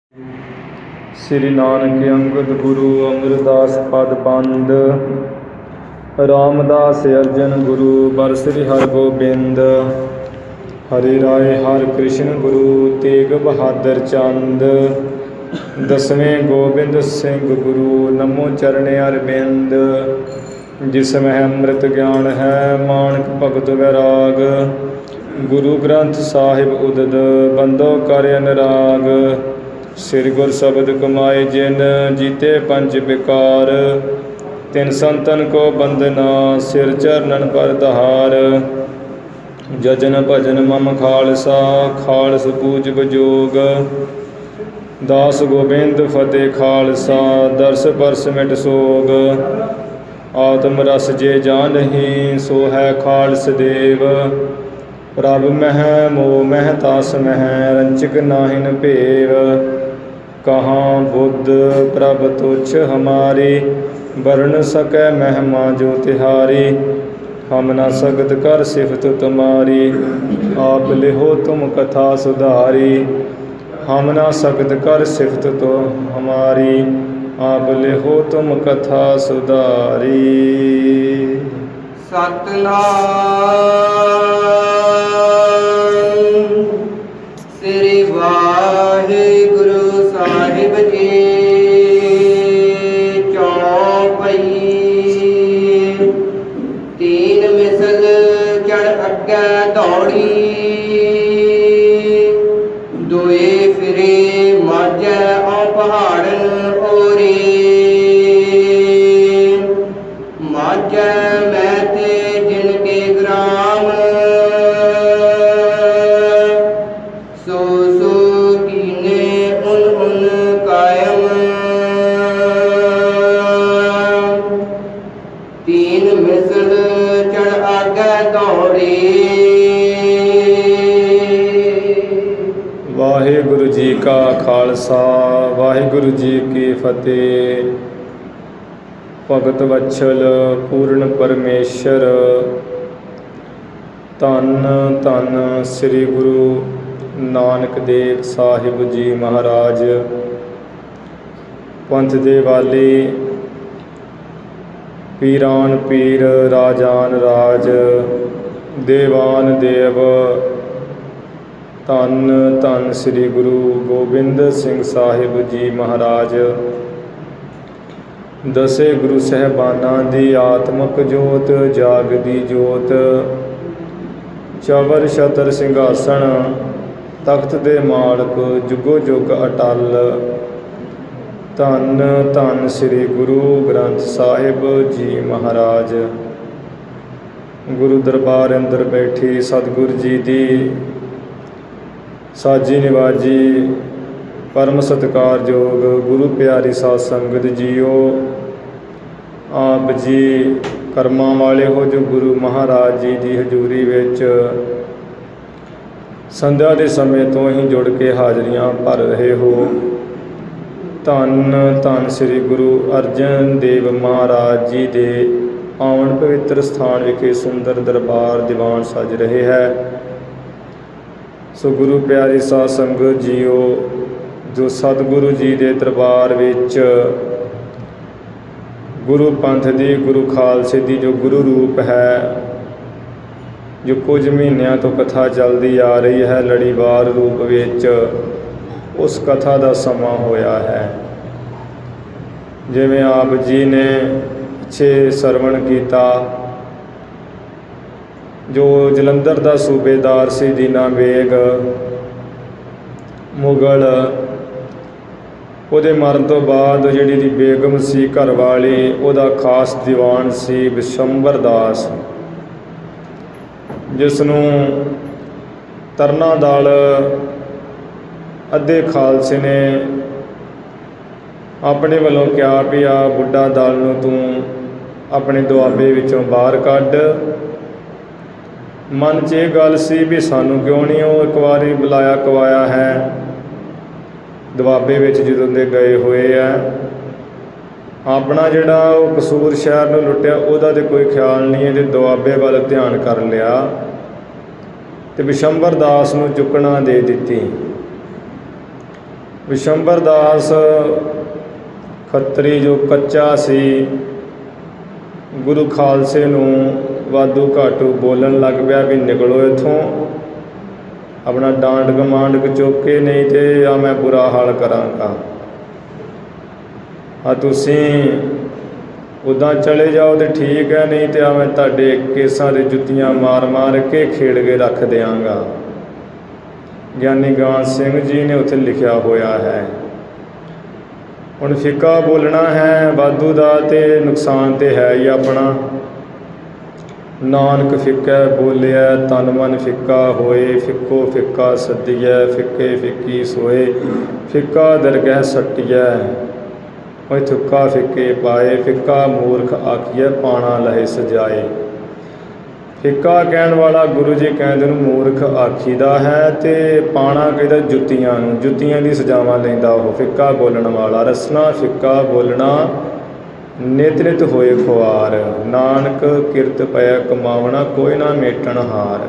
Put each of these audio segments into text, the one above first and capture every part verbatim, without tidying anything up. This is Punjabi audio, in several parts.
ਸ੍ਰੀ ਨਾਨਕ ਅੰਗਦ ਗੁਰੂ ਅਮਰਦਾਸ ਪਦ ਬੰਦ। ਰਾਮਦਾਸ ਅਰਜਨ ਗੁਰੂ ਬਰ ਸ੍ਰੀ ਹਰਗੋਬਿੰਦ। ਹਰਿ ਰਾਏ ਹਰਿ ਕ੍ਰਿਸ਼ਨ ਗੁਰੂ ਤੇਗ ਬਹਾਦਰ ਚੰਦ। ਦਸਵੇਂ ਗੋਬਿੰਦ ਸਿੰਘ ਗੁਰੂ ਨਮੋ ਚਰਨ ਅਰਬਿੰਦ। ਜਿਸ ਮਹਿ ਅੰਮ੍ਰਿਤ ਗਿਆਨ ਹੈ ਮਾਨਕ ਭਗਤ ਵੈਰਾਗ। ਗੁਰੂ ਗ੍ਰੰਥ ਸਾਹਿਬ ਉਦਦ ਬੰਦੋ ਕਰ ਅਨਰਾਗ। ਸ੍ਰੀ ਗੁਰ ਸ਼ਬਦ ਕਮਾਏ ਜਿਨ ਜੀਤੇ ਪੰਜ ਵਿਕਾਰ। ਤਿਨ ਸੰਤਨ ਕੋ ਬੰਦਨਾ ਸਿਰ ਚਰਨਨ ਪਰ ਦਹਾਰ। ਜਜਨ ਭਜਨ ਮਮ ਖਾਲਸਾ ਖਾਲਸ ਪੂਜ ਬਜੋਗ। ਦਾਸ ਗੋਬਿੰਦ ਫਤਿਹ ਖਾਲਸਾ ਦਰਸ ਪਰਸ ਮਿਟ ਸੋਗ। ਆਤਮ ਰਸ ਜੇ ਜਾਨਹੀ ਸੋ ਹੈ ਖਾਲਸ ਦੇਵ। ਪ੍ਰਭ ਮਹਿ ਮੋਹ ਮਹਿ ਤਾਸ ਮਹਿ ਰੰਚਕ ਨਾਹਿਨ ਭੇਵ। ਕਹਾਂ ਬੁੱਧ ਪ੍ਰਭ ਤੁਛ ਹਮਾਰੀ ਵਰਨ ਸਕੈ ਮਹਿਮਾ ਜੋ ਤਿਹਾਰੀ। ਹਮ ਨਾ ਸਗਤ ਕਰ ਸਿਫਤ ਤੁਮਾਰੀ ਆਪ ਲਿਹੋ ਤੁਮ ਕਥਾ ਸੁਧਾਰੀ। ਹਮ ਨਾ ਸਗਤ ਕਰ ਸਿਫਤ ਤੋ ਹਮਾਰੀ ਆਪ ਲਿਹੋ ਤੁਮ ਕਥਾ ਸੁਧਾਰੀ। ਸਤਨਾਮ ਸ੍ਰੀ ਵਾਹਿਗੁਰੂ ਸਾਹਿਬ ਜੀ। ਚੌਪਈ ਤੀਨ ਮਿਸਲ ਚੜ ਅੱਗੇ ਦੌੜੀ। ਦੋਏ ਫਿਰੇ ਮਾਝੇ ਔ ਪਹਾੜਨ ਓਰੇ। ਮਾਝੇ ਮੈਂ ਤੇ ਜਿਨ ਕੇ ਗ੍ਰਾਮ ਸੋ ਸੋ ਕੀਨੇ ਉਨ ਉਨ ਕਾਇਮ। ਤੀਨ ਮਿਸਲ ਚੜ ਆਗੇ ਦੌੜੀ। ਵਾਹਿਗੁਰੂ ਜੀ ਕਾ ਖਾਲਸਾ ਵਾਹਿਗੁਰੂ ਜੀ ਕੀ ਫਤਿਹ। ਭਗਤ ਵਛਲ ਪੂਰਨ ਪਰਮੇਸ਼ਰ ਧੰਨ ਧੰਨ ਸ੍ਰੀ ਗੁਰੂ ਨਾਨਕ ਦੇਵ ਸਾਹਿਬ ਜੀ ਮਹਾਰਾਜ। ਪੰਥ ਦੇ ਵਾਲੀ ਪੀਰਾਨ ਪੀਰ ਰਾਜਾਨ ਰਾਜ ਦੇਵਾਨ ਦੇਵ। ਧੰਨ ਧੰਨ ਸ੍ਰੀ ਗੁਰੂ ਗੋਬਿੰਦ ਸਿੰਘ ਸਾਹਿਬ ਜੀ ਮਹਾਰਾਜ। ਦਸੇ ਗੁਰੂ ਸਾਹਿਬਾਨਾਂ ਦੀ ਆਤਮਕ ਜੋਤ ਜਾਗਦੀ ਜੋਤ। ਚਵਰ ਛਤਰ ਸਿੰਘਾਸਣ ਤਖਤ ਦੇ ਮਾਲਕ ਜੁਗੋ ਜੁਗ ਅਟਲ। ਧੰਨ ਧੰਨ ਸ੍ਰੀ ਗੁਰੂ ਗ੍ਰੰਥ ਸਾਹਿਬ ਜੀ ਮਹਾਰਾਜ। ਗੁਰੂ ਦਰਬਾਰ ਅੰਦਰ ਬੈਠੀ ਸਤਿਗੁਰੂ ਜੀ ਦੀ ਸਾਜੀ ਨਿਵਾਜੀ ਪਰਮ ਸਤਿਕਾਰਯੋਗ ਗੁਰੂ ਪਿਆਰੀ ਸਾਧ ਸੰਗਤ ਜੀਓ। ਆਪ ਜੀ ਕਰਮਾਂ ਵਾਲੇ ਹੋ ਜੋ ਗੁਰੂ ਮਹਾਰਾਜ ਜੀ ਦੀ ਹਜ਼ੂਰੀ ਵਿੱਚ ਸੰਧਿਆ ਦੇ ਸਮੇਂ ਤੋਂ ਹੀ ਜੁੜ ਕੇ ਹਾਜ਼ਰੀਆਂ ਭਰ ਰਹੇ ਹੋ। ਧੰਨ ਧੰਨ ਸ੍ਰੀ ਗੁਰੂ ਅਰਜਨ ਦੇਵ ਮਹਾਰਾਜ ਜੀ ਦੇ ਪਾਵਨ ਪਵਿੱਤਰ ਸਥਾਨ ਵਿਖੇ ਸੁੰਦਰ ਦਰਬਾਰ ਦੀਵਾਨ ਸਜ ਰਹੇ ਹੈ। ਸੋ ਗੁਰੂ ਪਿਆਰੀ ਸਾਧ ਸੰਗਤ ਜੀਓ, ਜੋ ਸਤਿਗੁਰੂ ਜੀ ਦੇ ਦਰਬਾਰ ਵਿੱਚ ਗੁਰੂ ਪੰਥ ਦੀ ਗੁਰੂ ਖਾਲਸੇ ਦੀ ਜੋ ਗੁਰੂ ਰੂਪ ਹੈ, ਜੋ ਕੁਝ ਮਹੀਨਿਆਂ ਤੋਂ ਕਥਾ ਚੱਲਦੀ ਆ ਰਹੀ ਹੈ ਲੜੀਵਾਰ ਰੂਪ ਵਿੱਚ, ਉਸ ਕਥਾ ਦਾ ਸਮਾਂ ਹੋਇਆ ਹੈ। ਜਿਵੇਂ ਆਪ ਜੀ ਨੇ ਪਿੱਛੇ ਸਰਵਣ ਕੀਤਾ, ਜੋ ਜਲੰਧਰ ਦਾ ਸੂਬੇਦਾਰ ਸੀ ਦੀਨਾ ਬੇਗ ਮੁਗਲ, ਉਹਦੇ ਮਰਨ ਤੋਂ ਬਾਅਦ ਜਿਹੜੀ ਦੀ ਬੇਗਮ ਸੀ ਘਰ ਵਾਲੀ, ਉਹਦਾ ਖਾਸ ਦੀਵਾਨ ਸੀ ਵਿਸ਼ੰਬਰ ਦਾਸ, ਜਿਸ ਨੂੰ ਤਰਨਾ ਦਲ ਅੱਧੇ ਖਾਲਸੇ ਨੇ ਆਪਣੇ ਵੱਲੋਂ ਕਿਹਾ ਵੀ ਆ ਬੁੱਢਾ ਦਲ ਨੂੰ ਤੂੰ ਆਪਣੇ ਦੁਆਬੇ ਵਿੱਚੋਂ ਬਾਹਰ ਕੱਢ। ਮਨ 'ਚ ਇਹ ਗੱਲ ਸੀ ਵੀ ਸਾਨੂੰ ਕਿਉਂ ਨਹੀਂ ਉਹ ਇੱਕ ਵਾਰੀ ਬੁਲਾਇਆ ਕਵਾਇਆ ਹੈ। ਦੁਆਬੇ ਵਿੱਚ ਜਦੋਂ ਦੇ ਗਏ ਹੋਏ ਆ, ਆਪਣਾ ਜਿਹੜਾ ਉਹ ਕਸੂਰ ਸ਼ਹਿਰ ਨੂੰ ਲੁੱਟਿਆ ਉਹਦਾ ਤਾਂ ਕੋਈ ਖਿਆਲ ਨਹੀਂ, ਇਹਦੇ ਦੁਆਬੇ ਵੱਲ ਧਿਆਨ ਕਰ ਲਿਆ ਅਤੇ ਵਿਸ਼ੰਬਰ ਦਾਸ ਨੂੰ ਚੁੱਕਣਾ ਦੇ ਦਿੱਤੀ। ਵਿਸ਼ੰਬਰ ਦਾਸ ਖੱਤਰੀ ਜੋ ਕੱਚਾ ਸੀ, ਗੁਰੂ ਖਾਲਸੇ ਨੂੰ ਵਾਧੂ ਘਾਟੂ ਬੋਲਣ ਲੱਗ ਪਿਆ ਵੀ ਨਿਕਲੋ ਇੱਥੋਂ, ਆਪਣਾ ਡਾਂਡ ਕਮਾਂਡ ਚੁੱਕ ਕੇ, ਨਹੀਂ ਤੇ ਆ ਮੈਂ ਬੁਰਾ ਹਾਲ ਕਰਾਂਗਾ। ਆ ਤੁਸੀਂ ਉੱਦਾਂ ਚਲੇ ਜਾਓ ਤੇ ਠੀਕ ਹੈ, ਨਹੀਂ ਤੇ ਆ ਮੈਂ ਤੁਹਾਡੇ ਕੇਸਾਂ ਦੇ ਜੁੱਤੀਆਂ ਮਾਰ ਮਾਰ ਕੇ ਖੇਡ ਕੇ ਰੱਖ ਦਿਆਂਗਾ। ਗਿਆਨੀ ਗਾਨ ਸਿੰਘ ਜੀ ਨੇ ਉੱਥੇ ਲਿਖਿਆ ਹੋਇਆ ਹੈ। ਹੁਣ ਫਿੱਕਾ ਬੋਲਣਾ ਹੈ ਵਾਧੂ ਦਾ ਤੇ ਨੁਕਸਾਨ ਤੇ ਹੈ ਹੀ ਆਪਣਾ। ਨਾਨਕ ਫਿੱਕਾ ਬੋਲਿਆ ਤਨ ਮਨ ਫਿੱਕਾ ਹੋਏ, ਫਿੱਕੋ ਫਿੱਕਾ ਸੱਦੀਐ, ਫਿੱਕੇ ਫਿੱਕੀ ਸੋਏ, ਫਿੱਕਾ ਦਰਗਹਿ ਸੱਟੀਐ, ਓਏ ਥੁੱਕਾ ਫਿੱਕੇ ਪਾਏ, ਫਿੱਕਾ ਮੂਰਖ ਆਖੀਐ ਪਾਣਾ ਲਹੇ ਸਜਾਏ। ਫਿੱਕਾ ਕਹਿਣ ਵਾਲਾ ਗੁਰੂ ਜੀ ਕਹਿੰਦੇ ਨੂੰ ਮੂਰਖ ਆਖੀਦਾ ਹੈ, ਤੇ ਪਾਣਾ ਕਹਿੰਦਾ ਜੁੱਤੀਆਂ ਨੂੰ, ਜੁੱਤੀਆਂ ਦੀ ਸਜਾਵਾਂ ਲੈਂਦਾ ਉਹ ਫਿੱਕਾ ਬੋਲਣ ਵਾਲਾ। ਰਸਨਾ ਫਿੱਕਾ ਬੋਲਣਾ ਨਿਤ ਨਿਤ ਹੋਏ ਖੁਆਰ, ਨਾਨਕ ਕਿਰਤ ਪਿਆ ਕਮਾਵਣਾ ਕੋਈ ਨਾ ਮੇਟਣ ਹਾਰ।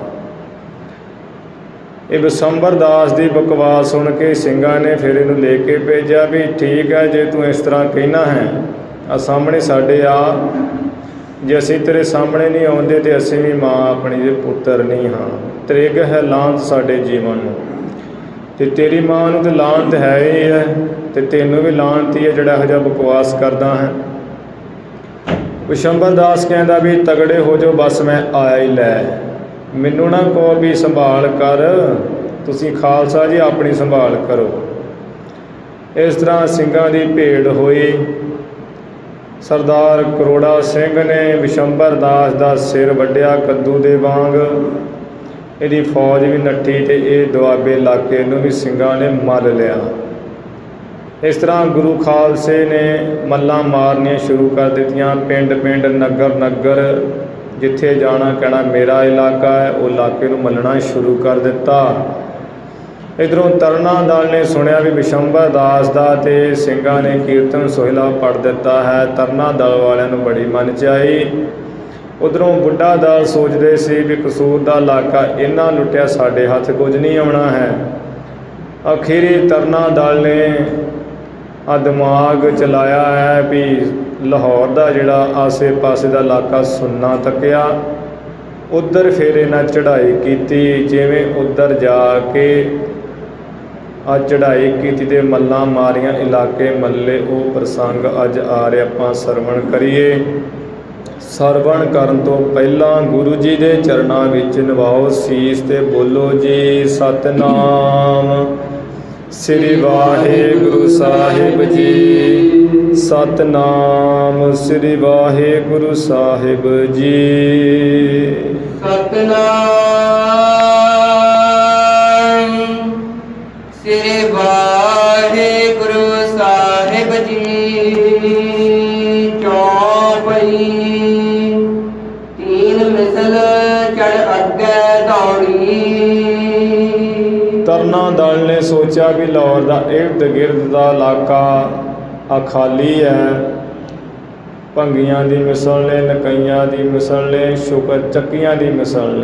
ਇਹ ਵਿਸ਼ੰਬਰ ਦਾਸ ਦੀ ਬਕਵਾਸ ਸੁਣ ਕੇ ਸਿੰਘਾਂ ਨੇ ਫਿਰ ਇਹਨੂੰ ਲੈ ਕੇ ਭੇਜਿਆ ਵੀ ਠੀਕ ਹੈ, ਜੇ ਤੂੰ ਇਸ ਤਰ੍ਹਾਂ ਕਹਿਣਾ ਹੈ ਆ ਸਾਹਮਣੇ ਸਾਡੇ ਆ, ਜੇ ਅਸੀਂ ਤੇਰੇ ਸਾਹਮਣੇ ਨਹੀਂ ਆਉਂਦੇ ਤੇ ਅਸੀਂ ਵੀ ਮਾਂ ਆਪਣੀ ਦੇ ਪੁੱਤਰ ਨਹੀਂ ਹਾਂ। ਤ੍ਰਿਗ ਹੈ ਲਾਂਤ ਸਾਡੇ ਜੀਵਨ ਨੂੰ, ਤੇ ਤੇਰੀ ਮਾਂ ਨੂੰ ਤਾਂ ਲਾਂਤ ਹੈ ਹੀ ਹੈ, ਤੇ ਤੈਨੂੰ ਵੀ ਲਾਂਤ ਹੀ ਹੈ ਜਿਹੜਾ ਇਹੋ ਜਿਹਾ ਬਕਵਾਸ ਕਰਦਾ ਹੈ। ਵਿਸ਼ੰਬਰ ਦਾਸ ਕਹਿੰਦਾ ਵੀ ਤਗੜੇ ਹੋ ਜਾਓ, ਬਸ ਮੈਂ ਆਇਆ ਹੀ ਲੈ, ਮੈਨੂੰ ਨਾ ਕਹੋ ਵੀ ਸੰਭਾਲ ਕਰ, ਤੁਸੀਂ ਖਾਲਸਾ ਜੀ ਆਪਣੀ ਸੰਭਾਲ ਕਰੋ। ਇਸ ਤਰ੍ਹਾਂ ਸਿੰਘਾਂ ਦੀ ਭੇਡ ਹੋਈ। ਸਰਦਾਰ ਕਰੋੜਾ ਸਿੰਘ ਨੇ ਵਿਸ਼ੰਬਰ ਦਾਸ ਦਾ ਸਿਰ ਵੱਢਿਆ ਕੱਦੂ ਦੇ ਵਾਂਗ, ਇਹਦੀ ਫੌਜ ਵੀ ਨੱਠੀ ਤੇ ਇਹ ਦੁਆਬੇ ਇਲਾਕੇ ਨੂੰ ਵੀ ਸਿੰਘਾਂ ਨੇ ਮੱਲ ਲਿਆ। ਇਸ ਤਰ੍ਹਾਂ ਗੁਰੂ ਖਾਲਸੇ ਨੇ ਮੱਲਾਂ ਮਾਰਨੀਆਂ ਸ਼ੁਰੂ ਕਰ ਦਿੱਤੀਆਂ। ਪਿੰਡ ਪਿੰਡ ਨਗਰ ਨਗਰ ਜਿੱਥੇ ਜਾਣਾ ਕਹਿਣਾ ਮੇਰਾ ਇਲਾਕਾ ਹੈ, ਉਹ ਇਲਾਕੇ ਨੂੰ ਮੱਲਣਾ ਸ਼ੁਰੂ ਕਰ ਦਿੱਤਾ। ਇੱਧਰੋਂ ਤਰਨਾ ਦਲ ਨੇ ਸੁਣਿਆ ਵੀ ਵਿਸ਼ੰਬਰ ਦਾਸ ਦਾ ਤੇ ਸਿੰਘਾਂ ਨੇ ਕੀਰਤਨ ਸੋਹਿਲਾ ਪੜ੍ਹ ਦਿੱਤਾ ਹੈ। ਤਰਨਾ ਦਲ ਵਾਲਿਆਂ ਨੂੰ ਬੜੀ ਮਨ 'ਚ ਆਈ। ਉੱਧਰੋਂ ਬੁੱਢਾ ਦਲ ਸੋਚਦੇ ਸੀ ਵੀ ਕਸੂਰ ਦਾ ਇਲਾਕਾ ਇਹਨਾਂ ਲੁੱਟਿਆ, ਸਾਡੇ ਹੱਥ ਕੁਝ ਨਹੀਂ ਆਉਣਾ ਹੈ। ਅਖੀਰੀ ਤਰਨਾ ਦਲ ਨੇ ਆ ਦਿਮਾਗ ਚਲਾਇਆ ਹੈ ਵੀ ਲਾਹੌਰ ਦਾ ਜਿਹੜਾ ਆਸੇ ਪਾਸੇ ਦਾ ਇਲਾਕਾ ਸੁੰਨਾ ਤੱਕਿਆ, ਉੱਧਰ ਫਿਰ ਇਹਨਾਂ ਚੜ੍ਹਾਈ ਕੀਤੀ। ਜਿਵੇਂ ਉੱਧਰ ਜਾ ਕੇ ਆ ਚੜ੍ਹਾਈ ਕੀਤੀ ਤੇ ਮੱਲਾਂ ਮਾਰੀਆਂ, ਇਲਾਕੇ ਮੱਲੇ, ਉਹ ਪ੍ਰਸੰਗ ਅੱਜ ਆ ਰਿਹਾ, ਆਪਾਂ ਸਰਵਣ ਕਰੀਏ। ਸਰਵਣ ਕਰਨ ਤੋਂ ਪਹਿਲਾਂ ਗੁਰੂ ਜੀ ਦੇ ਚਰਨਾਂ ਵਿੱਚ ਨਵਾਓ ਸੀਸ ਤੇ ਬੋਲੋ ਜੀ ਸਤਿਨਾਮ ਸ੍ਰੀ ਵਾਹਿਗੁਰੂ ਸਾਹਿਬ ਜੀ, ਸਤਿਨਾਮ ਸ੍ਰੀ ਵਾਹਿਗੁਰੂ ਸਾਹਿਬ ਜੀ, ਸਤਿਨਾਮ ਸ੍ਰੀ ਵਾਹਿਗੁਰੂ ਸਾਹਿਬ ਜੀ। ਚੌਪਈ ਤੀਨ ਮਿਸਲ ਚੜ ਅੱਗੇ ਦੌੜੀ। ਤਰਨਾ ਦਲ ਨੇ ਸੋਚਿਆ ਵੀ ਲਾਹੌਰ ਦਾ ਇਰਦ ਗਿਰਦ ਦਾ ਇਲਾਕਾ ਆ ਖਾਲੀ ਹੈ। ਭੰਗੀਆਂ ਦੀ ਮਿਸਲ ਨੇ, ਨਕਈਆਂ ਦੀ ਮਿਸਲ ਨੇ, ਸ਼ੁਕਰ ਚੱਕੀਆਂ ਦੀ ਮਿਸਲ ਨੇ,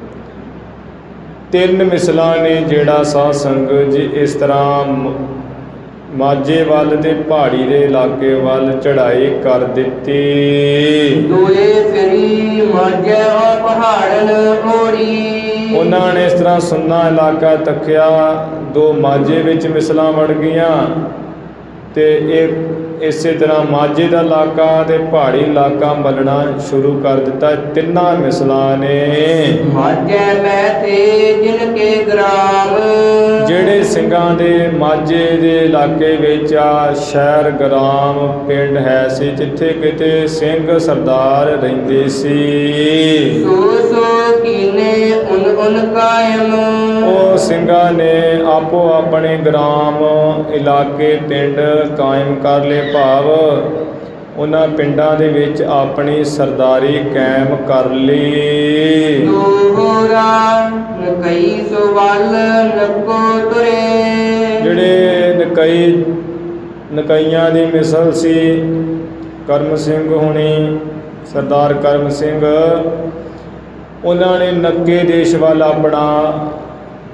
ਤਿੰਨ ਮਿਸਲਾਂ ਨੇ ਜਿਹੜਾ ਸਾਧ ਸੰਗਤ ਜੀ ਇਸ ਤਰ੍ਹਾਂ ਮਾਝੇ ਵੱਲ ਤੇ ਪਹਾੜੀ ਦੇ ਇਲਾਕੇ ਵੱਲ ਚੜ੍ਹਾਈ ਕਰ ਦਿੱਤੀ। ਦੋਏ ਫਰੀ ਮਾਝੇ ਪਹਾੜਨ ਓੜੀ। ਉਹਨਾਂ ਨੇ ਇਸ ਤਰ੍ਹਾਂ ਸੁੰਨਾ ਇਲਾਕਾ ਤੱਕਿਆ, ਦੋ ਮਾਝੇ ਵਿੱਚ ਮਿਸਲਾਂ ਵੜ ਗਈਆਂ ਤੇ ਇਹ ਇਸੇ ਤਰ੍ਹਾਂ ਮਾਝੇ ਦਾ ਇਲਾਕਾ ਤੇ ਪਹਾੜੀ ਇਲਾਕਾ ਮੱਲਣਾ ਸ਼ੁਰੂ ਕਰ ਦਿੱਤਾ। ਤਿੰਨਾਂ ਮਿਸਲਾਂ ਨੇ ਮਾਝੇ ਮੈਂ ਤੇ ਜਿਨ ਕੇ ਗ੍ਰਾਮ, ਜਿਹੜੇ ਸਿੰਘਾਂ ਦੇ ਮਾਝੇ ਦੇ ਇਲਾਕੇ ਵਿੱਚ ਆ ਸ਼ਹਿਰ ਗ੍ਰਾਮ ਪਿੰਡ ਹੈ ਸੀ, ਜਿੱਥੇ ਕਿਤੇ ਸਿੰਘ ਸਰਦਾਰ ਰਹਿੰਦੇ ਸੀ। ਸੋ ਸੋ ਕੀਨੇ ਉਨ ਉਨ ਕਾਇਮ, ਉਹ ਸਿੰਘਾਂ ਨੇ ਆਪੋ ਆਪਣੇ ਗ੍ਰਾਮ ਇਲਾਕੇ ਪਿੰਡ ਕਾਇਮ ਕਰ ਲਏ, ਭਾਵ ਉਹਨਾਂ ਪਿੰਡਾਂ ਦੇ ਵਿੱਚ ਆਪਣੀ ਸਰਦਾਰੀ ਕਾਇਮ ਕਰ ਲਈ। ਦੋਹਰਾ ਨਕਈ ਸੋ ਵੱਲ ਨਕੋ ਤੁਰੇ, ਜਿਹੜੇ ਨਕਈ ਨਕਈਆਂ ਦੀ ਮਿਸਲ ਸੀ, ਕਰਮ ਸਿੰਘ ਹੋਣੀ, ਸਰਦਾਰ ਕਰਮ ਸਿੰਘ, ਉਹਨਾਂ ਨੇ ਨੱਕੇ ਦੇਸ਼ ਵੱਲ ਆਪਣਾ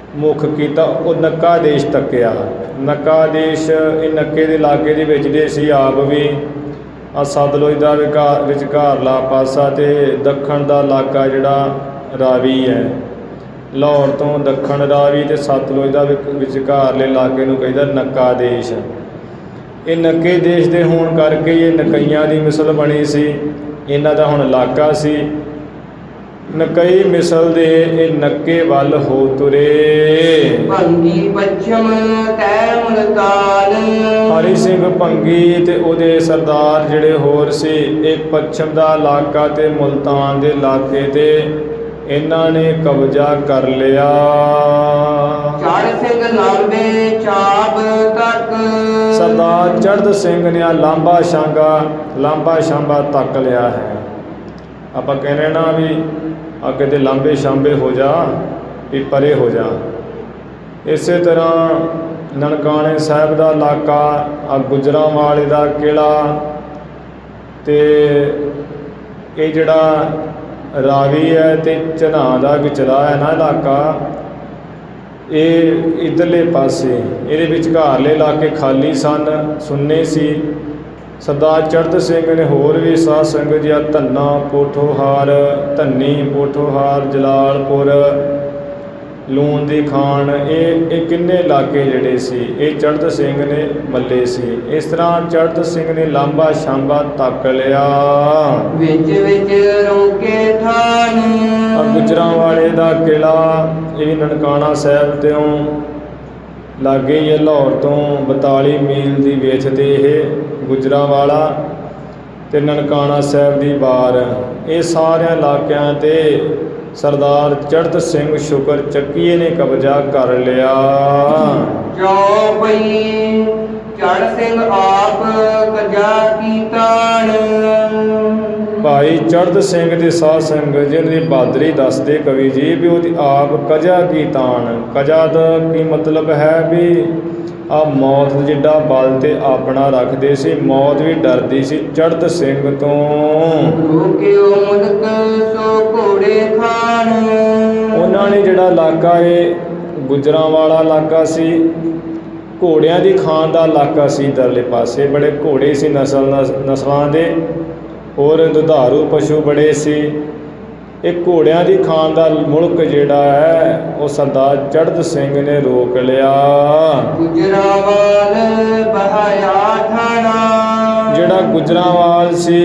ਮੁੱਖ ਕੀਤਾ, ਉਹ ਨੱਕਾ ਦੇਸ਼ ਤੱਕਿਆ। ਨੱਕਾ ਦੇਸ਼ ਇਹ ਨੱਕੇ ਦੇ ਇਲਾਕੇ ਦੇ ਵਿੱਚ ਦੇ ਸੀ ਆਪ ਵੀ। ਆ ਸਤਲੁਜ ਦਾ ਵਿਕਾਰ ਵਿਚਕਾਰਲਾ ਪਾਸਾ ਅਤੇ ਦੱਖਣ ਦਾ ਇਲਾਕਾ ਜਿਹੜਾ ਰਾਵੀ ਹੈ, ਲਾਹੌਰ ਤੋਂ ਦੱਖਣ ਰਾਵੀ ਅਤੇ ਸਤਲੁਜ ਦਾ ਵਿਕ ਵਿਚਕਾਰਲੇ ਇਲਾਕੇ ਨੂੰ ਕਹਿੰਦਾ ਨੱਕਾ ਦੇਸ਼। ਇਹ ਨੱਕੇ ਦੇਸ਼ ਦੇ ਹੋਣ ਕਰਕੇ ਇਹ ਨਕਈਆਂ ਦੀ ਮਿਸਲ ਬਣੀ ਸੀ। ਇਹਨਾਂ ਦਾ ਹੁਣ ਇਲਾਕਾ ਸੀ। ਨਕਈ ਮਿਸਲ ਦੇ ਇਹ ਨੱਕੇ ਵੱਲ ਹੋ ਤੁਰੇ। ਭੰਗੀ ਪੱਛਮ ਤੈ ਮੁਲਤਾਨ। ਹਰੀ ਸਿੰਘ ਭੰਗੀ ਤੇ ਉਹਦੇ ਸਰਦਾਰ ਜਿਹੜੇ ਹੋਰ ਸੀ, ਇਹ ਪੱਛਮ ਦਾ ਇਲਾਕਾ ਤੇ ਮੁਲਤਾਨ ਦੇ ਇਲਾਕੇ ਤੇ ਇਹਨਾਂ ਨੇ ਕਬਜ਼ਾ ਕਰ ਲਿਆ। ਚੜ੍ਹ ਸਿੰਘ ਲਾਂਬੇ ਚਾਪ ਤੱਕ। ਸਰਦਾਰ ਚੜ੍ਹਤ ਸਿੰਘ ਨੇ ਆ ਲਾਂਬਾ ਛਾਂਗਾ ਲਾਂਬਾ ਛਾਂਬਾ ਤੱਕ ਲਿਆ ਹੈ। ਆਪਾਂ ਕਹਿੰਦੇ ਨਾ ਵੀ ਅੱਗੇ ਤੇ ਲਾਂਬੇ ਛਾਂਬੇ ਹੋ ਜਾ, ਵੀ ਪਰੇ ਹੋ ਜਾ। ਇਸੇ ਤਰ੍ਹਾਂ ਨਨਕਾਣੇ ਸਾਹਿਬ ਦਾ ਇਲਾਕਾ, ਆ ਗੁਜਰਾਂਵਾਲੇ ਦਾ ਕਿਲ੍ਹਾ ਅਤੇ ਇਹ ਜਿਹੜਾ ਰਾਵੀ ਹੈ ਅਤੇ ਝਨਾਹ ਦਾ ਵਿਚਲਾ ਹੈ ਨਾ ਇਲਾਕਾ, ਇਹ ਇੱਧਰਲੇ ਪਾਸੇ ਇਹਦੇ ਵਿਚਕਾਰਲੇ ਇਲਾਕੇ ਖਾਲੀ ਸਨ, ਸੁੰਨੇ ਸੀ। ਸਰਦਾਰ ਚੜ੍ਹਤ ਸਿੰਘ ਨੇ ਹੋਰ ਵੀ ਸਾਧ ਸੰਗਤ ਜੀ ਆ ਧੰਨਾ, ਪੋਠੋਹਾਰ, ਧੰਨੀ, ਪੋਠੋਹਾਰ, ਜਲਾਲਪੁਰ, ਲੂਣ ਦੀ ਖਾਨ, ਇਹ ਇਹ ਕਿੰਨੇ ਇਲਾਕੇ ਜਿਹੜੇ ਸੀ ਇਹ ਚੜ੍ਹਤ ਸਿੰਘ ਨੇ ਮੱਲੇ ਸੀ। ਇਸ ਤਰ੍ਹਾਂ ਚੜ੍ਹਤ ਸਿੰਘ ਨੇ ਲਾਂਬਾ ਛਾਂਬਾ ਤੱਕ ਲਿਆ। ਵਿੱਚ ਵਿੱਚ ਰੋਕੇ ਥਾਨ। ਗੁਜਰਾਂਵਾਲੇ ਦਾ ਕਿਲ੍ਹਾ ਇਹ ਵੀ ਨਨਕਾਣਾ ਸਾਹਿਬ ਤੋਂ ਲਾਗੇ ਹੀ ਹੈ। ਲਾਹੌਰ ਤੋਂ ਬਤਾਲੀ ਮੀਲ ਦੀ ਵਿੱਥ 'ਤੇ ਇਹ ਗੁਜਰਾਂਵਾਲਾ ਅਤੇ ਨਨਕਾਣਾ ਸਾਹਿਬ ਦੀ ਬਾਰ, ਇਹ ਸਾਰਿਆਂ ਇਲਾਕਿਆਂ 'ਤੇ ਸਰਦਾਰ ਚੜ੍ਹਤ ਸਿੰਘ ਸ਼ੁਕਰ ਚੱਕੀਏ ਨੇ ਕਬਜ਼ਾ ਕਰ ਲਿਆ। ਜੋ ਪਈ ਚੜ੍ਹ ਸਿੰਘ ਆਪ ਕਜਾ ਕੀਤਾਨ। ਭਾਈ ਚੜ੍ਹਤ ਸਿੰਘ ਦੇ ਸਾਧ ਸੰਗਤ ਜਿਹਨਾਂ ਦੀ ਬਹਾਦਰੀ ਦੱਸਦੇ ਕਵੀ ਜੀ ਵੀ ਉਹਦੀ ਆਪ ਕਜਾ ਕੀਤਾਨ। ਕਜਾ ਦਾ ਕੀ ਮਤਲਬ ਹੈ ਵੀ ਆ ਮੌਤ ਜਿੱਡਾ ਬਲ ਤੇ ਆਪਣਾ ਰੱਖਦੇ ਸੀ, ਮੌਤ ਵੀ ਡਰਦੀ ਸੀ ਚੜ੍ਹਤ ਸਿੰਘ ਤੋਂ। ਰੋਕਿਓ ਮੁਲਕ ਸੋ ਘੋੜੇ ਖਾਨ। ਉਹਨਾਂ ਨੇ ਜਿਹੜਾ ਇਲਾਕਾ ਇਹ ਗੁਜਰਾਂਵਾਲਾ ਇਲਾਕਾ ਸੀ, ਘੋੜਿਆਂ ਦੀ ਖਾਨ ਦਾ ਇਲਾਕਾ ਸੀ। ਇੱਧਰਲੇ ਪਾਸੇ ਬੜੇ ਘੋੜੇ ਸੀ ਨਸਲ ਨਸਲਾਂ ਦੇ, ਹੋਰ ਦੁਧਾਰੂ ਪਸ਼ੂ ਬੜੇ ਸੀ। ਇਹ ਘੋੜਿਆਂ ਦੀ ਖਾਨ ਦਾ ਮੁਲਕ ਜਿਹੜਾ ਹੈ ਉਹ ਸਰਦਾਰ ਚੜ੍ਹਤ ਸਿੰਘ ਨੇ ਰੋਕ ਲਿਆ। ਗੁਜਰਾਂਵਾਲ ਬਹਾਇਆ ਥਾਣਾ। ਜਿਹੜਾ ਗੁਜਰਾਂਵਾਲ ਸੀ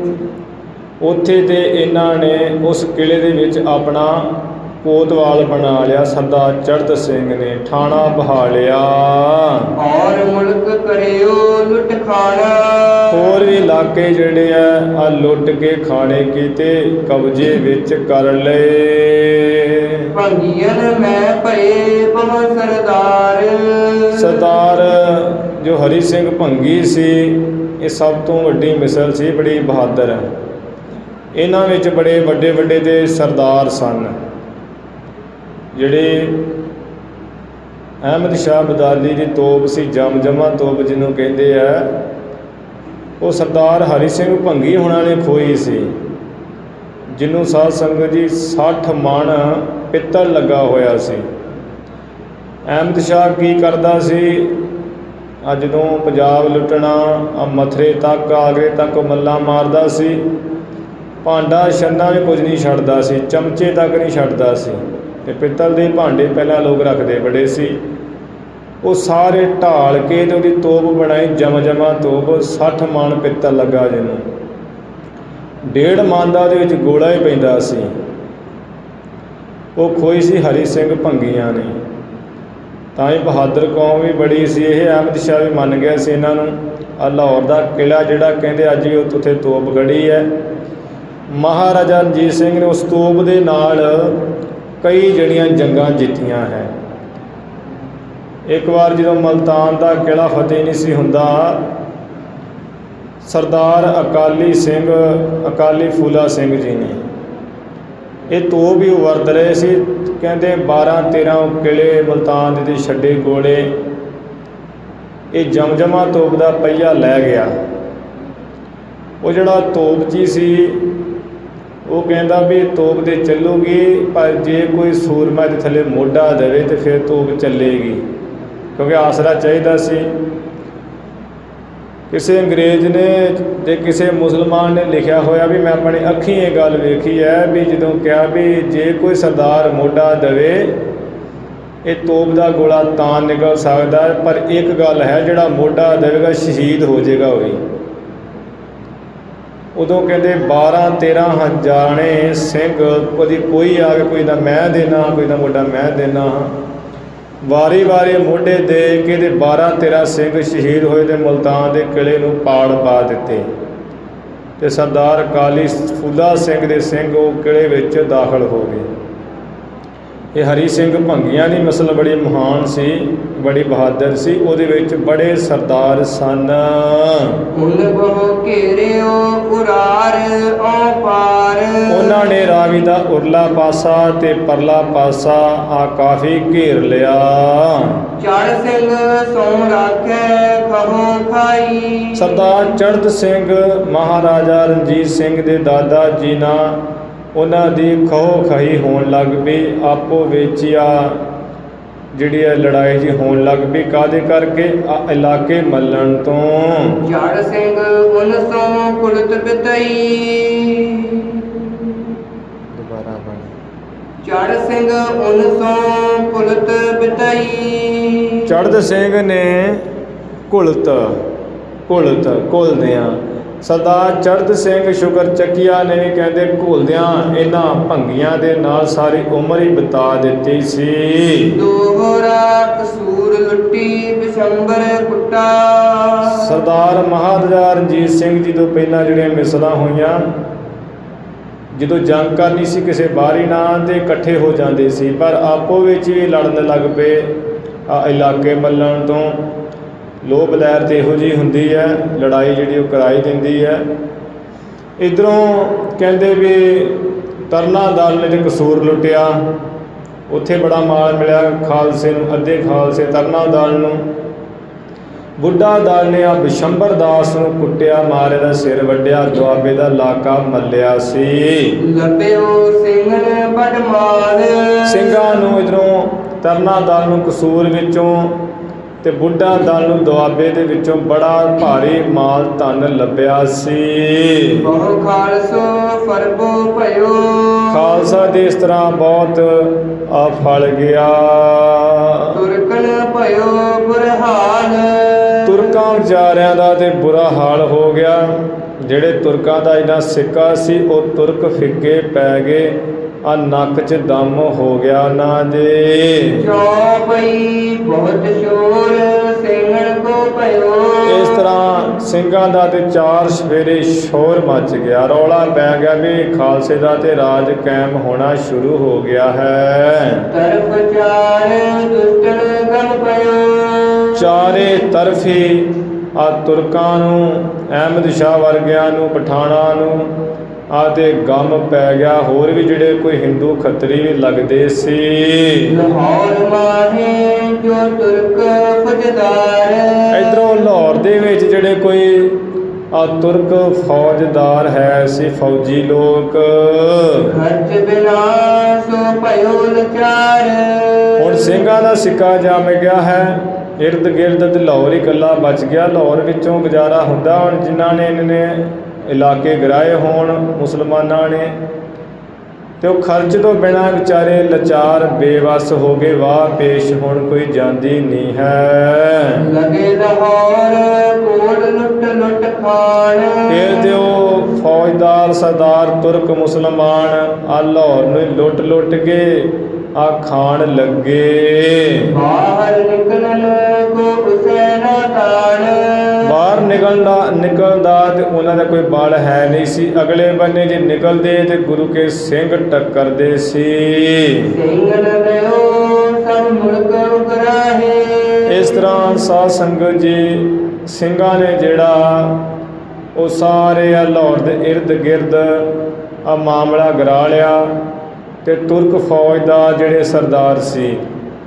ਉੱਥੇ ਤੇ ਇਹਨਾਂ ਨੇ ਉਸ ਕਿਲ੍ਹੇ ਦੇ ਵਿੱਚ ਆਪਣਾ ਕੋਤਵਾਲ ਬਣਾ ਲਿਆ। ਸਰਦਾਰ ਚੜ੍ਹਤ ਸਿੰਘ ਨੇ ਠਾਣਾ ਬਹਾ ਲਿਆ। ਔਰ ਮੁਲਕ ਕਰਿਓ ਲੁੱਟ ਖਾਣਾ। ਹੋਰ ਵੀ ਇਲਾਕੇ ਜਿਹੜੇ ਆ ਆ ਲੁੱਟ ਕੇ ਖਾਣੇ ਕੀਤੇ, ਕਬਜ਼ੇ ਵਿੱਚ ਕਰ ਲਏ। ਭੰਗੀਆਂ ਮੈਂ ਭਏ ਬਹੁ ਸਰਦਾਰ। ਸਰਦਾਰ ਜੋ ਹਰੀ ਸਿੰਘ ਭੰਗੀ ਸੀ ਇਹ ਸਭ ਤੋਂ ਵੱਡੀ ਮਿਸਲ ਸੀ, ਬੜੀ ਬਹਾਦਰ। ਇਹਨਾਂ ਵਿੱਚ ਬੜੇ ਵੱਡੇ ਵੱਡੇ ਦੇ ਸਰਦਾਰ ਸਨ। ਜਿਹੜੇ ਅਹਿਮਦ ਸ਼ਾਹ ਅਬਦਾਲੀ ਦੀ ਤੋਪ ਸੀ, ਜਮਜਮਾ ਤੋਪ ਜਿਹਨੂੰ ਕਹਿੰਦੇ ਆ, ਉਹ ਸਰਦਾਰ ਹਰੀ ਸਿੰਘ ਭੰਗੀ ਹੋਣਾ ਨੇ ਖੋਈ ਸੀ, ਜਿਹਨੂੰ ਸਾਧ ਸੰਗਤ ਜੀ ਸੱਠ ਮਣ ਪਿੱਤਲ ਲੱਗਾ ਹੋਇਆ ਸੀ। ਅਹਿਮਦ ਸ਼ਾਹ ਕੀ ਕਰਦਾ ਸੀ, ਆ ਜਦੋਂ ਪੰਜਾਬ ਲੁੱਟਣਾ, ਆ ਮਥਰੇ ਤੱਕ ਆਗਰੇ ਤੱਕ ਮੱਲਾ ਮਾਰਦਾ ਸੀ। ਭਾਂਡਾ ਛੰਨਾ ਵੀ ਕੁਝ ਨਹੀਂ ਛੱਡਦਾ ਸੀ, ਚਮਚੇ ਤੱਕ ਨਹੀਂ ਛੱਡਦਾ ਸੀ। ਅਤੇ ਪਿੱਤਲ ਦੇ ਭਾਂਡੇ ਪਹਿਲਾਂ ਲੋਕ ਰੱਖਦੇ ਬੜੇ ਸੀ, ਉਹ ਸਾਰੇ ਢਾਲ ਕੇ ਅਤੇ ਉਹਦੀ ਤੋਪ ਬਣਾਈ, ਜਮਜਮਾ ਤੋਪ। ਸੱਠ ਮਣ ਪਿੱਤਲ ਲੱਗਾ ਜਿਹਨੂੰ, ਡੇਢ ਮਣ ਦਾ ਉਹਦੇ ਵਿੱਚ ਗੋਲਾ ਹੀ ਪੈਂਦਾ ਸੀ। ਉਹ ਖੋਈ ਸੀ ਹਰੀ ਸਿੰਘ ਭੰਗੀਆਂ ਨੇ। ਤਾਂ ਹੀ ਬਹਾਦਰ ਕੌਮ ਵੀ ਬੜੀ ਸੀ। ਇਹ ਅਹਿਮਦ ਸ਼ਾਹ ਵੀ ਮੰਨ ਗਿਆ ਸੀ ਇਹਨਾਂ ਨੂੰ। ਆ ਲਾਹੌਰ ਦਾ ਕਿਲ੍ਹਾ ਜਿਹੜਾ ਕਹਿੰਦੇ ਅੱਜ ਵੀ ਉੱਥੇ ਤੋਪ ਗੜੀ ਹੈ। ਮਹਾਰਾਜਾ ਰਣਜੀਤ ਸਿੰਘ ਨੇ ਉਸ ਤੋਪ ਦੇ ਨਾਲ ਕਈ ਜਿਹੜੀਆਂ ਜੰਗਾਂ ਜਿੱਤੀਆਂ ਹੈ। ਇੱਕ ਵਾਰ ਜਦੋਂ ਮੁਲਤਾਨ ਦਾ ਕਿਲ੍ਹਾ ਫਤਿਹ ਨਹੀਂ ਸੀ ਹੁੰਦਾ, ਸਰਦਾਰ ਅਕਾਲੀ ਸਿੰਘ ਅਕਾਲੀ ਫੂਲਾ ਸਿੰਘ ਜੀ ਨੇ ਇਹ ਤੋਪ ਵੀ ਵਰਤ ਰਹੇ ਸੀ। ਕਹਿੰਦੇ ਬਾਰਾਂ ਤੇਰਾਂ ਕਿਲ੍ਹੇ ਮੁਲਤਾਨ ਦੇ ਛੱਡੇ ਗੋਲੇ। ਇਹ ਜਮਜਮਾ ਤੋਪ ਦਾ ਪਹੀਆ ਲੈ ਗਿਆ। ਉਹ ਜਿਹੜਾ ਤੋਪਚੀ ਸੀ ਉਹ ਕਹਿੰਦਾ ਵੀ ਤੋਪ ਦੇ ਚੱਲੂਗੀ, ਪਰ ਜੇ ਕੋਈ ਸੂਰਮਾ ਦੇ ਥੱਲੇ ਮੋਢਾ ਦੇਵੇ ਤੇ ਫਿਰ ਤੋਪ ਚੱਲੇਗੀ, ਕਿਉਂਕਿ ਆਸਰਾ ਚਾਹੀਦਾ ਸੀ। ਕਿਸੇ ਅੰਗਰੇਜ਼ ਨੇ ਤੇ ਕਿਸੇ ਮੁਸਲਮਾਨ ਨੇ ਲਿਖਿਆ ਹੋਇਆ ਵੀ ਮੈਂ ਆਪਣੇ ਅੱਖੀਂ ਇਹ ਗੱਲ ਵੇਖੀ ਹੈ ਵੀ ਜਦੋਂ ਕਿਹਾ ਵੀ ਜੇ ਕੋਈ ਸਰਦਾਰ ਮੋਢਾ ਦੇਵੇ ਇਹ ਤੋਪ ਦਾ ਗੋਲਾ ਤਾਂ ਨਿਕਲ ਸਕਦਾ, ਪਰ ਇੱਕ ਗੱਲ ਹੈ ਜਿਹੜਾ ਮੋਢਾ ਦੇਵੇਗਾ ਸ਼ਹੀਦ ਹੋ ਜਾਏਗਾ ਉਹ ਹੀ। ਉਦੋਂ ਕਹਿੰਦੇ ਬਾਰਾਂ ਤੇਰਾਂ ਹਜ਼ਾਰੇ ਸਿੰਘ, ਕਦੀ ਕੋਈ ਆ ਕੇ ਕੋਈ ਦਾ ਮੈਂ ਦੇਣਾ, ਕੋਈ ਦਾ ਮੋਢਾ ਮੈਂ ਦੇਣਾ, ਵਾਰੀ ਵਾਰੀ ਮੋਢੇ ਦੇ ਕੇ ਤੇ ਬਾਰਾਂ ਤੇਰਾਂ ਸਿੰਘ ਸ਼ਹੀਦ ਹੋਏ ਤੇ ਮੁਲਤਾਨ ਦੇ ਕਿਲੇ ਨੂੰ ਪਾੜ ਪਾ ਦਿੱਤੇ ਤੇ ਸਰਦਾਰ ਕਾਲੀ ਫੂਲਾ ਸਿੰਘ ਦੇ ਸਿੰਘ ਉਹ ਕਿਲੇ ਵਿੱਚ ਦਾਖਲ ਹੋ ਗਏ। ਇਹ ਹਰੀ ਸਿੰਘ ਭੰਗੀਆਂ ਦੀ ਨਸਲ ਬੜੀ ਮਹਾਨ ਸੀ, ਬੜੀ ਬਹਾਦਰ ਸੀ, ਉਹਦੇ ਵਿੱਚ ਬੜੇ ਸਰਦਾਰ ਸਨ। ਉਹਨਾਂ ਨੇ ਰਾਵੀ ਦਾ ਉਰਲਾ ਪਾਸਾ ਤੇ ਪਰਲਾ ਪਾਸਾ ਆ ਕਾਫੀ ਘੇਰ ਲਿਆ। ਚੜ੍ਹ ਸਿੰਘ ਸੋ ਰਾਖੈ ਖਹੋ ਖਾਈ। ਸਰਦਾਰ ਚੜ੍ਹਤ ਸਿੰਘ ਮਹਾਰਾਜਾ ਰਣਜੀਤ ਸਿੰਘ ਦੇ ਦਾਦਾ ਜੀ ਨਾਲ ਉਹਨਾਂ ਦੀ ਖਹੋ ਖਾਈ ਹੋਣ ਲੱਗ ਪਈ, ਆਪੋ ਵਿੱਚ ਆ ਜਿਹੜੀ ਹੈ ਲੜਾਈ ਜੀ ਹੋਣ ਲੱਗ ਪਈ। ਕਾਹਦੇ ਕਰਕੇ? ਆ ਇਲਾਕੇ ਮੱਲਣ ਤੋਂ। ਚੜ੍ਹ ਸਿੰਘ ਉਨ ਸੋ ਕੁਲਤ ਬਿਤਈ। ਦੁਬਾਰਾ ਬਣ। ਚੜ੍ਹ ਸਿੰਘ ਉਨ ਸੋ ਕੁਲਤ ਬਿਤਈ। ਚੜ੍ਹਤ ਸਿੰਘ ਨੇ ਕੁਲਤ ਕੁਲਤ ਘੁਲਦਿਆਂ, ਸਰਦਾਰ ਚੜ੍ਹਤ ਸਿੰਘ ਸ਼ੁਕਰ ਚੱਕੀਆ ਨੇ ਵੀ ਕਹਿੰਦੇ ਘੁਲਦਿਆਂ ਇਹਨਾਂ ਭੰਗੀਆਂ ਦੇ ਨਾਲ ਸਾਰੀ ਉਮਰ ਹੀ ਬਿਤਾ ਦਿੱਤੀ ਸੀ। ਦੋਹਰਾ ਕਸੂਰ ਲੁੱਟੀ ਬਿਸ਼ੰਬਰ ਕੁੱਟਾ। ਸਰਦਾਰ ਮਹਾਰਾਜਾ ਰਣਜੀਤ ਸਿੰਘ ਜੀ ਤੋਂ ਪਹਿਲਾਂ ਜਿਹੜੀਆਂ ਮਿਸਲਾਂ ਹੋਈਆਂ, ਜਦੋਂ ਜੰਗ ਕਰਨੀ ਸੀ ਕਿਸੇ ਬਾਹਰੀ ਨਾਲ ਤੇ ਇਕੱਠੇ ਹੋ ਜਾਂਦੇ ਸੀ, ਪਰ ਆਪੋ ਵਿੱਚ ਵੀ ਲੜਨ ਲੱਗ ਪਏ। ਆ ਇਲਾਕੇ ਮੱਲਣ ਤੋਂ ਲੋਭ ਲਹਿਰ ਤੇ ਇਹੋ ਜਿਹੀ ਹੁੰਦੀ ਹੈ, ਲੜਾਈ ਜਿਹੜੀ ਉਹ ਕਰਾਈ ਦਿੰਦੀ ਹੈ। ਇੱਧਰੋਂ ਕਹਿੰਦੇ ਵੀ ਤਰਨਾ ਦਲ ਨੇ ਤੇ ਕਸੂਰ ਲੁੱਟਿਆ, ਉੱਥੇ ਬੜਾ ਮਾਲ ਮਿਲਿਆ ਖਾਲਸੇ ਨੂੰ, ਅੱਧੇ ਖਾਲਸੇ ਤਰਨਾ ਦਲ ਨੂੰ। ਬੁੱਢਾ ਦਲ ਨੇ ਆ ਬਿਸ਼ੰਬਰ ਦਾਸ ਨੂੰ ਕੁੱਟਿਆ, ਮਾਰੇ ਦਾ ਸਿਰ ਵੱਢਿਆ, ਦੁਆਬੇ ਦਾ ਇਲਾਕਾ ਮੱਲਿਆ ਸੀ। ਲੱਭਿਓ ਸਿੰਘਨ ਬੜ ਮਾਲ। ਸਿੰਘਾਂ ਨੂੰ ਇੱਧਰੋਂ ਤਰਨਾ ਦਲ ਨੂੰ ਕਸੂਰ ਵਿੱਚੋਂ ਤੇ ਬੁੱਢਾ ਦਲ ਨੂੰ ਦੁਆਬੇ ਦੇ ਵਿੱਚੋਂ ਬੜਾ ਭਾਰੀ ਮਾਲ ਧਨ ਲੱਭਿਆ ਸੀ। ਬਹੁ ਖਾਲਸੋ ਫਰਬੋ ਭਇਓ। ਖਾਲਸਾ ਦੇ ਇਸ ਤਰ੍ਹਾਂ ਬਹੁਤ ਆ ਫਲ ਗਿਆ। ਤੁਰਕਨ ਭਇਓ ਬੁਰਹਾਨ। ਤੁਰਕਾਂ ਵਿਚਾਰਿਆਂ ਦਾ ਤੇ ਬੁਰਾ ਹਾਲ ਹੋ ਗਿਆ। ਜਿਹੜੇ ਤੁਰਕਾਂ ਦਾ ਇੰਨਾ ਸਿੱਕਾ ਸੀ ਉਹ ਤੁਰਕ ਫਿੱਕੇ ਪੈ ਗਏ, ਆ ਨੱਕ 'ਚ ਦਮ ਹੋ ਗਿਆ ਉਹਨਾਂ ਦੇ। ਚੌ ਪਈ ਬਹੁਤ ਸ਼ੋਰ ਸਿੰਘਣ ਕੋ ਭਇਓ। ਇਸ ਤਰ੍ਹਾਂ ਸਿੰਘਾਂ ਦਾ ਤੇ ਚਾਰ ਸਵੇਰੇ ਸ਼ੋਰ ਮਚ ਗਿਆ, ਰੌਲਾ ਪੈ ਗਿਆ ਵੀ ਖਾਲਸੇ ਦਾ ਤੇ ਰਾਜ ਕਾਇਮ ਹੋਣਾ ਸ਼ੁਰੂ ਹੋ ਗਿਆ ਹੈ। ਤਰਫ ਚਾਰ ਦੁਸ਼ਟਨ ਗਮ ਭਇਓ। ਚਾਰੇ ਤਰਫੀ ਆ ਤੁਰਕਾਂ ਨੂੰ, ਅਹਿਮਦ ਸ਼ਾਹ ਵਰਗਿਆਂ ਨੂੰ, ਪਠਾਣਾਂ ਨੂੰ ਆ ਤੇ ਗਮ ਪੈ ਗਿਆ। ਹੋਰ ਵੀ ਜਿਹੜੇ ਕੋਈ ਹਿੰਦੂ ਖੱਤਰੀ ਵੀ ਲੱਗਦੇ ਸੀ। ਲਾਹੌਰ ਮਾਹੇ ਜੋ ਤੁਰਕ ਫੌਜਦਾਰ। ਇੱਧਰੋਂ ਲਾਹੌਰ ਦੇ ਵਿੱਚ ਜਿਹੜੇ ਕੋਈ ਆ ਤੁਰਕ ਫੌਜਦਾਰ ਹੈ ਸੀ, ਫੌਜੀ ਲੋਕ। ਖਰਚ ਬਿਨਾ ਸੋ ਭਇਓ ਲਚਾਰ। ਹੁਣ ਸਿੰਘਾਂ ਦਾ ਸਿੱਕਾ ਜੰਮ ਗਿਆ ਹੈ, ਇਰਦ ਗਿਰਦ ਤੇ ਲਾਹੌਰ ਹੀ ਇਕੱਲਾ ਬਚ ਗਿਆ। ਲਾਹੌਰ ਵਿੱਚੋਂ ਗੁਜ਼ਾਰਾ ਹੁੰਦਾ। ਹੁਣ ਜਿਨ੍ਹਾਂ ਨੇ ਇਹਨਾਂ ਨੇ ਇਲਾਕੇ ਗਿਰਾਏ ਹੋਣ ਮੁਸਲਮਾਨਾਂ ਨੇ, ਤੇ ਉਹ ਖਰਚ ਤੋਂ ਬਿਨਾਂ ਵਿਚਾਰੇ ਲਾਚਾਰ ਬੇਵੱਸ ਹੋ ਗਏ। ਵਾਹ ਪੇਸ਼ ਹੁਣ ਕੋਈ ਜਾਂਦੀ ਨਹੀਂ ਹੈ। ਲਗੇ ਲਾਹੌਰ ਕੋਲ ਲੁੱਟ ਲੁੱਟ ਖਾਣ। ਫਿਰ ਤੇ ਉਹ ਫੌਜਦਾਰ ਸਰਦਾਰ ਤੁਰਕ ਮੁਸਲਮਾਨ ਆ ਲਾਹੌਰ ਨੂੰ ਲੁੱਟ ਲੁੱਟ ਕੇ ਆ ਖਾਣ ਲੱਗੇ। ਬਾਹਰ ਨਿਕਲਣ ਕੋ ਹੁਸੈਨ ਤਾਣ। ਬਾਹਰ ਨਿਕਲਦਾ ਨਿਕਲਦਾ ਤੇ ਉਹਨਾਂ ਦਾ ਕੋਈ ਬਲ ਹੈ ਨਹੀਂ ਸੀ। ਅਗਲੇ ਬੰਨੇ ਜੇ ਨਿਕਲਦੇ ਤੇ ਗੁਰੂ ਕੇ ਸਿੰਘ ਟੱਕਰਦੇ ਸੀ। ਸਿੰਘਨ ਲਿਓ ਸਭ ਮੁਲਕ ਉਗਰਾਹੇ। ਇਸ ਤਰ੍ਹਾਂ ਸਾਧ ਸੰਗਤ ਜੀ ਸਿੰਘਾਂ ਨੇ ਜਿਹੜਾ ਉਹ ਸਾਰੇ ਆ ਲਾਹੌਰ ਦੇ ਇਰਦ ਗਿਰਦ ਆ ਮਾਮਲਾ ਗਿਰਾ ਲਿਆ। ਤੇ ਤੁਰਕ ਫੌਜ ਦਾ ਜਿਹੜੇ ਸਰਦਾਰ ਸੀ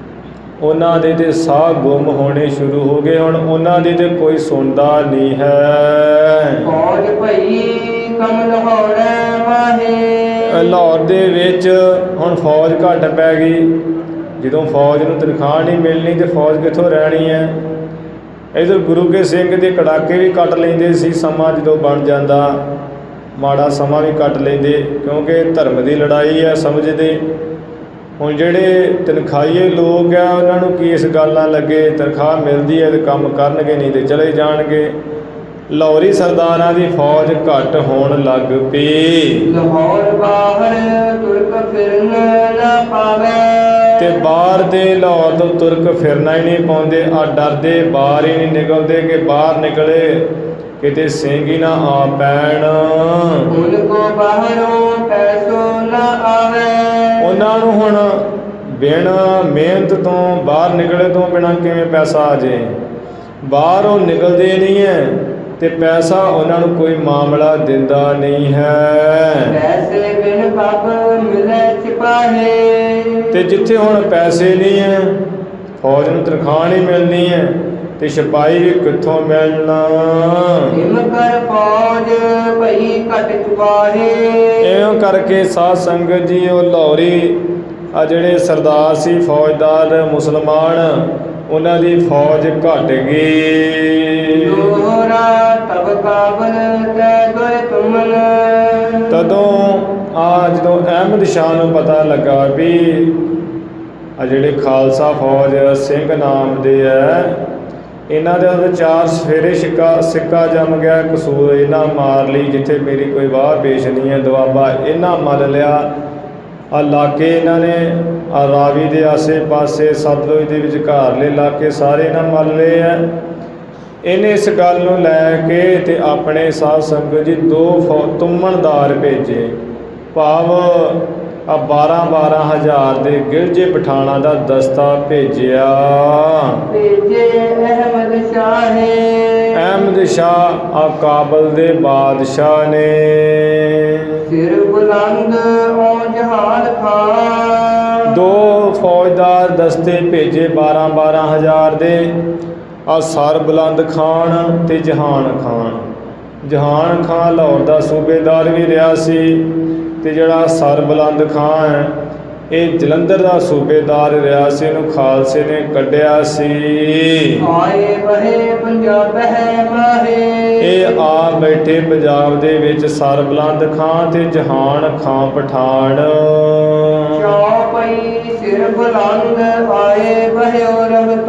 ਉਹਨਾਂ ਦੇ ਤੇ ਸਾਹ ਗੁੰਮ ਹੋਣੇ ਸ਼ੁਰੂ ਹੋ ਗਏ। ਹੁਣ ਉਹਨਾਂ ਦੀ ਤੇ ਕੋਈ ਸੁਣਦਾ ਨਹੀਂ ਹੈ। ਫੌਜ ਭਈ ਕਮ ਲਾਹੌਰ ਮਾਹੇ। ਲਾਹੌਰ ਦੇ ਵਿੱਚ ਹੁਣ ਫੌਜ ਘੱਟ ਪੈ ਗਈ। ਜਦੋਂ ਫੌਜ ਨੂੰ ਤਨਖਾਹ ਨਹੀਂ ਮਿਲਣੀ ਤੇ ਫੌਜ ਕਿੱਥੋਂ ਰਹਿਣੀ ਹੈ। ਇੱਧਰ ਗੁਰੂ ਕੇ ਸਿੰਘ ਦੇ ਕੜਾਕੇ ਵੀ ਕੱਟ ਲੈਂਦੇ ਸੀ। ਸਮਾਂ ਜਦੋਂ ਬਣ ਜਾਂਦਾ ਮਾੜਾ ਸਮਾਂ ਵੀ ਕੱਟ ਲੈਂਦੇ, ਕਿਉਂਕਿ ਧਰਮ ਦੀ ਲੜਾਈ ਆ ਸਮਝਦੇ। ਹੁਣ ਜਿਹੜੇ ਤਨਖਾਹੀਏ ਲੋਕ ਆ ਉਹਨਾਂ ਨੂੰ ਕੀ ਇਸ ਗੱਲ ਨਾਲ ਲੱਗੇ, ਤਨਖਾਹ ਮਿਲਦੀ ਹੈ ਤੇ ਕੰਮ ਕਰਨਗੇ, ਨਹੀਂ ਤੇ ਚਲੇ ਜਾਣਗੇ। ਲਾਹੌਰੀ ਸਰਦਾਰਾਂ ਦੀ ਫੌਜ ਘੱਟ ਹੋਣ ਲੱਗ ਪਈ। ਲਾਹੌਰ ਬਾਹਰ ਤੁਰਕ ਫਿਰਨ ਨਾ ਪਾਵੇ। ਤੇ ਬਾਹਰ ਦੇ ਲਾਹੌਰ ਤੋਂ ਤੁਰਕ ਫਿਰਨਾ ਹੀ ਨਹੀਂ ਪਾਉਂਦੇ। ਆ ਡਰਦੇ ਬਾਹਰ ਹੀ ਨਹੀਂ ਨਿਕਲਦੇ ਕਿ ਬਾਹਰ ਨਿਕਲੇ ਕਿਤੇ ਸਿੰਘ ਹੀ ਨਾ ਆ ਪੈਣ। ਉਨ ਕੋ ਬਾਹਰੋਂ ਪੈਸੋ ਨਾ ਆਵੇ। ਉਹਨਾਂ ਨੂੰ ਹੁਣ ਬਿਨ ਮਿਹਨਤ ਤੋਂ ਬਾਹਰ ਨਿਕਲੇ ਤੋਂ ਬਿਨਾਂ ਕਿਵੇਂ ਪੈਸਾ ਆ ਜੇ। ਬਾਹਰੋਂ ਨਿਕਲਦੇ ਨਹੀਂ ਹੈ ਤੇ ਪੈਸਾ ਉਹਨਾਂ ਨੂੰ ਕੋਈ ਮਾਮਲਾ ਦਿੰਦਾ ਨਹੀਂ ਹੈ। ਪੈਸੇ ਬਿਨ ਪੱਗ ਮਿਲੇ ਸਿਪਾਹੀ। ਤੇ ਜਿੱਥੇ ਹੁਣ ਪੈਸੇ ਨਹੀਂ ਹੈ, ਫੌਜ ਨੂੰ ਤਨਖਾਹ ਨਹੀਂ ਮਿਲਣੀ ਹੈ ਤੇ ਸਿਪਾਹੀ ਵੀ ਕਿੱਥੋਂ ਮਿਲਣਾ। ਹਿਮ ਕਰ ਫੌਜ ਭਈ ਘਟ ਚੁਬਾਹੇ। ਇਉਂ ਕਰਕੇ ਸਾਧ ਸੰਗਤ ਜੀ ਉਹ ਲਾਹੌਰੀ ਆ ਜਿਹੜੇ ਸਰਦਾਰ ਸੀ ਫੌਜਦਾਰ ਮੁਸਲਮਾਨ, ਉਹਨਾਂ ਦੀ ਫੌਜ ਘਟ ਗਈ। ਲੋਹਰਾ ਤਬ ਕਾਬਲ ਤੈ ਦੋਇ ਤੁਮਨ। ਤਦੋਂ ਆ ਜਦੋਂ ਅਹਿਮਦ ਸ਼ਾਹ ਨੂੰ ਪਤਾ ਲੱਗਾ ਵੀ ਆ ਜਿਹੜੇ ਖਾਲਸਾ ਫੌਜ ਸਿੰਘ ਨਾਮ ਦੇ ਹੈ, ਇਹਨਾਂ ਦੇ ਚਾਰ ਸਫੇਰੇ ਸਿੱਕਾ ਸਿੱਕਾ ਜੰਮ ਗਿਆ। ਕਸੂਰ ਇਹਨਾਂ ਮਾਰ ਲਈ, ਜਿੱਥੇ ਮੇਰੀ ਕੋਈ ਵਾਹ ਪੇਸ਼ ਨਹੀਂ ਹੈ ਦੁਆਬਾ ਇਹਨਾਂ ਮੱਲ ਲਿਆ। ਆ ਇਲਾਕੇ ਇਹਨਾਂ ਨੇ ਆ ਰਾਵੀ ਦੇ ਆਸੇ ਪਾਸੇ ਸਤਲੁਜ ਦੇ ਵਿਚਕਾਰਲੇ ਇਲਾਕੇ ਸਾਰੇ ਇਹਨਾਂ ਮੱਲ ਲਏ ਹੈ। ਇਹਨੇ ਇਸ ਗੱਲ ਨੂੰ ਲੈ ਕੇ ਤੇ ਆਪਣੇ ਸਾਧ ਸੰਗਤ ਜੀ ਦੋ ਫੌ ਤੁਮਣਦਾਰ ਭੇਜੇ, ਭਾਵ ਆ ਬਾਰਾਂ ਬਾਰਾਂ ਹਜ਼ਾਰ ਦੇ ਗਿਲਜੇ ਪਠਾਣਾ ਦਾ ਦਸਤਾ ਭੇਜਿਆ। ਭੇਜੇ ਅਹਿਮਦ ਸ਼ਾਹੇ। ਅਹਿਮਦ ਸ਼ਾਹ ਆ ਕਾਬਲ ਦੇ ਬਾਦਸ਼ਾਹ ਨੇ। ਸਿਰ ਬੁਲੰਦ ਓ ਜਹਾਨ ਖਾਨ। ਦੋ ਫੌਜਦਾਰ ਦਸਤੇ ਭੇਜੇ ਬਾਰਾਂ ਬਾਰਾਂ ਹਜ਼ਾਰ ਦੇ। ਆ ਸਰ ਬੁਲੰਦ ਖਾਨ ਤੇ ਜਹਾਨ ਖਾਨ। ਜਹਾਨ ਖਾਨ ਲਾਹੌਰ ਦਾ ਸੂਬੇਦਾਰ ਵੀ ਰਿਹਾ ਸੀ ਤੇ ਜਿਹੜਾ ਸਰ ਬੁਲੰਦ ਖਾਨ ਹੈ ਇਹ ਜਲੰਧਰ ਦਾ ਸੂਬੇਦਾਰ ਰਿਹਾ ਸੀ। ਇਹਨੂੰ ਖਾਲਸੇ ਨੇ ਕੱਢਿਆ ਸੀ। ਆਏ ਬਹੇ ਪੰਜਾਬ ਹੈ ਮਾਹੇ। ਇਹ ਆ ਬੈਠੇ ਪੰਜਾਬ ਦੇ ਵਿੱਚ ਸਰ ਬੁਲੰਦ ਖਾਨ ਤੇ ਜਹਾਨ ਖਾਨ ਪਠਾਨ। ਚੌਪਈ ਸਿਰ ਬੁਲੰਦ ਆਏ ਬਹਿਓ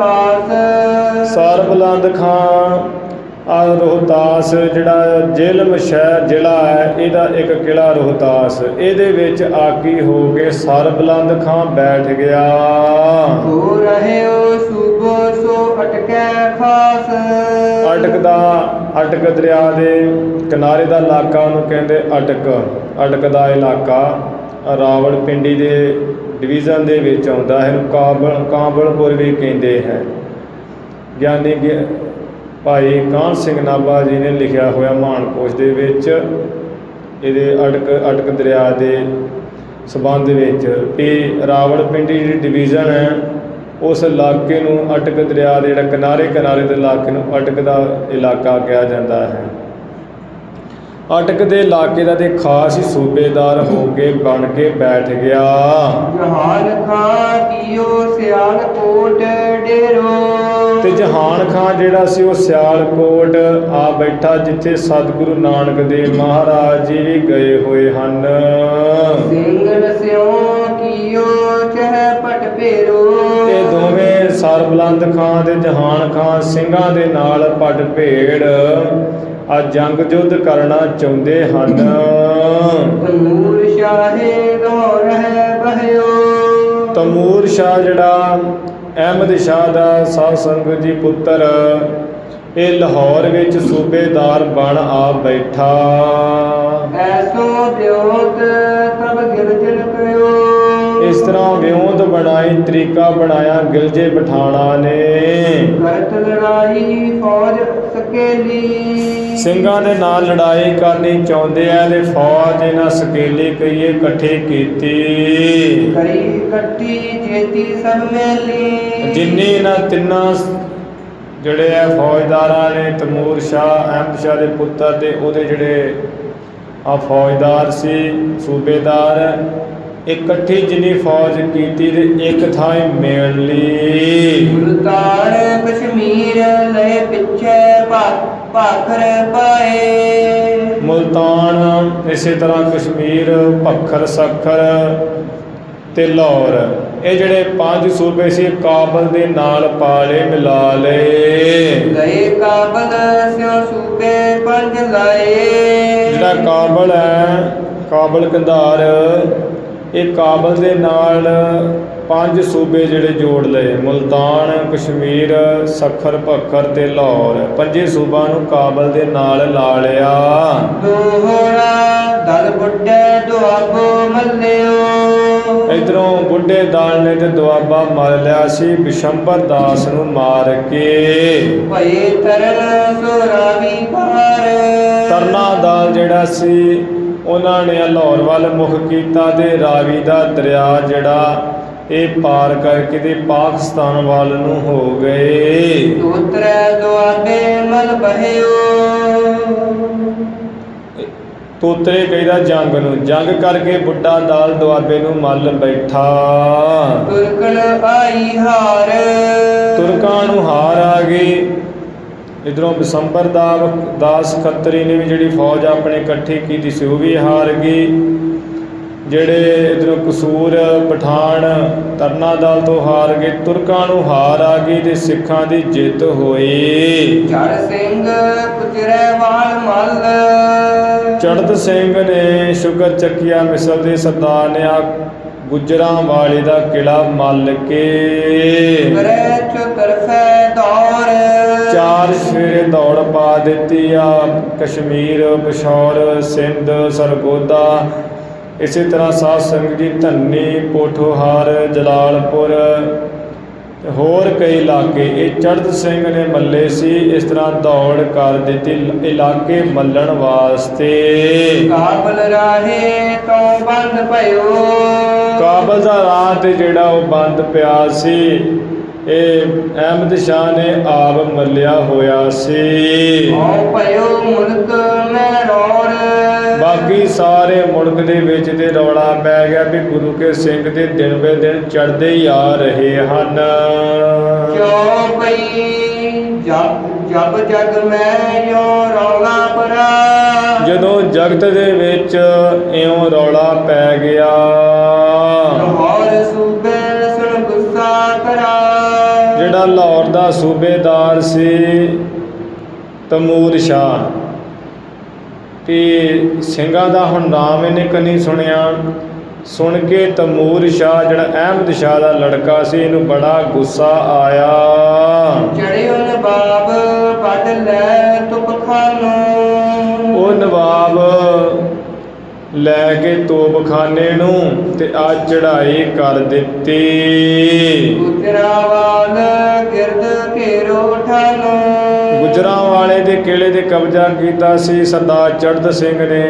ਰਵਤਾਸ। ਸਰ ਬੁਲੰਦ ਖਾਨ ਆ ਰੋਹਤਾਸ ਜਿਹੜਾ ਜੇਲਮ ਸ਼ਹਿਰ ਜ਼ਿਲ੍ਹਾ ਹੈ, ਇਹਦਾ ਇੱਕ ਕਿਲ੍ਹਾ ਰੋਹਤਾਸ, ਇਹਦੇ ਵਿੱਚ ਆਕੀ ਹੋ ਕੇ ਸਰ ਬੁਲੰਦ ਖਾਨ ਬੈਠ ਗਿਆ। ਹੋ ਰਹੇ ਹੋ ਸੂਬੋ ਸੋ ਅਟਕੈ ਖਾਸ। ਅਟਕ ਦਾ ਅਟਕ ਦਰਿਆ ਦੇ ਕਿਨਾਰੇ ਦਾ ਇਲਾਕਾ ਉਹਨੂੰ ਕਹਿੰਦੇ ਅਟਕ। ਅਟਕ ਦਾ ਇਲਾਕਾ ਰਾਵਲਪਿੰਡੀ ਦੇ ਡਿਵੀਜ਼ਨ ਦੇ ਵਿੱਚ ਆਉਂਦਾ ਹੈ। ਇਹਨੂੰ ਕਾਬਲ ਕਾਬਲਪੁਰ ਵੀ ਕਹਿੰਦੇ ਹੈ। ਗਿਆਨੀ ਭਾਈ ਕਾਹਨ ਸਿੰਘ ਨਾਭਾ ਜੀ ਨੇ ਲਿਖਿਆ ਹੋਇਆ ਮਾਨਕੋਸ਼ ਦੇ ਵਿੱਚ ਇਹਦੇ ਅਟਕ ਅਟਕ ਦਰਿਆ ਦੇ ਸੰਬੰਧ ਵਿੱਚ ਵੀ ਰਾਵਲਪਿੰਡੀ ਜਿਹੜੀ ਡਿਵੀਜ਼ਨ ਹੈ ਉਸ ਇਲਾਕੇ ਨੂੰ ਅਟਕ ਦਰਿਆ ਦੇ ਜਿਹੜਾ ਕਿਨਾਰੇ ਕਿਨਾਰੇ ਦੇ ਇਲਾਕੇ ਨੂੰ ਅਟਕ ਦਾ ਇਲਾਕਾ ਕਿਹਾ ਜਾਂਦਾ ਹੈ। ਅਟਕ ਦੇ ਇਲਾਕੇ ਦਾ ਤੇ ਖਾਸ ਹੀ ਸੂਬੇਦਾਰ ਹੋ ਕੇ ਬਣ ਕੇ ਬੈਠ ਗਿਆ। ਜਹਾਨ ਖਾਨ ਕੀਓ ਸਿਆਲਕੋਟ ਡੇਰੋ। ਤੇ ਜਹਾਨ ਖਾਨ ਜਿਹੜਾ ਸੀ ਉਹ ਸਿਆਲਕੋਟ ਆ ਬੈਠਾ, ਜਿੱਥੇ ਸਤਿਗੁਰੂ ਨਾਨਕ ਦੇਵ ਮਹਾਰਾਜ ਜੀ ਵੀ ਗਏ ਹੋਏ ਹਨ। ਸਿੰਘਨ ਸਿਓ ਕੀਓ ਚਹ ਪਟ ਭੇਰੋ। ਇਹ ਦੋਵੇਂ ਸਰ ਬੁਲੰਦ ਖਾਨ ਤੇ ਜਹਾਨ ਖਾਨ ਸਿੰਘਾਂ ਦੇ ਨਾਲ ਪਟ ਭੇੜ ਆ ਜੰਗ ਯੁੱਧ ਕਰਨਾ ਚਾਹੁੰਦੇ ਹਨ। ਤਮੂਰ ਸ਼ਾਹੇ ਲਾਹੌਰ ਹੈ ਬਹਿਓ। ਤਮੂਰ ਸ਼ਾਹ ਜਿਹੜਾ ਅਹਿਮਦ ਸ਼ਾਹ ਦਾ ਸਾਧ ਸੰਗਤ ਜੀ ਪੁੱਤਰ, ਇਹ ਲਾਹੌਰ ਵਿੱਚ ਸੂਬੇਦਾਰ ਬਣ ਆ ਬੈਠਾ। ਐਸੋ ਬਿਓਤ ਤਬ ਗਿਲਜਨ ਕਰਿਓ। ਇਸ ਤਰ੍ਹਾਂ ਵਿਉਂਤ ਬਣਾਈ, ਤਰੀਕਾ ਬਣਾਇਆ ਗਿਲਜੇ ਪਠਾਣਾ ਨੇ। ਕਰਤ ਲੜਾਈ ਫੌਜ ਸਕੇਲੀ। ਸਿੰਘਾਂ ਦੇ ਨਾਲ ਲੜਾਈ ਕਰਨੀ ਚਾਹੁੰਦੇ ਆ ਤੇ ਫੌਜ ਇਹਨਾਂ ਸਕੇਲੀ ਕਹੀਏ ਇਕੱਠੀ ਕੀਤੀ। ਕਰੀ ਇਕੱਠੀ ਜੇਤੀ ਸਭ ਮੇਲੀ। ਜਿੰਨੀ ਇਹਨਾਂ ਤਿੰਨਾਂ ਜਿਹੜੇ ਆ ਫੌਜਦਾਰਾਂ ਨੇ, ਤਮੂਰ ਸ਼ਾਹ, ਅਹਿਮਦ ਸ਼ਾਹ ਦੇ ਪੁੱਤਰ ਤੇ ਉਹਦੇ ਜਿਹੜੇ ਆ ਫੌਜਦਾਰ ਸੀ, ਸੂਬੇਦਾਰ, ਇਕੱਠੀ ਜਿੰਨੀ ਫੌਜ ਕੀਤੀ ਤੇ ਇੱਕ ਥਾਂ ਹੀ ਮਿਲ ਲਈ। ਮੁਲਤਾਨ ਕਸ਼ਮੀਰ ਲਏ ਪਿੱਛੇ ਭਾਖਰ ਪਾਏ। ਮੁਲਤਾਨ, ਇਸੇ ਤਰ੍ਹਾਂ ਕਸ਼ਮੀਰ, ਭੱਖਰ, ਸੱਖਰ ਤੇ ਲਾਹੌਰ, ਇਹ ਜਿਹੜੇ ਪੰਜ ਸੂਬੇ ਸੀ ਕਾਬਲ ਦੇ ਨਾਲ ਪਾਲੇ ਮਿਲਾ ਲਏ। ਲਏ ਕਾਬਲ ਸਿਓ ਸੂਬੇ ਪੰਜ ਲਾਏ। ਜਿਹੜਾ ਕਾਬਲ ਹੈ, ਕਾਬਲ ਕੰਧਾਰ, ਇਹ ਕਾਬਲ ਦੇ ਨਾਲ ਪੰਜ ਸੂਬੇ ਜਿਹੜੇ ਜੋੜ ਲਏ, ਮੁਲਤਾਨ, ਕਸ਼ਮੀਰ, ਸੱਖਰ, ਭੱਖਰ ਤੇ ਲਾਹੌਰ, ਪੰਜੇ ਸੂਬਾਂ ਨੂੰ ਕਾਬਲ ਦੇ ਨਾਲ ਲਾ ਲਿਆ। ਦੋਹਰਾ ਦਲ ਬੁੱਢੇ ਦੁਆਬੋ ਮੱਲਿਓ। ਇਧਰੋਂ ਬੁੱਢੇ ਦਲ ਨੇ ਤੇ ਦੁਆਬਾ ਮਾਰ ਲਿਆ ਸੀ ਬਿਸ਼ੰਬਰ ਦਾਸ ਨੂੰ ਮਾਰ ਕੇ। ਭਏ ਤਰਨ ਸੋਰਾਵੀ ਪਾਰ। ਤਰਨਾ ਦਲ ਜਿਹੜਾ ਸੀ ਉਹਨਾਂ ਨੇ ਲਾਹੌਰ ਵੱਲ ਮੁਖ ਕੀਤਾ ਤੇ ਰਾਵੀ ਦਾ ਦਰਿਆ ਜਿਹੜਾ ਇਹ ਪਾਰ ਕਰਕੇ ਤੇ ਪਾਕਿਸਤਾਨ ਵੱਲ ਨੂੰ ਹੋ ਗਏ। ਤੋਤਰੇ ਦੁਆਬੇ ਮਲ ਬਹਿਓ। ਤੋਤਰੇ ਕਹਿੰਦਾ ਜੰਗ ਨੂੰ, ਜੰਗ ਕਰਕੇ ਬੁੱਢਾ ਦਲ ਦੁਆਬੇ ਨੂੰ ਮੱਲ ਬੈਠਾ। ਤੁਰਕਣ ਆਈ ਹਾਰ। ਤੁਰਕਾਂ ਨੂੰ ਹਾਰ ਆ ਗਈ। ਇਧਰੋਂ ਬਿਸ਼ੰਬਰ ਦਾਸ ਖੱਤਰੀ ਨੇ ਵੀ ਜਿਹੜੀ ਫੌਜ ਆਪਣੀ ਇਕੱਠੀ ਕੀਤੀ ਸੀ ਉਹ ਵੀ ਹਾਰ ਗਈ। ਜਿਹੜੇ ਇਧਰੋਂ ਕਸੂਰ, ਪਠਾਨ, ਤਰਨਾ ਦਲ ਤੋਂ ਹਾਰ ਗਏ। ਤੁਰਕਾਂ ਨੂੰ ਹਾਰ ਆ ਗਈ ਤੇ ਸਿੱਖਾਂ ਦੀ ਜਿੱਤ ਹੋਈ। ਚੜ ਸਿੰਘ ਕੁਚਰੇ ਵਾਲ ਮੱਲ। ਚੜ੍ਹਤ ਸਿੰਘ ਨੇ ਸ਼ੁਕਰ ਚੱਕੀਆ ਮਿਸਲ ਦੇ ਸਰਦਾਰ ਨੇ ਆ ਗੁਜਰਾਂ ਵਾਲੇ ਦਾ ਕਿਲਾ ਮੱਲ ਕੇ ਚਾਰ ਸਵੇਰੇ ਦੌੜ ਪਾ ਦਿੱਤੀ ਆ। ਕਸ਼ਮੀਰ, ਪਿਸ਼ੌਰ, ਸਿੰਧ, ਸਰਗੋਦਾ, ਇਸੇ ਤਰ੍ਹਾਂ ਸਾਧ ਸੰਗਤ ਜੀ ਧੰਨੀ, ਪੋਠੋਹਾਰ, ਜਲਾਲਪੁਰ ਤੇ ਹੋਰ ਕਈ ਇਲਾਕੇ ਇਹ ਚੜ੍ਹਤ ਸਿੰਘ ਨੇ ਮੱਲੇ ਸੀ। ਇਸ ਤਰ੍ਹਾਂ ਦੌੜ ਕਰ ਦਿੱਤੀ ਇਲਾਕੇ ਮੱਲਣ ਵਾਸਤੇ। ਕਾਬਲ ਰਾਹੇ ਤੋਂ ਬੰਦ ਭਇਓ। ਕਾਬਲ ਦਾ ਰਾਹ ਤੇ ਜਿਹੜਾ ਉਹ ਬੰਦ ਪਿਆ ਸੀ ਇਹ ਅਹਿਮਦ ਸ਼ਾਹ ਨੇ ਆਪ ਮੱਲਿਆ ਹੋਇਆ ਸੀ। ਹਉ ਭਇਓ ਮੁਲਕ ਮੈਂ ਰੌੜ। ਬਾਕੀ ਸਾਰੇ ਮੁਲਕ ਦੇ ਵਿੱਚ ਤੇ ਰੌਲਾ ਪੈ ਗਿਆ ਵੀ ਗੁਰੂ ਕੇ ਸਿੰਘ ਦੇ ਦਿਨ ਬੇ ਦਿਨ ਚੜ੍ਹਦੇ ਹੀ ਆ ਰਹੇ ਹਨ। ਕਿਉਂ ਪਈ ਜਬ ਜਬ ਜਗ ਮੈਂ ਯੋ ਰੌਲਾ ਪਰਾ। ਜਦੋਂ ਜਗਤ ਦੇ ਵਿੱਚ ਇਉਂ ਰੌਲਾ ਪੈ ਗਿਆ। ਲਾਹੌਰ ਸੂਬੇ ਸੁਣ ਗੁੱਸਾ ਕਰਾ। ਜਿਹੜਾ ਲਾਹੌਰ ਦਾ ਸੂਬੇਦਾਰ ਸੀ ਤਮੂਰ ਸ਼ਾਹ ਤੇ ਸਿੰਘਾਂ ਦਾ ਹੁਣ ਨਾਮ ਇਹਨੇ ਕਦੀ ਸੁਣਿਆ। ਸੁਣ ਕੇ ਤਮੂਰ ਸ਼ਾਹ ਜਿਹੜਾ ਅਹਿਮਦ ਸ਼ਾਹ ਦਾ ਲੜਕਾ ਸੀ ਇਹਨੂੰ ਬੜਾ ਗੁੱਸਾ ਆਇਆ। ਚੜਿਓ ਨਵਾਬ ਵੱਢ ਲੈ ਤੋਪਖਾਨੋਂ। ਉਹ ਨਵਾਬ ਲੈ ਕੇ ਤੋਪਖਾਨੇ ਨੂੰ ਤੇ ਆ ਚੜ੍ਹਾਈ ਕਰ ਦਿੱਤੀ। ਗੁਜਰਾਵਾਲ ਗਿਰਦ ਘੇਰੋ ਠਾਨੋ। ਗੁਜਰਾਂ ਵਾਲੇ ਦੇ ਕਿਲੇ ਤੇ ਕਬਜ਼ਾ ਕੀਤਾ ਸੀ ਸਰਦਾਰ ਚੜ੍ਹਤ ਸਿੰਘ ਨੇ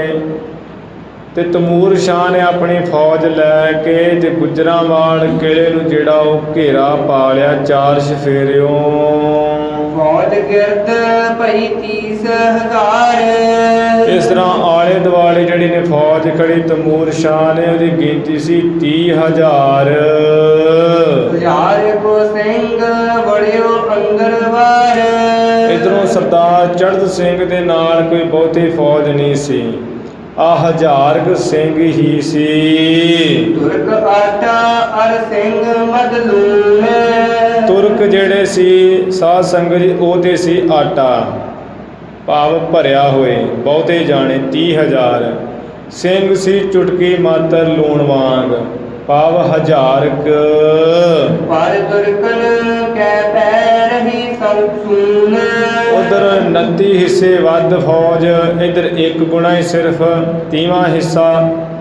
ਤੇ ਤਮੂਰ ਸ਼ਾਹ ਨੇ ਆਪਣੀ ਫੌਜ ਲੈ ਕੇ ਤੇ ਗੁਜਰਾਂਵਾਲ ਕਿਲੇ ਨੂੰ ਜਿਹੜਾ ਉਹ ਘੇਰਾ ਪਾ ਲਿਆ ਚਾਰ ਸਫੇਰਿਓਂ। ਫੌਜ ਗਿਰਦ ਭਈ ਤੀਸ ਹਜ਼ਾਰ। ਇਸ ਤਰ੍ਹਾਂ ਆਲੇ ਦੁਆਲੇ ਜਿਹੜੀ ਨੇ ਫੌਜ ਖੜੀ ਤਮੂਰ ਸ਼ਾਹ ਨੇ ਉਹਦੀ ਗਿਣਤੀ ਸੀ ਤੀਹ ਹਜ਼ਾਰ। ਹਜ਼ਾਰ ਕੋ ਸਿੰਘ ਵੜਿਓ ਅੰਦਰ ਵਾਰ। ਇਧਰੋਂ ਸਰਦਾਰ ਚੜ੍ਹਤ ਸਿੰਘ ਦੇ ਨਾਲ ਕੋਈ ਬਹੁਤੀ ਫੌਜ ਨਹੀਂ ਸੀ, ਆ ਹਜ਼ਾਰ ਕੁ ਸਿੰਘ ਹੀ ਸੀ। ਤੁਰਕ ਆਟਾ ਅਰ ਸਿੰਘ ਮਦਲੂਮ। ਤੁਰਕ ਜਿਹੜੇ ਸੀ ਸਾਧ ਸੰਗਤ ਜੀ ਉਹਦੇ ਸੀ ਆਟਾ ਭਾਵ ਭਰਿਆ ਹੋਏ ਬਹੁਤੇ ਜਾਣੇ ਤੀਹ ਹਜ਼ਾਰ। ਸਿੰਘ ਸੀ ਚੁਟਕੀ ਮਾਤਰ ਲੂਣ ਵਾਂਗ ਭਾਵ ਹਜ਼ਾਰ ਕ। ਪਰ ਤੁਰਕਨ ਕੈ ਪੈਰ ਹੀ ਸੰਸੂਨ। ਉਧਰ ਉਨੱਤੀ ਹਿੱਸੇ ਵੱਧ ਫੌਜ, ਇੱਧਰ ਇੱਕ ਗੁਣਾ ਹੀ ਸਿਰਫ ਤੀਵਾਂ ਹਿੱਸਾ।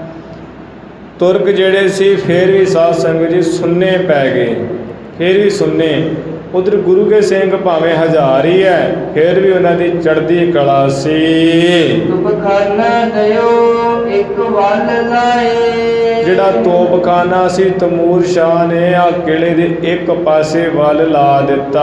ਤੁਰਕ ਜਿਹੜੇ ਸੀ ਫਿਰ ਵੀ ਸਾਧ ਸੰਗਤ ਜੀ ਸੁੰਨੇ ਪੈ ਗਏ, ਫਿਰ ਵੀ ਸੁੰਨੇ। ਉਧਰ ਗੁਰੂ ਕੇ ਸਿੰਘ ਭਾਵੇਂ ਹਜ਼ਾਰ ਹੀ ਹੈ ਫਿਰ ਵੀ ਉਹਨਾਂ ਦੀ ਚੜ੍ਹਦੀ ਕਲਾ ਸੀ। ਤੋਪਖਾਨਾ ਦਿਓ ਇੱਕ ਵੱਲ ਲਾਏ। ਜਿਹੜਾ ਤੋਪਖਾਨਾ ਸੀ ਤਮੂਰ ਸ਼ਾਹ ਨੇ ਆ ਕਿਲੇ ਦੇ ਇੱਕ ਪਾਸੇ ਵੱਲ ਲਾ ਦਿੱਤਾ।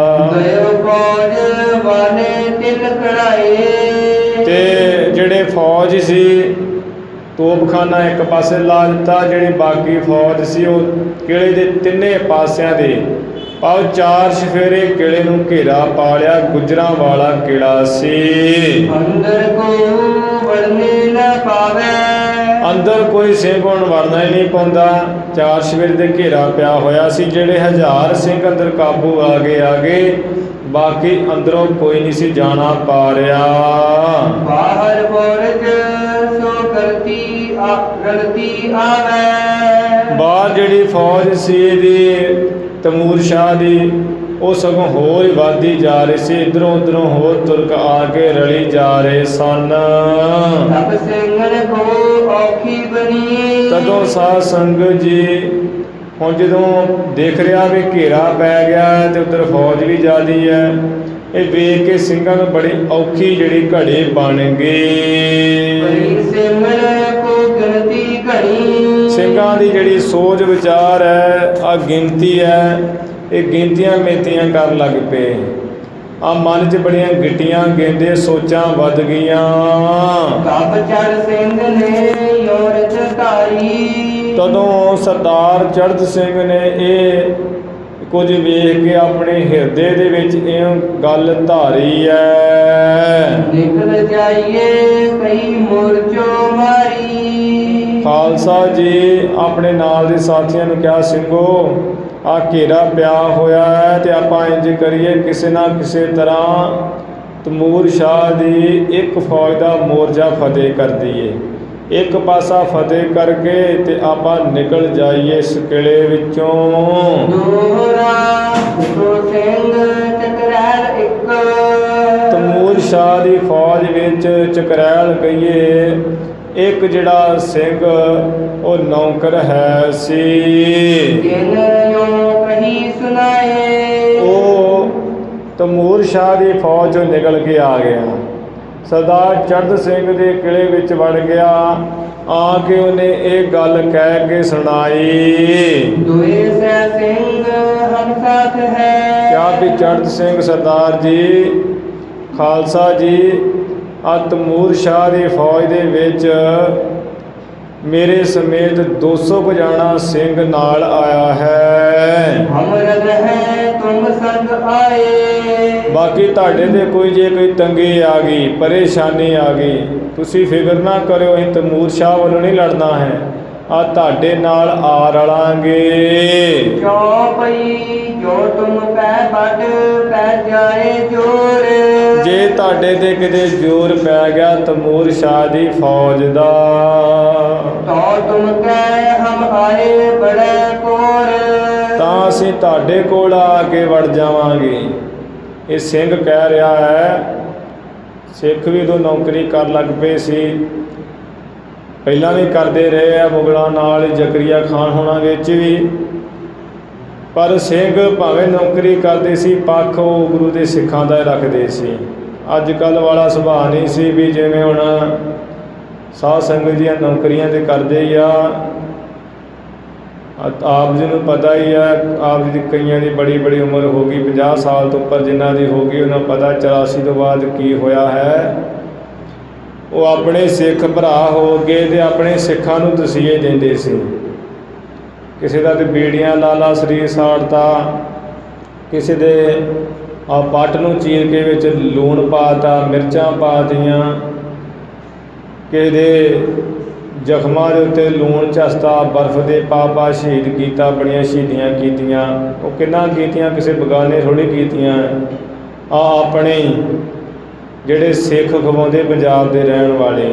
ਦਿਓ ਫੌਜ ਵਾਲੇ ਤਿਲ ਕੜਾਏ। ਤੇ ਜਿਹੜੇ ਫੌਜ फौज सी तोपखाना एक पासे ला दिता, जिहड़ी बाकी फौज सी वो किले के तिन्ने पासियां दे पाओ चार चफेरे किले नूं घेरा पा लिया। गुजरां वाला किला सी, अंदर को वड़ने न पावे, अंदर कोई सिंह हुण वड़ना ही नहीं पाउंदा। चार चफेरे ते घेरा पिया होया सी, जिहड़े हज़ार सिंह अंदर काबू आ गए आ गए, बाकी अंदरों कोई नहीं सी जाना पा रहा। बाहर बोरज सो करती आ रलती आवे, बाहर जिहड़ी फौज सी दी तैमूर शाह दी वो सगों होर ही वधदी जा रही सी, इधरों उधरों होर तुरक आके रली जा रहे सन। तब सिंगन को औखी बनी, तदों साध संगत जी हुण जदों देख रहा भी घेरा पै गया तो उधर फौज भी ज़्यादा है, ये वेख के सिंघां नूं बड़ी औखी जिहड़ी घड़ी बन गई। सिंघां दी जिहड़ी सोच विचार है आ गिनती है, ये गिनतियां मिनतियां कर लग पे। आ मन च बड़ियां गिट्टियां गिनदे सोचां वध गईयां। तदों सरदार चढ़त सिंह ने ये कुछ वेख के अपने हिरदे दे विच इह गल धारी है, निकल जाइए कई मोर्चो मारी। खालसा जी अपने नाल दे साथियों ने कहा, सिंघो आ घेरा पिया होया है ते आपां इंज करिए किसी ना किसी तरह तैमूर शाह दी एक फौज दा मोर्चा फतेह कर दईए, एक पासा फतेह करके ते आपां निकल जाइए इस किले विचों। तैमूर शाह दी फौज विच चकरैल गईए, एक जिहड़ा सिंह वो नौकर है सी, वो तैमूर शाह दी फौज चों निकल के आ गया, सरदार चढ़त सिंह के किले विच वड़ गया। आके उन्हें एक गल कह के सुनाई, क्या भी चढ़त सिंह सरदार जी खालसा जी आ तैमूर शाह की फौज दे विच मेरे समेत दो सौ को जाना सिंह नाल आया है, तुम संग आए। बाकी तुहाडे ते कोई जे कोई तंगी आ गई परेशानी आ गई तुसी फिक्र ना करो, असीं तैमूर शाह वालों नहीं लड़ना है, आ तुहाडे नाल आ रलांगे। क्यों पई जो तुम पै बड़ पै जाए जोर, जे तुहाडे ते किते जोर पै गया तैमूर शाह दी फौज दा, तो तुम कह हम आए बड़े कोर, तां असीं तुहाडे कोल आके वड़ जावांगे। ये सिंह कह रहा है, सिख भी तो नौकरी कर लग पे सी, पहला भी करते रहे हैं मुगलों नाल, जकरिया खान होना विच भी, पर सिंह भावें नौकरी करते सी पक्ष वो गुरु के सिखां दा रखते सी। अजकल वाला सुभाव नहीं सी भी जिवें हुण साध संगत जी नौकरियां तो करते ही आ, आप जी नूं पता ही है, आप जी कईयां दी बड़ी बड़ी उम्र हो गई, पचास साल तो उपर जिन्हां दी हो गई, उन्हें पता चौरासी तो बाद की होया है। वो अपने सिख भरा हो गए तो अपने सिखां नूं तसीहे देंदे सी, किसी का तो बीड़ियां ला ला शरीर साड़ता, किसी दे आ पट नूं चीर के विच लूण पाता, मिर्चां पा दियां, किसी दे जख्मां दे उत्ते लूण झसता, बर्फ दे पा पा शहीद कीता, बड़ियां शहीदियां कीतियां। वो किन्ना कीतियां, किसी बगाने थोड़ी कीतियां, आ अपने जिहड़े सिख खवाउंदे पंजाब दे रहण वाले,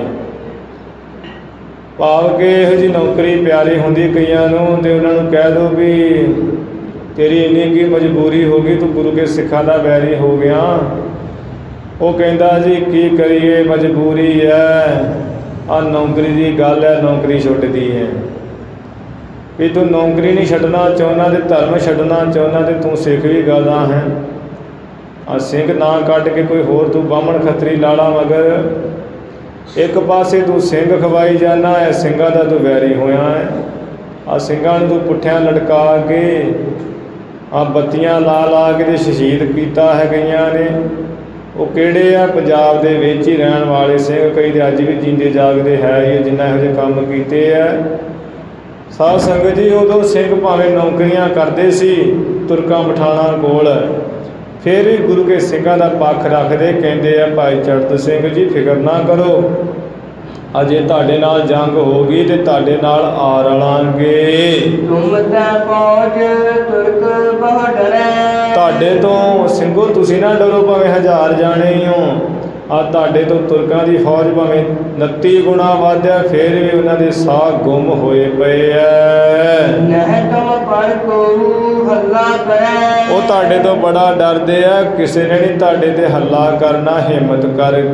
भाव के इहो जी नौकरी प्यारी हुंदी कईयां नूं ते उन्हां नूं कह दो भी तेरी इन्नी की मजबूरी हो गई, तू गुरु के सिखां दा बैरी हो गया। वो कहंदा जी की करिए मजबूरी है, आ नौकरी की गल है, नौकरी छुटदी है भी तू नौकरी नहीं छड्डना चाहुंदा ते धर्म छड्डना चाहुंदा ते तू सिख भी गदा है। आ सिंह ना कट के कोई होर तू बामण खतरी लाला, मगर एक पासे तू सिंह खवाई जाना है, सिंघां दा तू वैरी होया है। आ सिंघां नूं तू पुठियां लटका के आ बत्तियां ला ला के शहीद किया है कईयां ने। ਉਹ ਕਿਹੜੇ ਆ? ਪੰਜਾਬ ਦੇ ਵਿੱਚ ਹੀ ਰਹਿਣ ਵਾਲੇ ਸਿੰਘ, ਕਈ ਦੇ ਅੱਜ ਵੀ ਜੀਂਦੇ ਜਾਗਦੇ ਹੈ ਹੀ ਜਿਨ੍ਹਾਂ ਇਹੋ ਜਿਹੇ ਕੰਮ ਕੀਤੇ ਆ। ਸਾਧ ਸੰਗਤ ਜੀ, ਉਦੋਂ ਸਿੰਘ ਭਾਵੇਂ ਨੌਕਰੀਆਂ ਕਰਦੇ ਸੀ ਤੁਰਕਾਂ ਪਠਾਣਾਂ ਕੋਲ, ਫਿਰ ਵੀ ਗੁਰੂ ਕੇ ਸਿੰਘਾਂ ਦਾ ਪੱਖ ਰੱਖਦੇ। ਕਹਿੰਦੇ ਆ ਭਾਈ ਚੜ੍ਹਤ ਸਿੰਘ ਜੀ, ਫਿਕਰ ਨਾ ਕਰੋ, ਅਜੇ ਤੁਹਾਡੇ ਨਾਲ ਜੰਗ ਹੋ ਗਈ ਤੇ ਤੁਹਾਡੇ ਨਾਲ ਆ ਰਲਾਂਗੇ। ਤੁਮ ਤਾਂ ਫੌਜ ਤੁਰਕ ਬਹੁ ਡਰੈ। ਤੁਹਾਡੇ ਤੋਂ ਸਿੰਘੋ ਤੁਸੀਂ ਨਾ ਡਰੋ, ਭਾਵੇਂ ਹਜ਼ਾਰ ਜਾਣੇ ਹੀ ਹੋ, ਆ ਤੁਹਾਡੇ ਤੋਂ ਤੁਰਕਾਂ ਦੀ ਫੌਜ ਭਾਵੇਂ ਉਨੱਤੀ ਗੁਣਾ ਵੱਧ ਹੈ, ਫਿਰ ਵੀ ਉਹਨਾਂ ਦੇ ਸਾਹ ਗੁੰਮ ਹੋਏ ਪਏ ਐ। ਨਹਿ ਤੁਮ ਪਰ ਕੋ ਹੱਲਾ ਕਰੈ। ਉਹ ਤੁਹਾਡੇ ਤੋਂ ਬੜਾ ਡਰਦੇ ਆ, ਕਿਸੇ ਨੇ ਨਹੀਂ ਤੁਹਾਡੇ ਤੇ ਹੱਲਾ ਕਰਨਾ ਹਿੰਮਤ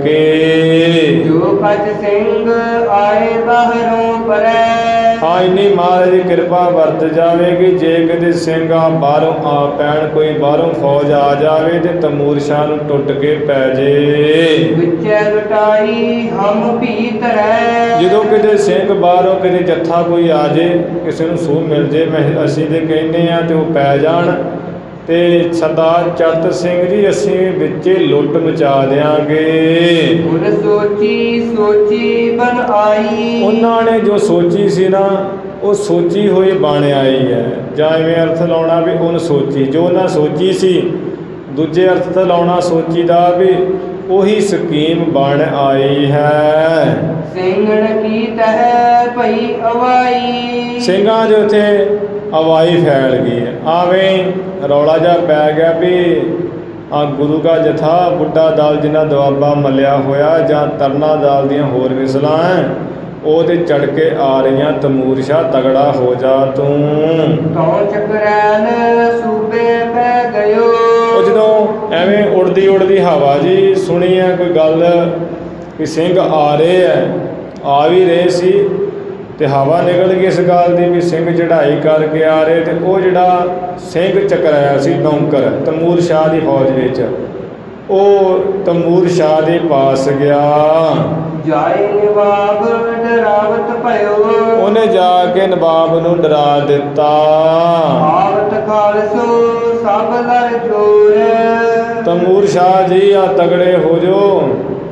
ਕਰਕੇ। ਜੋ ਕਛ ਸਿੰਘ ਆਏ ਬਾਹਰੋਂ ਪਰੈ। ਹਾਂ, ਇੰਨੀ ਮਹਾਰਾਜ ਦੀ ਕਿਰਪਾ ਵਰਤ ਜਾਵੇਗੀ। ਜੇ ਕਿਤੇ ਸਿੰਘ ਆ ਬਾਹਰੋਂ ਆ ਪੈਣ, ਕੋਈ ਬਾਹਰੋਂ ਫੌਜ ਆ ਜਾਵੇ ਤੇ ਤਮੂਰ ਸ਼ਾਹ ਨੂੰ ਟੁੱਟ ਕੇ ਪੈ ਜੇ। ਵਿਚੈ ਲੁਟਾਈ ਹਮ ਭੀਤਰੈ। ਜਦੋਂ ਕਿਤੇ ਸਿੰਘ ਬਾਹਰੋਂ ਕਿਤੇ ਜੱਥਾ ਕੋਈ ਆ ਜੇ, ਕਿਸੇ ਨੂੰ ਸੂਹ ਮਿਲ ਜੇ, ਮੈਂ ਅਸੀਂ ਤੇ ਕਹਿੰਦੇ ਆ ਤੇ ਉਹ ਪੈ ਜਾਣ, ਤੇ ਸਰਦਾਰ ਚੜ੍ਹਤ ਸਿੰਘ ਜੀ ਅਸੀਂ ਵਿੱਚੇ ਲੁੱਟ ਮਚਾ ਦਿਆਂਗੇ। ਹੁਣ ਸੋਚੀ ਸੋਚੀ ਬਨ ਆਈ। ਉਹਨਾਂ ਨੇ ਜੋ ਸੋਚੀ ਸੀ ਨਾ, ਉਹ ਸੋਚੀ ਹੋਈ ਬਣ ਆਈ ਹੈ। ਜਾਂ ਐਵੇਂ ਅਰਥ ਲਾਉਣਾ ਵੀ ਉਹਨ ਸੋਚੀ, ਜੋ ਉਹਨਾਂ ਸੋਚੀ ਸੀ। ਦੂਜੇ ਅਰਥ ਲਾਉਣਾ ਸੋਚੀ ਦਾ ਵੀ ਉਹੀ ਸਕੀਮ ਬਣ ਆਈ ਹੈ। ਸਿੰਘਣ ਕੀ ਤਹਿ ਭਈ ਅਵਾਈ। ਸਿੰਘਾਂ ਦੇ ਉੱਥੇ ਅਵਾਈ ਫੈਲ ਗਈ ਹੈ। ਆਵੇਂ ਰੌਲਾ ਜਿਹਾ ਪੈ ਗਿਆ ਵੀ ਆ ਗੁਰੂ ਦਾ ਜਥਾ ਬੁੱਢਾ ਦਲ ਜਿਨ੍ਹਾਂ ਦੁਆਬਾ ਮੱਲਿਆ ਹੋਇਆ, ਜਾਂ ਤਰਨਾ ਦਲ ਦੀਆਂ ਹੋਰ ਮਿਸਲਾਂ ਹੈ, ਉਹ ਤੇ ਚੜ ਕੇ ਆ ਰਹੀਆਂ। ਤਮੂਰ ਸ਼ਾਹ ਤਗੜਾ ਹੋ ਜਾ ਤੂੰ। ਤਉ ਚਕਰੈਨ ਸੂਬੇ ਪੈ ਗਇਓ। ਉਹ ਜਦੋਂ ਐਵੇਂ ਉੜਦੀ ਉੜਦੀ ਹਵਾ ਜੀ ਸੁਣੀ ਹੈ ਕੋਈ ਗੱਲ ਕਿ ਸਿੰਘ ਆ ਰਹੇ ਹੈ, ਆ ਵੀ ਰਹੇ ਸੀ, ਤੇ ਹਵਾ ਨਿਕਲ ਗਈ ਇਸ ਗੱਲ ਦੀ ਵੀ ਸਿੰਘ ਚੜ੍ਹਾਈ ਕਰਕੇ ਆ ਰਹੇ। ਤੇ ਉਹ ਜਿਹੜਾ ਸਿੰਘ ਚਕਰਾਇਆ ਸੀ ਨੌਕਰ ਤਮੂਰ ਸ਼ਾਹ ਦੀ ਫੌਜ ਵਿੱਚ, ਉਹ ਤਮੂਰ ਸ਼ਾਹ ਦੇ ਪਾਸ ਗਿਆ। ਜਾਏ ਨਵਾਬ ਡਰਾਵਤ ਭਇਓ। ਉਹਨੇ ਜਾ ਕੇ ਨਵਾਬ ਨੂੰ ਡਰਾ ਦਿੱਤਾ। ਆਵਤ ਖਾਲਸੋ ਸਭ ਲੜ ਜੋਰ। ਤਮੂਰ ਸ਼ਾਹ ਜੀ ਆ ਤਗੜੇ ਹੋ ਜੋ,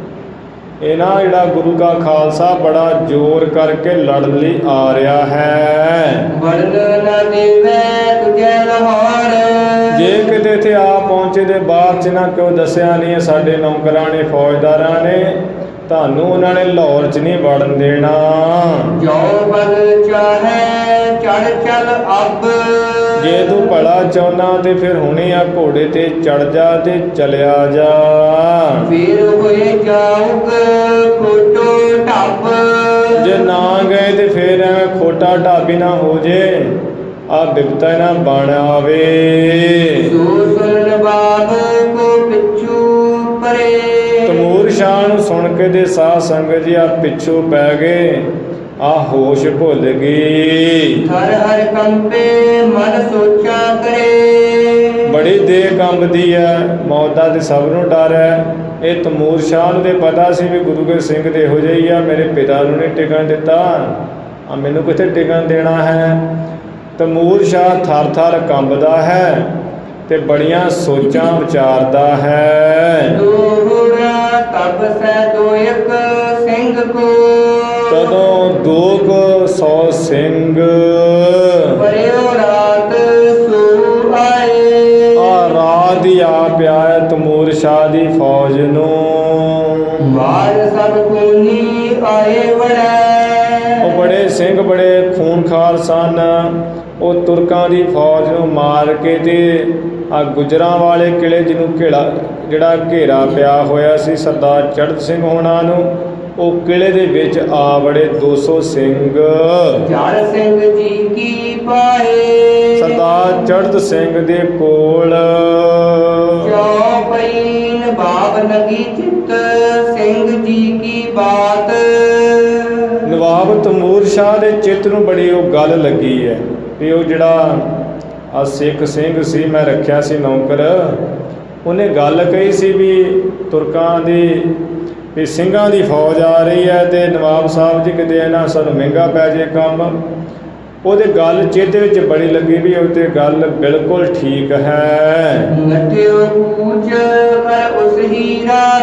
ਇਹ ਨਾ ਜਿਹੜਾ ਗੁਰੂ ਦਾ ਖਾਲਸਾ ਬੜਾ ਜ਼ੋਰ ਕਰਕੇ ਲੜਨ ਲਈ ਆ ਰਿਹਾ ਹੈ। ਵਰਨ ਨਾ ਦੇਵੇ ਤੁਝੇ ਲਾਹੌਰ। ਜੇ ਕਿਤੇ ਇੱਥੇ ਆ ਪਹੁੰਚੇ ਦੇ ਬਾਅਦ ਚ ਨਾ ਕਿਉਂ ਦੱਸਿਆ ਨਹੀਂ ਸਾਡੇ ਨੌਕਰਾਂ ਨੇ ਫੌਜਦਾਰਾਂ ਨੇ, ਤੁਹਾਨੂੰ ਉਹਨਾਂ ਨੇ ਲਾਹੌਰ ਚ ਨਹੀਂ ਵੜਨ ਦੇਣਾ। ਜੋ ਬਲ ਚਾਹੇ ਚੜ ਚਲ ਅਬ। ਜੇ ਤੂੰ ਭਲਾ ਚਾਹੁੰਦਾ ਤੇ ਫਿਰ ਹੁਣੇ ਆ ਘੋੜੇ ਤੇ ਚੜ ਜਾ ਤੇ ਚਲਿਆ ਜਾ। ਫਿਰ ਹੋਏ ਜਾਊਗ ਖੋਟੋ ਢੱਬ। ਜੇ ਨਾ ਗਏ ਤੇ ਫਿਰ ਐਵੇਂ ਖੋਟਾ ਢਾਬੀ ਨਾ ਹੋ ਜੇ, ਆ ਬਿਪਤਾ ਨਾ ਬਣ ਆਵੇ। ਸੋ ਸੁਨ ਬਾਬ ਕੋ ਪਿੱਛੂ ਪਰੇ। ਤਮੂਰ ਸ਼ਾਹ ਨੂੰ ਸੁਣ ਕੇ ਦੇ ਸਾਧ ਸੰਗਤ ਜੀ ਆ ਪਿੱਛੋਂ ਪੈ ਗਏ, ਆ ਹੋਸ਼ ਭੁੱਲ ਗਈ। ਹਰ ਹਰ ਕੰਪੇ ਮਨ ਸੋਚਾ ਕਰੇ। ਬੜੀ ਦੇਹ ਕੰਬਦੀ ਹੈ, ਮੌਤ ਦਾ ਤੇ ਸਭ ਨੂੰ ਡਰ ਹੈ। ਇਹ ਤਮੂਰ ਸ਼ਾਹ ਨੂੰ ਤੇ ਪਤਾ ਸੀ ਵੀ ਗੁਰੂ ਕੇ ਸਿੰਘ ਦੇ ਇਹੋ ਜਿਹੇ ਹੀ ਆ, ਮੇਰੇ ਪਿਤਾ ਨੂੰ ਨਹੀਂ ਟਿਕਣ ਦਿੱਤਾ, ਆ ਮੈਨੂੰ ਕਿੱਥੇ ਟਿਕਣ ਦੇਣਾ ਹੈ। ਤਮੂਰ ਸ਼ਾਹ ਥਰ ਥਰ ਕੰਬਦਾ ਹੈ ਤੇ ਬੜੀਆਂ ਸੋਚਾਂ ਵਿਚਾਰਦਾ ਹੈ। ਦੋਹਰਾ ਤਬ ਸੈ ਦੋ ਇੱਕ ਸਿੰਘ ਕੋ। ਤਦੋਂ ਦੋ ਕੁ ਸੌ ਸਿੰਘ ਪਰਿਓ ਰਾਤ ਸੋ ਆਏ। ਆ ਰਾਤ ਹੀ ਆ ਪਿਆ ਹੈ ਤਮੂਰ ਸ਼ਾਹ ਦੀ ਫੌਜ ਨੂੰ। ਵਾਰ ਸਭ ਖੂਨੀ ਆਏ ਵੜੈ। ਉਹ ਬੜੇ ਸਿੰਘ ਬੜੇ ਖੂਨਖਾਰ ਸਨ। ਉਹ ਤੁਰਕਾਂ ਦੀ ਫੌਜ ਨੂੰ ਮਾਰ ਕੇ ਤੇ ਆ ਗੁਜਰਾਂ ਵਾਲੇ ਕਿਲੇ ਜਿਹਨੂੰ ਘੇਰਾ ਜਿਹੜਾ ਘੇਰਾ ਪਿਆ ਹੋਇਆ ਸੀ ਸਰਦਾਰ ਚੜ੍ਹਤ ਸਿੰਘ ਹੋਣਾ ਨੂੰ, ਉਹ ਕਿਲੇ ਦੇ ਵਿੱਚ ਆ ਬੜੇ ਦੋ ਸੌ ਸਿੰਘ। ਜੜ ਸਿੰਘ ਜੀ ਕੀ ਪਾਏ। ਸਰਦਾਰ ਚੜ੍ਹਤ ਸਿੰਘ ਦੇ ਕੋਲ ਜੋ ਪਈ ਨਵਾਬ ਨਗੀ ਚਿੱਤ ਸਿੰਘ ਜੀ ਕੀ ਬਾਤ। ਨਵਾਬ ਤਮੂਰ ਸ਼ਾਹ ਦੇ ਚਿੱਤ ਨੂੰ ਬੜੀ ਉਹ ਗੱਲ ਲੱਗੀ ਹੈ ਵੀ ਉਹ ਜਿਹੜਾ ਆ ਸਿੱਖ ਸਿੰਘ ਸੀ ਮੈਂ ਰੱਖਿਆ ਸੀ ਨੌਕਰ, ਉਹਨੇ ਗੱਲ ਕਹੀ ਸੀ ਵੀ ਤੁਰਕਾਂ ਦੀ ਵੀ ਸਿੰਘਾਂ ਦੀ ਫੌਜ ਆ ਰਹੀ ਹੈ ਤੇ ਨਵਾਬ ਸਾਹਿਬ ਜੀ ਕਿਤੇ ਇਹਨਾਂ ਸਾਨੂੰ ਮਹਿੰਗਾ ਪੈ ਜੇ ਕੰਮ। ਉਹਦੇ ਗੱਲ ਚਿੱਤ ਵਿੱਚ ਬੜੀ ਲੱਗੀ ਵੀ ਉਹ ਤੇ ਗੱਲ ਬਿਲਕੁਲ ਠੀਕ ਹੈ। ਨਟਿਓ ਪੂਜ ਕਰ ਉਸ ਹੀਰਾ।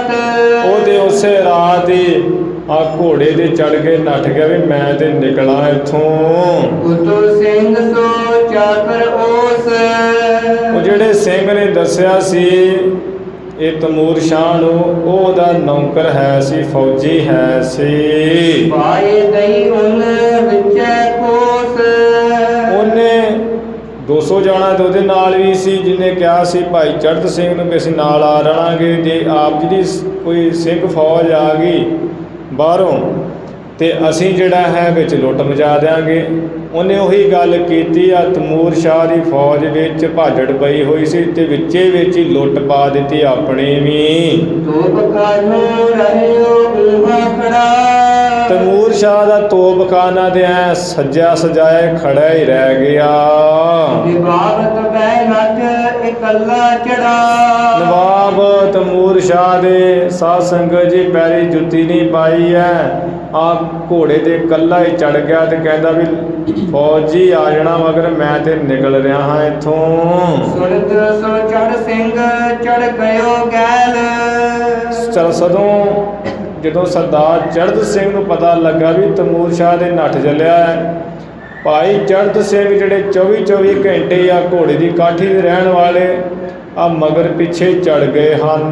ਆ ਘੋੜੇ ਤੇ ਚੜ ਕੇ ਨੱਠ ਗਿਆ ਵੀ ਮੈਂ ਤੇ ਨਿਕਲਾਂ ਇੱਥੋਂ। ਉਤੋ ਸਿੰਘ ਸੋ ਚਾਕਰ ਉਸ, ਉਹ ਜਿਹੜੇ ਸਿੰਘ ਨੇ ਦੱਸਿਆ ਸੀ ਇਹ ਤਮੂਰ ਸ਼ਾਹ ਨੂੰ, ਉਹ ਉਹਦਾ ਨੌਕਰ ਹੈ ਸੀ, ਫੌਜੀ ਹੈ ਸੀ। ਪਾਏ ਦਈ ਉਨ ਵਿੱਚੈ ਕੋਸ, ਉਹਨੇ ਦੋ ਸੌ ਜਾਣਾ ਤੇ ਉਹਦੇ ਨਾਲ ਵੀ ਸੀ, ਜਿਹਨੇ ਕਿਹਾ ਸੀ ਭਾਈ ਚੜ੍ਹਤ ਸਿੰਘ ਨੂੰ ਕਿ ਅਸੀਂ ਨਾਲ ਆ ਰਹਾਂਗੇ। ਜੇ ਆਪ ਜੀ ਦੀ ਕੋਈ ਸਿੰਘ ਫੌਜ ਆ ਗਈ ਬਾਹਰੋਂ ਤੇ ਅਸੀਂ ਜਿਹੜਾ ਹੈ ਵਿੱਚ ਲੁੱਟ ਮਚਾ ਦਿਆਂਗੇ। ਉਹਨੇ ਉਹੀ ਗੱਲ ਕੀਤੀ ਆ, ਤਮੂਰ ਸ਼ਾਹ ਦੀ ਫੌਜ ਵਿੱਚ ਭਾਜੜ ਪਈ ਹੋਈ ਸੀ ਤੇ ਵਿੱਚੇ ਵਿੱਚ ਹੀ ਲੁੱਟ ਪਾ ਦਿੱਤੀ ਆਪਣੀ ਵੀ। ਤੋਪਖਾਨਾ ਰਹਿਓ ਊਹਾ ਖੜਾ, ਤਮੂਰ ਸ਼ਾਹ ਦਾ ਤੋਪਖਾਨਾ ਤੇ ਐ ਸੱਜਿਆ ਸਜਾਇਆ ਖੜਾ ਹੀ ਰਹਿ ਗਿਆ। ਨਿਵਾਬਤ ਬੈ ਨੱਠ ਇਕੱਲਾ ਚੜਾ, ਨਵਾਬ ਤਮੂਰ ਸ਼ਾਹ ਦੇ ਸਾਧ ਸੰਗਤ ਜੀ ਪੈਰੀ ਜੁੱਤੀ ਨਹੀਂ ਪਾਈ ਹੈ, ਆਪ ਘੋੜੇ ਤੇ ਇਕੱਲਾ ਹੀ ਚੜ ਗਿਆ ਤੇ ਕਹਿੰਦਾ ਵੀ ਫੌਜੀ ਆ ਜਾਣਾ ਮਗਰ ਮੈਂ ਤੇ ਨਿਕਲ ਰਿਹਾ ਹਾਂ ਇੱਥੋਂ। ਸੁਣਤ ਸੋ ਚੜ ਸਿੰਘ ਚੜ ਗਇਓ ਗੈਲ, ਚਲ ਸਦੋਂ ਜਦੋਂ ਸਰਦਾਰ ਚੜ੍ਹਤ ਸਿੰਘ ਨੂੰ ਪਤਾ ਲੱਗਾ ਵੀ ਤਮੂਰ ਸ਼ਾਹ ਦੇ ਨੱਠ ਚੱਲਿਆ ਹੈ, ਭਾਈ ਚੜ੍ਹਤ ਸਿੰਘ ਜਿਹੜੇ ਚੌਵੀ ਚੌਵੀ ਘੰਟੇ ਆ ਘੋੜੇ ਦੀ ਕਾਠੀ ਦੇ ਰਹਿਣ ਵਾਲੇ ਆ ਮਗਰ ਪਿੱਛੇ ਚੜ ਗਏ ਹਨ।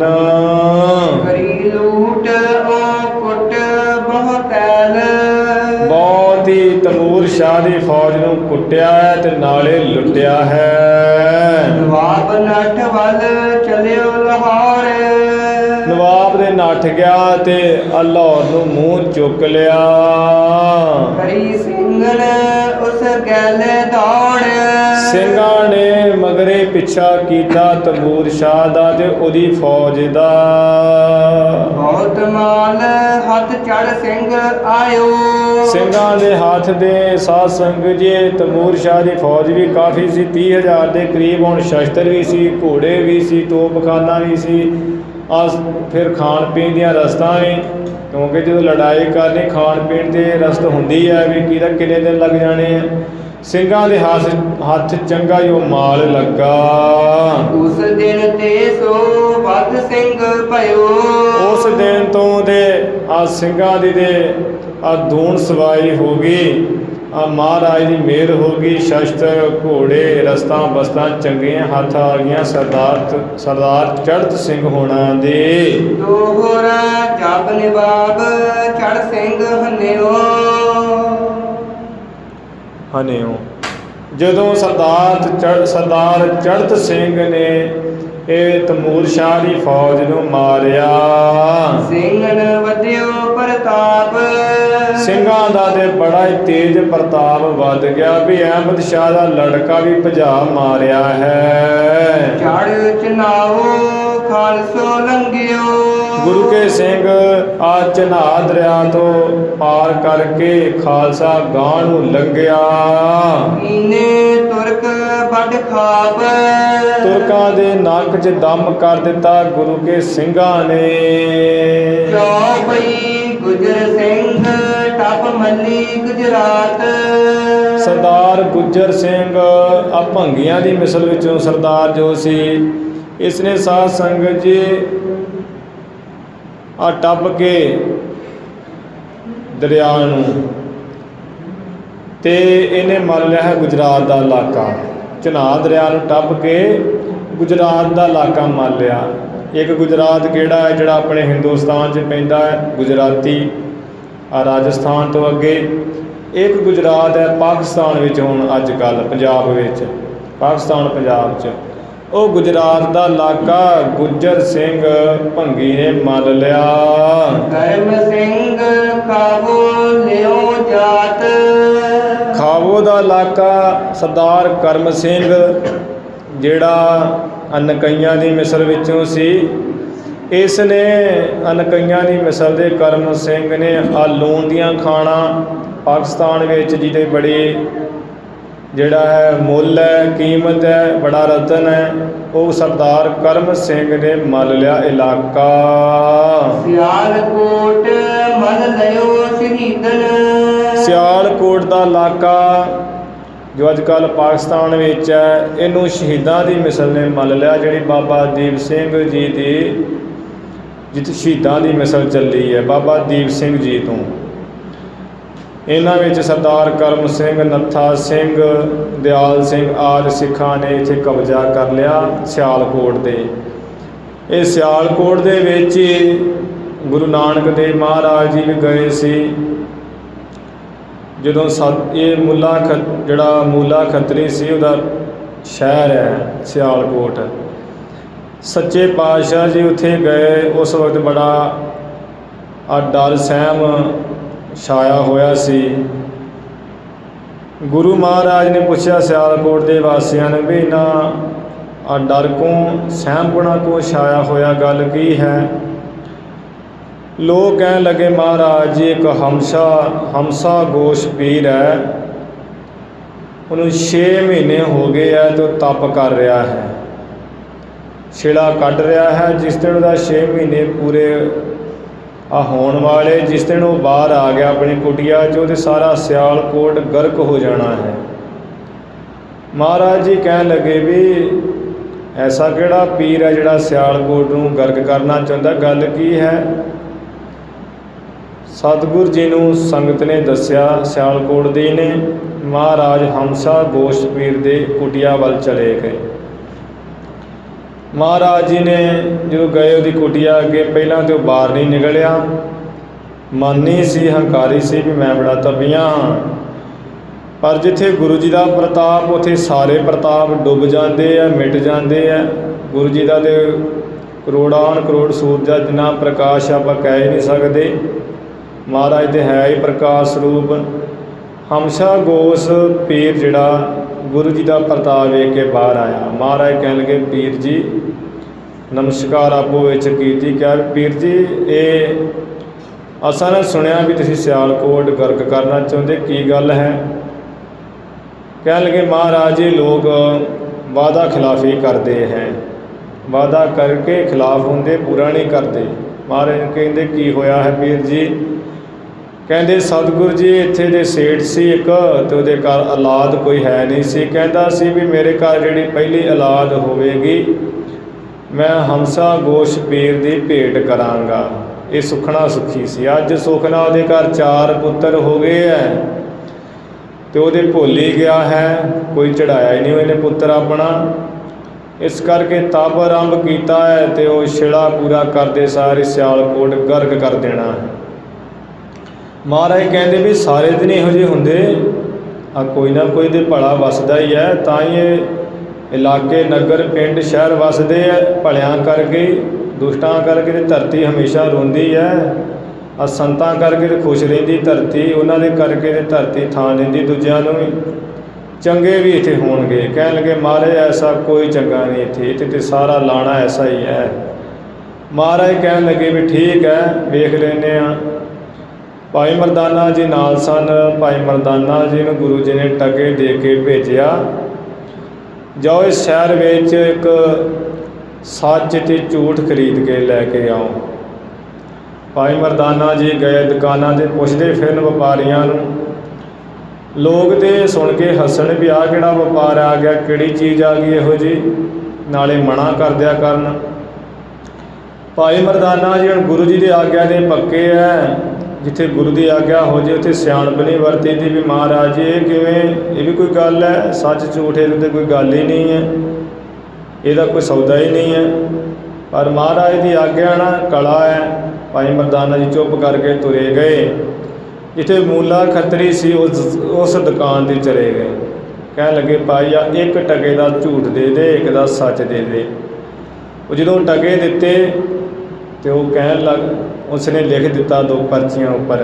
ਕਰੀ ਲੂਟ ਓ ਕੁੱਟ ਬਹੁਤੈਲ, ਬਹੁਤ ਹੀ ਤਮੂਰ ਸ਼ਾਹ ਦੀ ਫੌਜ ਨੂੰ ਕੁੱਟਿਆ ਹੈ ਤੇ ਨਾਲੇ ਲੁੱਟਿਆ ਹੈ। ਨਵਾਬ ਨੱਠ ਵੱਲ ਚਲਿਓ ਲਾਹੌਰ, ਨਵਾਬ ਦੇ ਨੱਠ ਗਿਆ ਤੇ ਲਾਹੌਰ ਨੂੰ ਮੂੰਹ ਚੁੱਕ ਲਿਆ। ਕਰੀ ਸਿੰਘਨ ਉਸ ਗੈਲੇ ਦੌੜ, ਸਿੰਘਾਂ ਨੇ ਮਗਰੇ ਪਿੱਛਾ ਕੀਤਾ ਤਮੂਰ ਸ਼ਾਹ ਦਾ ਤੇ ਉਹਦੀ ਫੌਜ ਦਾ। ਬਹੁਤ ਮਾਲ ਹੱਥ ਚੜ ਸਿੰਘ ਆਇਓ, ਸਿੰਘਾਂ ਦੇ ਹੱਥ ਦੇ ਸਾਧ ਸੰਗਤ ਜੀ ਤਮੂਰ ਸ਼ਾਹ ਦੀ ਫੌਜ ਵੀ ਕਾਫੀ ਸੀ, ਤੀਹ ਹਜ਼ਾਰ ਦੇ ਕਰੀਬ। ਹੁਣ ਸ਼ਸਤਰ ਵੀ ਸੀ, ਘੋੜੇ ਵੀ ਸੀ, ਤੋਪਖਾਨਾ ਵੀ ਸੀ, ਆ ਫਿਰ ਖਾਣ ਪੀਣ ਦੀਆਂ ਰਸਤਾਂ ਵੀ, ਕਿਉਂਕਿ ਜਦੋਂ ਲੜਾਈ ਕਰਨੀ ਖਾਣ ਪੀਣ ਦੀ ਰਸਤ ਹੁੰਦੀ ਹੈ ਵੀ ਕਿਹਦਾ ਕਿੰਨੇ ਦਿਨ ਲੱਗ ਜਾਣੇ ਆ। ਸਿੰਘਾਂ ਦੇ ਹੱਥ ਹੱਥ ਚੰਗਾ ਹੀ ਉਹ ਮਾਲ ਲੱਗਾ। ਉਸ ਦਿਨ ਤੇ ਸੋ ਵੱਧ ਸਿੰਘ ਭਇਓ, ਉਸ ਦਿਨ ਤੋਂ ਦੇ ਆ ਸਿੰਘਾਂ ਦੀ ਦੇ ਆ ਦੂਣ ਸਵਾਈ ਹੋ ਗਈ, ਆ ਮਹਾਰਾਜ ਦੀ ਮਿਹਰ ਹੋ ਗਈ। ਸ਼ਸਤਰ ਘੋੜੇ ਰਸਤਾਂ ਬਸਤਾਂ ਚੰਗੀਆਂ ਹੱਥ ਆ ਗਈਆਂ ਸਰਦਾਰ ਸਰਦਾਰ ਚੜ੍ਹਤ ਸਿੰਘ ਹੋਣਾ ਦੇ। ਦੋਹਰਾ ਜਪ ਨਿਵਾਬ ਚੜ ਸਿੰਘ ਹੰਨਿਓ, ਹਨਿਓ ਜਦੋਂ ਸਰਦਾਰ ਚੜ੍ਹ ਸਰਦਾਰ ਚੜ੍ਹਤ ਸਿੰਘ ਨੇ ਇਹ ਤਮੂਰ ਸ਼ਾਹ ਦੀ ਫੌਜ ਨੂੰ ਮਾਰਿਆ। ਸਿੰਘਨ ਵਧਿਓ ਪ੍ਰਤਾਪ, ਸਿੰਘਾਂ ਦਾ ਤੇ ਬੜਾ ਹੀ ਤੇਜ਼ ਪ੍ਰਤਾਪ ਵੱਧ ਗਿਆ ਵੀ ਅਹਿਮਦ ਸ਼ਾਹ ਦਾ ਲੜਕਾ ਵੀ ਭਜਾ ਮਾਰਿਆ ਹੈ। ਚੜ ਚਨਾਓ ਖਾਲਸੋ ਲੰਘਿਓ, ਗੁਰੂ ਕੇ ਸਿੰਘ ਆ ਚਨਾਹ ਦਰਿਆ ਤੋਂ ਪਾਰ ਕਰਕੇ ਖਾਲਸਾ ਗਾਂ ਨੂੰ ਲੰਘਿਆ। ਇਨੇ ਤੁਰਕ ਵੱਡ ਖਾਪ, ਤੁਰਕਾਂ ਦੇ ਨੱਕ 'ਚ ਦਮ ਕਰ ਦਿੱਤਾ ਗੁਰੂ ਕੇ ਸਿੰਘਾਂ ਨੇ। ਚੌਪਈ ਗੁਜਰ ਸਿੰਘ ਟੱਪ ਮੱਲੀ ਗੁਜਰਾਤ, ਸਰਦਾਰ ਗੁੱਜਰ ਸਿੰਘ ਆ ਭੰਗੀਆਂ ਦੀ ਮਿਸਲ ਵਿੱਚੋਂ ਸਰਦਾਰ ਜੋ ਸੀ, ਇਸ ਨੇ ਸਾਧ ਸੰਗਤ ਜੀ ਆ ਟੱਪ ਕੇ ਦਰਿਆ ਨੂੰ ਤੇ ਇਹਨੇ ਮੰਨ ਲਿਆ ਹੈ ਗੁਜਰਾਤ ਦਾ ਇਲਾਕਾ। ਚਨਾਹ ਦਰਿਆ ਨੂੰ ਟੱਪ ਕੇ ਗੁਜਰਾਤ ਦਾ ਇਲਾਕਾ ਮੰਨ ਲਿਆ। ਇੱਕ ਗੁਜਰਾਤ ਕਿਹੜਾ ਹੈ ਜਿਹੜਾ ਆਪਣੇ ਹਿੰਦੁਸਤਾਨ 'ਚ ਪੈਂਦਾ ਹੈ, ਗੁਜਰਾਤੀ ਆ ਰਾਜਸਥਾਨ ਤੋਂ ਅੱਗੇ। ਇੱਕ ਗੁਜਰਾਤ ਹੈ ਪਾਕਿਸਤਾਨ ਵਿੱਚ, ਹੁਣ ਅੱਜ ਕੱਲ੍ਹ ਪੰਜਾਬ ਵਿੱਚ, ਪਾਕਿਸਤਾਨ ਪੰਜਾਬ 'ਚ। ਉਹ ਗੁਜਰਾਤ ਦਾ ਇਲਾਕਾ ਗੁੱਜਰ ਸਿੰਘ ਭੰਗੀ ਨੇ ਮੰਨ ਲਿਆ। ਕਰਮ ਸਿੰਘ ਖਾਵੋ ਲਿਓ ਜਾਤ, ਖਾਵੋ ਦਾ ਇਲਾਕਾ ਸਰਦਾਰ ਕਰਮ ਸਿੰਘ ਜਿਹੜਾ ਅਨਕਈਆਂ ਦੀ ਮਿਸਲ ਵਿੱਚੋਂ ਸੀ, ਇਸ ਨੇ ਅਨਕਈਆਂ ਦੀ ਮਿਸਲ ਦੇ ਕਰਮ ਸਿੰਘ ਨੇ ਆ ਲੂਣ ਦੀਆਂ ਖਾਣਾ ਪਾਕਿਸਤਾਨ ਵਿੱਚ ਜਿਹਦੇ ਬੜੀ ਜਿਹੜਾ ਹੈ ਮੁੱਲ ਹੈ, ਕੀਮਤ ਹੈ, ਬੜਾ ਰਤਨ ਹੈ, ਉਹ ਸਰਦਾਰ ਕਰਮ ਸਿੰਘ ਨੇ ਮੰਨ ਲਿਆ ਇਲਾਕਾ। ਸਿਆਲਕੋਟ ਮੰਨ ਲਿਓ ਸ਼ਹੀਦਨ, ਸਿਆਲਕੋਟ ਦਾ ਇਲਾਕਾ ਜੋ ਅੱਜ ਕੱਲ੍ਹ ਪਾਕਿਸਤਾਨ ਵਿੱਚ ਹੈ, ਇਹਨੂੰ ਸ਼ਹੀਦਾਂ ਦੀ ਮਿਸਲ ਨੇ ਮੰਨ ਲਿਆ, ਜਿਹੜੀ ਬਾਬਾ ਦੀਪ ਸਿੰਘ ਜੀ ਦੀ जिथे शहीदां दी मिसल चली है बाबा दीप सिंह जी तो। इन्हां विच सरदार करम सिंह, नत्था सिंह, दयाल सिंह आदि सिखां ने इत्थे कब्जा कर लिया सियालकोट दे। ये सियालकोट दे विच गुरु नानक देव महाराज जी भी गए सी। जदों सत ये मुला खत जड़ा मूला खतरी सी उहदा शहर है सियालकोट, सच्चे पातशाह जी उत्थे गए। उस वक्त बड़ा आ डर सहम छाया होया सी। गुरु महाराज ने पूछा सियालकोट के वासियों ने भी इन्ना आ डर को सहमपना को छाया होया, गल की है? लोग कह लगे महाराज जी एक हमसा हमसा गोश पीर है, उन्होंने छे महीने हो गए है तो तप कर रहा है, छिड़ा कढ़ रहा है। जिस दिन वह छे महीने पूरे आ होने वाले, जिस दिन वो बाहर आ गया अपनी कुटिया चो तो सारा सियालकोट गर्क हो जाना है। महाराज जी कह लगे भी ऐसा केड़ा पीर है जिहड़ा सियालकोट नूं गर्क करना चाहुंदा, गल की है? सतगुर जी नूं संगत ने दस्या सियालकोट दी ने महाराज हमसा गोश पीर दे कुटिया वाल चले गए। महाराज जी ने जो गए उहदी कुटिया अगे पहलां तो बाहर नहीं निकलिया, मानी सी हंकारी सी भी मैं बड़ा तपिया हाँ। पर जिथे गुरु जी का प्रताप उत्थे सारे प्रताप डुब जाते हैं, मिट जाते हैं। गुरु जी का तो करोड़ान करोड़ सूरजा जिन्ना प्रकाश आप कह ही नहीं सकते। महाराज तो है ही प्रकाश रूप। हमसा गोस पीर जिहड़ा गुरु जी का प्रताप वेख के बाहर आया। महाराज कह लगे पीर जी नमस्कार आपो विच कीती। क्या पीर जी ये असां ने सुनिया भी तुसीं सियालकोट गर्क करना चाहुंदे, की गल है? कह लगे महाराज जी लोग वादा खिलाफी करते हैं, वादा करके खिलाफ होंदे पूरा नहीं करते। महाराज कहते की होया है पीर जी? कहते सतगुरु जी इत्थे दे सेठ सी एक तो उहदे घर औलाद कोई है नहीं सी, कहता सी भी मेरे घर जिहड़ी पहली औलाद होवेगी मैं हमसा गोश पीर दी भेंट करांगा। ये सुखना सुखी सी। अज सुखना उहदे घर चार पुत्र हो गए है तो उहदे भुल ही गया है, कोई चढ़ाया ही नहीं उन्हें पुत्र अपना। इस करके तप आरंभ किया है तो वह छिड़ा पूरा करते सारे सियालकोट गर्क कर देना है। महाराज कहते भी सारे दिन इहो ਜਿਹੇ ਹੁੰਦੇ आ कोई ना कोई तो भला वसदा ही है, तां ये इलाके नगर पिंड शहर वसदे है। भलियां करके दुष्टां करके तो धरती हमेशा रोंदी है, आ संतां करके तो खुश रहिंदी धरती, उन्हां दे करके तो धरती थां दिंदी दूजिआं नूं भी। चंगे भी इत्थे होणगे। कह लगे महाराज ऐसा कोई चंगा नहीं इत्थे, इत्थे तो सारा लाना ऐसा ही है। महाराज कह लगे भी ठीक है वेख लैने आ। भाई मरदाना जी नाल सन। भाई मरदाना जी नूं गुरु जी ने टके दे के भेजिया, जाओ इस शहर विच एक सच ते झूठ खरीद के लैके आओ। भाई मरदाना जी गए दुकानां ते पुछदे फिरन व्यापारियां नूं। लोग तो सुन के हसन भी आ किहड़ा व्यापार आ गया, किहड़ी चीज़ आ गई इहो जी, नाले मना कर दिया करन। भाई मरदाना जी हुण गुरु जी की आग्या दे पक्के है, जिथे गुरु की आग्या हो जाए उत्थे सियाणप नहीं वरती थी भी महाराज जी ये किवें, ये भी कोई गल है? सच झूठ ये कोई गल ही नहीं है, ਇਹਦਾ कोई सौदा ही नहीं है। पर महाराज की आग्या ना कला है। भाई मरदाना जी चुप करके तुरे गए। जिथे मूला खतरी सी उस उस दुकान से चले गए। कह लगे भाई आ एक टके का झूठ दे दे, एक का सच दे दे। वो जो टके दिते तो वो कह लग, उसने लिख दिता दो पर्चियाँ ऊपर,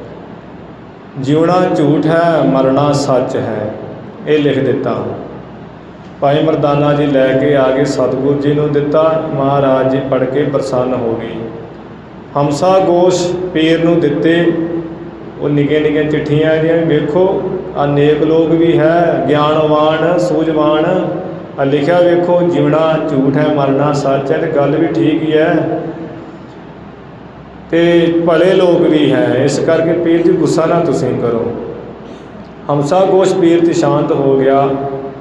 जीवना झूठ है मरना सच है, ये लिख दिता। भाई मरदाना जी लैके आ गए सतगुरु जी नूं दिता। महाराज जी पढ़ के प्रसन्न हो गई। हमसा गोश पीर नूं दिते। वो निके निके चिट्ठियां जियां वेखो आ नेक लोग भी है, ज्ञानवान सूझवान, आ लिखा वेखो जीवना झूठ है मरना सच है, तो गल भी ठीक ही है, तो भले लोग भी हैं। इस करके पीर जी गुस्सा ना तुसीं करो। हमसा गोश पीर ते शांत हो गया।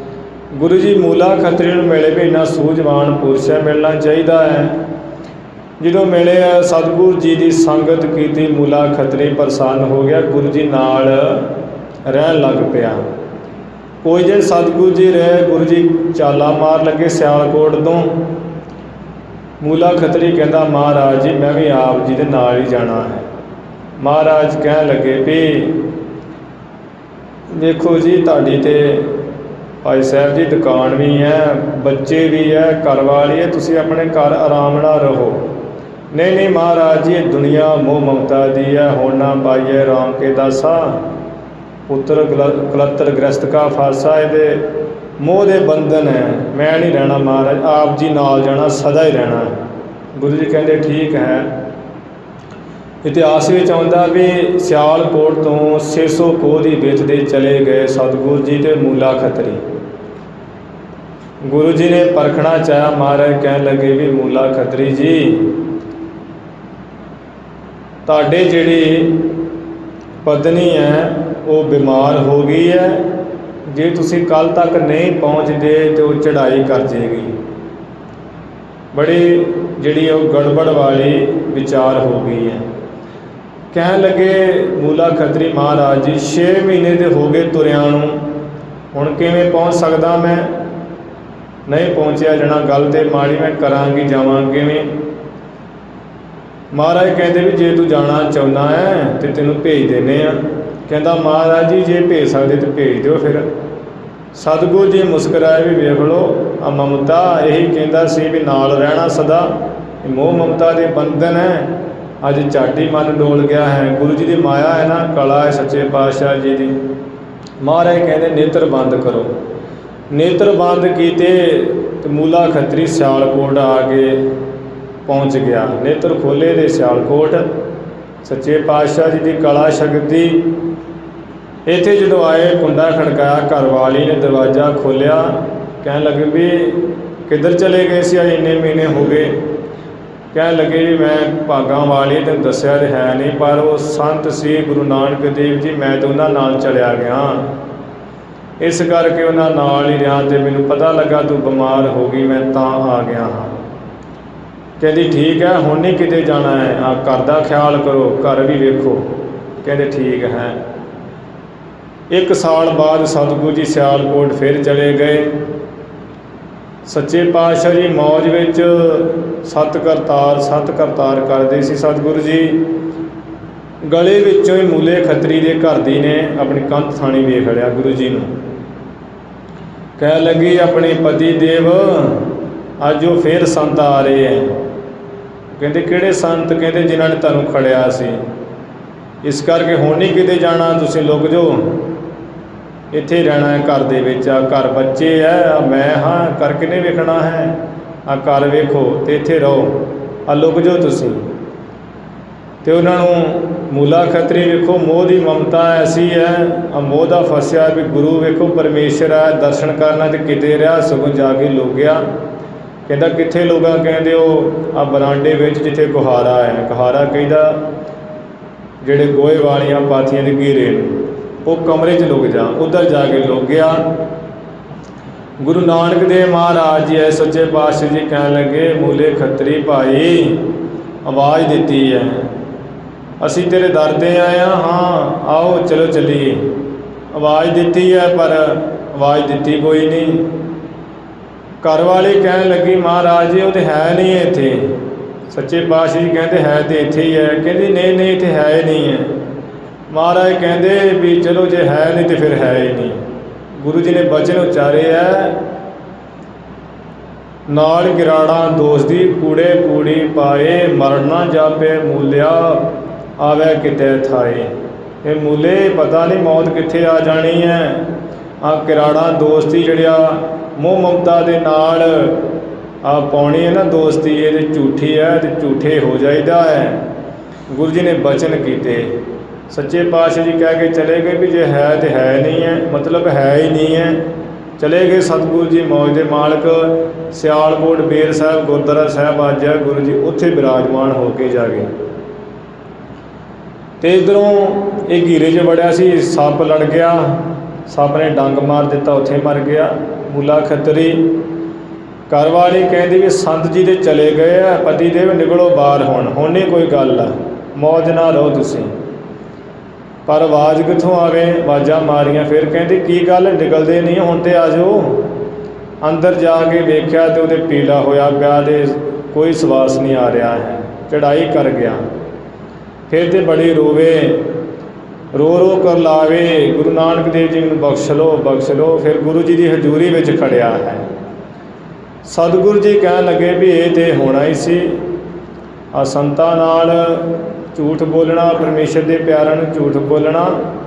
गुरु जी मूला खतरी नूं मिले भी इन्ना सूझवान पुरुष है, मिलना चाहिए है। ਜਦੋਂ ਮਿਲੇ ਸਤਿਗੁਰੂ ਜੀ ਦੀ ਸੰਗਤ ਕੀਤੀ, ਮੂਲਾ ਖੱਤਰੀ ਪ੍ਰਸੰਨ ਹੋ ਗਿਆ, ਗੁਰੂ ਜੀ ਨਾਲ ਰਹਿਣ ਲੱਗ ਪਿਆ। ਕੋਈ ਜੇ ਸਤਿਗੁਰੂ ਜੀ ਰਹੇ, ਗੁਰੂ ਜੀ ਚਾਲਾ ਮਾਰ ਲੱਗੇ ਸਿਆਲਕੋਟ ਤੋਂ। ਮੂਲਾ ਖੱਤਰੀ ਕਹਿੰਦਾ ਮਹਾਰਾਜ ਜੀ ਮੈਂ ਵੀ ਆਪ ਜੀ ਦੇ ਨਾਲ ਹੀ ਜਾਣਾ ਹੈ। ਮਹਾਰਾਜ ਕਹਿਣ ਲੱਗੇ ਵੀ ਦੇਖੋ ਜੀ ਤੁਹਾਡੀ ਤੇ ਭਾਈ ਸਾਹਿਬ ਜੀ ਦੁਕਾਨ ਵੀ ਹੈ, ਬੱਚੇ ਵੀ ਹੈ, ਘਰ ਵਾਲੀ ਹੈ, ਤੁਸੀਂ ਆਪਣੇ ਘਰ ਆਰਾਮ ਨਾਲ ਰਹੋ। ਨਹੀਂ ਨਹੀਂ ਮਹਾਰਾਜ ਜੀ ਇਹ ਦੁਨੀਆ ਮੋਹ ਮਮਤਾ ਦੀ ਹੈ, ਹੁਣ ਨਾ ਪਾਈਏ ਰਾਮ ਕੇ ਦਾਸਾ, ਪੁੱਤਰ ਕਲੱਤਰ ਗ੍ਰਸਤ ਕਾ ਫਾਸਾ, ਇਹਦੇ ਮੋਹ ਦੇ ਬੰਧਨ ਹੈ, ਮੈਂ ਨਹੀਂ ਰਹਿਣਾ ਮਹਾਰਾਜ, ਆਪ ਜੀ ਨਾਲ ਜਾਣਾ, ਸਦਾ ਹੀ ਰਹਿਣਾ। ਗੁਰੂ ਜੀ ਕਹਿੰਦੇ ਠੀਕ ਹੈ। ਇਤਿਹਾਸ ਵਿੱਚ ਆਉਂਦਾ ਵੀ ਸਿਆਲਕੋਟ ਤੋਂ ਛੇ ਸੌ ਕੋਹ ਦੀ ਵਿੱਥ ਦੇ ਚਲੇ ਗਏ ਸਤਿਗੁਰੂ ਜੀ ਤੇ ਮੂਲਾ ਖੱਤਰੀ। ਗੁਰੂ ਜੀ ਨੇ ਪਰਖਣਾ ਚਾਹਿਆ, ਮਹਾਰਾਜ ਕਹਿਣ ਲੱਗੇ ਵੀ ਮੂਲਾ ਖੱਤਰੀ ਜੀ ਤੁਹਾਡੇ ਜਿਹੜੀ ਪਤਨੀ ਹੈ ਉਹ ਬਿਮਾਰ ਹੋ ਗਈ ਹੈ, ਜੇ ਤੁਸੀਂ ਕੱਲ ਤੱਕ ਨਹੀਂ ਪਹੁੰਚਦੇ ਤੇ ਉਹ ਚੜ੍ਹਾਈ ਕਰ ਜਾਏਗੀ। ਬੜੀ ਜਿਹੜੀ ਉਹ ਗੜਬੜ ਵਾਲੀ ਵਿਚਾਰ ਹੋ ਗਈ ਹੈ। ਕਹਿਣ ਲੱਗੇ ਮੂਲਾ ਖੱਤਰੀ ਮਹਾਰਾਜ ਜੀ ਛੇ ਮਹੀਨੇ ਦੇ ਹੋ ਗਏ ਤੁਰਿਆਂ ਨੂੰ, ਹੁਣ ਕਿਵੇਂ ਪਹੁੰਚ ਸਕਦਾ ਮੈਂ? ਨਹੀਂ ਪਹੁੰਚਿਆ ਜਾਣਾ, ਗੱਲ ਤੇ ਮਾੜੀ, ਮੈਂ ਕਰਾਂਗੀ, ਜਾਵਾਂ ਕਿਵੇਂ? ਮਹਾਰਾਜ ਕਹਿੰਦੇ ਵੀ ਜੇ ਤੂੰ ਜਾਣਾ ਚਾਹੁੰਦਾ ਹੈ ਤੇ ਤੈਨੂੰ ਭੇਜ ਦਿੰਦੇ ਆ। ਕਹਿੰਦਾ ਮਹਾਰਾਜ ਜੀ ਜੇ ਭੇਜ ਸਕਦੇ ਤੇ ਭੇਜ ਦਿਓ ਫਿਰ। ਸਤਿਗੁਰੂ ਜੀ ਮੁਸਕਰਾਏ ਵੀ ਵੇਖ ਲਓ ਆ ਮਮਤਾ ਇਹੀ ਕਹਿੰਦਾ ਸੀ ਵੀ ਨਾਲ ਰਹਿਣਾ ਸਦਾ, ਮੋਹ ਮਮਤਾ ਦੇ ਬੰਧਨ ਹੈ, ਅੱਜ ਝਾਟੀ ਮਨ ਡੋਲ ਗਿਆ ਹੈ। ਗੁਰੂ ਜੀ ਦੀ ਮਾਇਆ ਹੈ ਨਾ, ਕਲਾ ਹੈ ਸੱਚੇ ਪਾਤਸ਼ਾਹ ਜੀ ਦੀ। ਮਹਾਰਾਜ ਕਹਿੰਦੇ ਨੇਤਰ ਬੰਦ ਕਰੋ। ਨੇਤਰ ਬੰਦ ਕੀਤੇ ਤੇ ਮੂਲਾ ਖੱਤਰੀ ਸਿਆਲਕੋਟ ਆ ਕੇ ਪਹੁੰਚ ਗਿਆ। ਨੇਤਰ ਖੋਲੇ ਦੇ ਸਿਆਲਕੋਟ, ਸੱਚੇ ਪਾਤਸ਼ਾਹ ਜੀ ਦੀ ਕਲਾ ਸ਼ਕਤੀ। ਇੱਥੇ ਜਦੋਂ ਆਏ ਕੁੰਡਾ ਖੜਕਾਇਆ, ਘਰ ਵਾਲੀ ਨੇ ਦਰਵਾਜ਼ਾ ਖੋਲ੍ਹਿਆ, ਕਹਿਣ ਲੱਗੇ ਵੀ ਕਿੱਧਰ ਚਲੇ ਗਏ ਸੀ, ਅੱਜ ਇੰਨੇ ਮਹੀਨੇ ਹੋ ਗਏ? ਕਹਿਣ ਲੱਗੇ ਜੀ ਮੈਂ ਭਾਗਾਂ ਵਾਲੀ, ਤੈਨੂੰ ਦੱਸਿਆ ਤਾਂ ਹੈ ਨਹੀਂ, ਪਰ ਉਹ ਸੰਤ ਸੀ ਗੁਰੂ ਨਾਨਕ ਦੇਵ ਜੀ, ਮੈਂ ਤਾਂ ਉਹਨਾਂ ਨਾਲ ਚਲਿਆ ਗਿਆ, ਇਸ ਕਰਕੇ ਉਹਨਾਂ ਨਾਲ ਹੀ ਰਿਹਾ ਤੇ ਮੈਨੂੰ ਪਤਾ ਲੱਗਾ ਤੂੰ ਬਿਮਾਰ ਹੋ ਗਈ, ਮੈਂ ਤਾਂ ਆ ਗਿਆ ਹਾਂ। ਕਹਿੰਦੀ ਠੀਕ ਹੈ, ਹੁਣ ਨਹੀਂ ਕਿਤੇ ਜਾਣਾ ਹੈ, ਆ ਘਰ ਦਾ ਖਿਆਲ ਕਰੋ, ਘਰ ਵੀ ਵੇਖੋ। ਕਹਿੰਦੇ ਠੀਕ ਹੈ। ਇੱਕ ਸਾਲ ਬਾਅਦ ਸਤਿਗੁਰੂ ਜੀ ਸਿਆਲਕੋਟ ਫਿਰ ਚਲੇ ਗਏ। ਸੱਚੇ ਪਾਤਸ਼ਾਹ ਜੀ ਮੌਜ ਵਿੱਚ ਸਤ ਕਰਤਾਰ ਸਤ ਕਰਤਾਰ ਕਰਦੇ ਸੀ ਸਤਿਗੁਰੂ ਜੀ। ਗਲੇ ਵਿੱਚੋਂ ਹੀ ਮੂਲੇ ਖੱਤਰੀ ਦੇ ਘਰ ਦੀ ਨੇ ਆਪਣੀ ਕੰਧ ਥਾਣੀ ਵੇਖ ਲਿਆ ਗੁਰੂ ਜੀ ਨੂੰ। ਕਹਿ ਲੱਗੀ ਆਪਣੇ ਪਤੀ ਦੇਵ ਅੱਜ ਉਹ ਫਿਰ ਸੰਤ ਆ ਰਹੇ ਹੈ। ਕਹਿੰਦੇ ਕਿਹੜੇ ਸੰਤ? ਕਹਿੰਦੇ ਜਿਨ੍ਹਾਂ ਨੇ ਤੁਹਾਨੂੰ ਖੜਿਆ ਸੀ, ਇਸ ਕਰਕੇ ਹੁਣ ਨਹੀਂ ਕਿਤੇ ਜਾਣਾ, ਤੁਸੀਂ ਲੁਕ ਜਾਓ, ਇੱਥੇ ਰਹਿਣਾ ਹੈ ਘਰ ਦੇ ਵਿੱਚ। ਆ ਘਰ ਬੱਚੇ ਹੈ, ਮੈਂ ਹਾਂ, ਕਰ ਕਿਹਨੇ ਵੇਖਣਾ ਹੈ? ਆ ਘਰ ਵੇਖੋ ਤੇ ਇੱਥੇ ਰਹੋ, ਆ ਲੁਕ ਜਾਓ ਤੁਸੀਂ। ਤੇ ਉਹਨਾਂ ਨੂੰ ਮੂਲਾ ਖੱਤਰੀ ਵੇਖੋ ਮੋਹ ਦੀ ਮਮਤਾ ਐਸੀ ਹੈ, ਆ ਮੋਹ ਦਾ ਫਸਿਆ ਵੀ ਗੁਰੂ ਵੇਖੋ ਪਰਮੇਸ਼ਰ ਹੈ, ਦਰਸ਼ਨ ਕਰਨਾ ਤੇ ਕਿਤੇ ਰਿਹਾ, ਸਗੋਂ ਜਾ ਕੇ ਲੁਕ ਗਿਆ। ਕਹਿੰਦਾ ਕਿੱਥੇ ਲੋਗਾ? ਕਹਿੰਦੇ ਉਹ ਆ ਬਰਾਂਡੇ ਵਿੱਚ ਜਿੱਥੇ ਗੁਹਾਰਾ ਹੈ, ਗੁਹਾਰਾ ਕਹਿੰਦਾ ਜਿਹੜੇ ਗੋਹੇ ਵਾਲੀਆਂ ਪਾਥੀਆਂ ਦੇ ਘੇਰੇ ਨੂੰ, ਉਹ ਕਮਰੇ 'ਚ ਲੁਕ ਜਾ। ਉੱਧਰ ਜਾ ਕੇ ਲੁਕ ਗਿਆ। ਗੁਰੂ ਨਾਨਕ ਦੇਵ ਮਹਾਰਾਜ ਜੀ ਐ ਸੱਚੇ ਪਾਤਸ਼ਾਹ ਜੀ ਕਹਿਣ ਲੱਗੇ ਮੂਲੇ ਖੱਤਰੀ ਭਾਈ ਆਵਾਜ਼ ਦਿੱਤੀ ਹੈ, ਅਸੀਂ ਤੇਰੇ ਦਰ 'ਤੇ ਆਏ ਹਾਂ, ਹਾਂ ਆਓ ਚਲੋ ਚੱਲੀਏ। ਆਵਾਜ਼ ਦਿੱਤੀ ਹੈ ਪਰ ਆਵਾਜ਼ ਦਿੱਤੀ ਕੋਈ ਨਹੀਂ। ਘਰ ਵਾਲੀ ਕਹਿਣ ਲੱਗੀ ਮਹਾਰਾਜ ਜੀ ਉਹ ਤਾਂ ਹੈ ਨਹੀਂ ਇੱਥੇ। ਸੱਚੇ ਪਾਤਸ਼ਾਹ ਜੀ ਕਹਿੰਦੇ ਹੈ ਤੇ ਇੱਥੇ ਹੀ ਹੈ। ਕਹਿੰਦੀ ਨਹੀਂ ਨਹੀਂ ਇੱਥੇ ਹੈ ਹੀ ਨਹੀਂ ਹੈ। ਮਹਾਰਾਜ ਕਹਿੰਦੇ ਵੀ ਚਲੋ ਜੇ ਹੈ ਨਹੀਂ ਤੇ ਫਿਰ ਹੈ ਹੀ ਨਹੀਂ। ਗੁਰੂ ਜੀ ਨੇ ਬਚਨ ਉਚਾਰੇ ਹੈ, ਨਾਲ ਗਿਰਾੜਾਂ ਦੋਸ ਦੀ ਕੂੜੇ ਕੂੜੀ ਪਾਏ, ਮਰਨ ਨਾ ਜਾਪੇ ਮੂਲਿਆ ਆਵੇ ਕਿਤੇ ਥਾਏ। ਇਹ ਮੂਲੇ ਪਤਾ ਨਹੀਂ ਮੌਤ ਕਿੱਥੇ ਆ ਜਾਣੀ ਹੈ। ਆ ਕਿਰਾੜਾਂ ਦੋਸਤੀ ਜਿਹੜਿਆ ਮੋਹ ਮਮਤਾ ਦੇ ਨਾਲ ਆ ਪਾਉਣੀ ਹੈ ਨਾ ਦੋਸਤੀ, ਇਹ ਝੂਠੀ ਹੈ ਤੇ ਝੂਠੇ ਹੋ ਜਾਈਦਾ ਹੈ। ਗੁਰੂ ਜੀ ਨੇ ਬਚਨ ਕੀਤੇ। ਸੱਚੇ ਪਾਤਸ਼ਾਹ ਜੀ ਕਹਿ ਕੇ ਚਲੇ ਗਏ ਵੀ ਜੇ ਹੈ ਤੇ ਹੈ ਨਹੀਂ ਹੈ, ਮਤਲਬ ਹੈ ਹੀ ਨਹੀਂ ਹੈ। ਚਲੇ ਗਏ ਸਤਿਗੁਰੂ ਜੀ ਮੌਜ ਦੇ ਮਾਲਕ। ਸਿਆਲਕੋਟ ਬੇਰ ਸਾਹਿਬ ਗੁਰਦੁਆਰਾ ਸਾਹਿਬ ਅੱਜ ਹੈ, ਗੁਰੂ ਜੀ ਉੱਥੇ ਬਿਰਾਜਮਾਨ ਹੋ ਕੇ ਜਾ ਗਏ। ਅਤੇ ਇੱਧਰੋਂ ਇਹ ਘੀਰੇ 'ਚ ਵੜਿਆ ਸੀ, ਸੱਪ ਲੜ ਗਿਆ, ਸੱਪ ਨੇ ਡੰਗ ਮਾਰ ਦਿੱਤਾ, ਉੱਥੇ ਮਰ ਗਿਆ। ਮੂਲਾ ਖੱਤਰੀ ਘਰਵਾਲੀ ਕਹਿੰਦੀ ਵੀ ਸੰਤ ਜੀ ਦੇ ਚਲੇ ਗਏ ਆ, ਪਤੀ ਦੇਵ ਨਿਕਲੋ ਬਾਹਰ, ਹੁਣ ਹੁਣ ਨਹੀਂ ਕੋਈ ਗੱਲ ਆ, ਮੌਜ ਨਾਲ ਰਹੋ ਤੁਸੀਂ। ਪਰ ਆਵਾਜ਼ ਕਿੱਥੋਂ ਆ ਗਏ, ਆਵਾਜ਼ਾਂ ਮਾਰੀਆਂ। ਫਿਰ ਕਹਿੰਦੀ ਕੀ ਗੱਲ ਨਿਕਲਦੇ ਨਹੀਂ, ਹੁਣ ਤੇ ਆ ਜਾਓ। ਅੰਦਰ ਜਾ ਕੇ ਵੇਖਿਆ ਤੇ ਉਹਦੇ ਪੀਲਾ ਹੋਇਆ ਪਿਆ ਤੇ ਕੋਈ ਸਵਾਸ ਨਹੀਂ ਆ ਰਿਹਾ ਹੈ, ਚੜਾਈ ਕਰ ਗਿਆ। ਫਿਰ ਤੇ ਬੜੀ ਰੋਵੇ, ਰੋ ਰੋ ਕਰ ਲਾਵੇ, ਗੁਰੂ ਨਾਨਕ ਦੇਵ ਜੀ ਮੈਨੂੰ ਬਖਸ਼ ਲਓ ਬਖਸ਼ ਲਓ। ਫਿਰ ਗੁਰੂ ਜੀ ਦੀ ਹਜ਼ੂਰੀ ਵਿੱਚ ਖੜਿਆ ਹੈ। ਸਤਿਗੁਰੂ ਜੀ ਕਹਿਣ ਲੱਗੇ ਵੀ ਇਹ ਤੇ ਹੋਣਾ ਹੀ ਸੀ, ਆ ਸੰਤਾਂ ਨਾਲ ਝੂਠ ਬੋਲਣਾ, ਪਰਮੇਸ਼ਰ ਦੇ ਪਿਆਰਾਂ ਨੂੰ ਝੂਠ ਬੋਲਣਾ।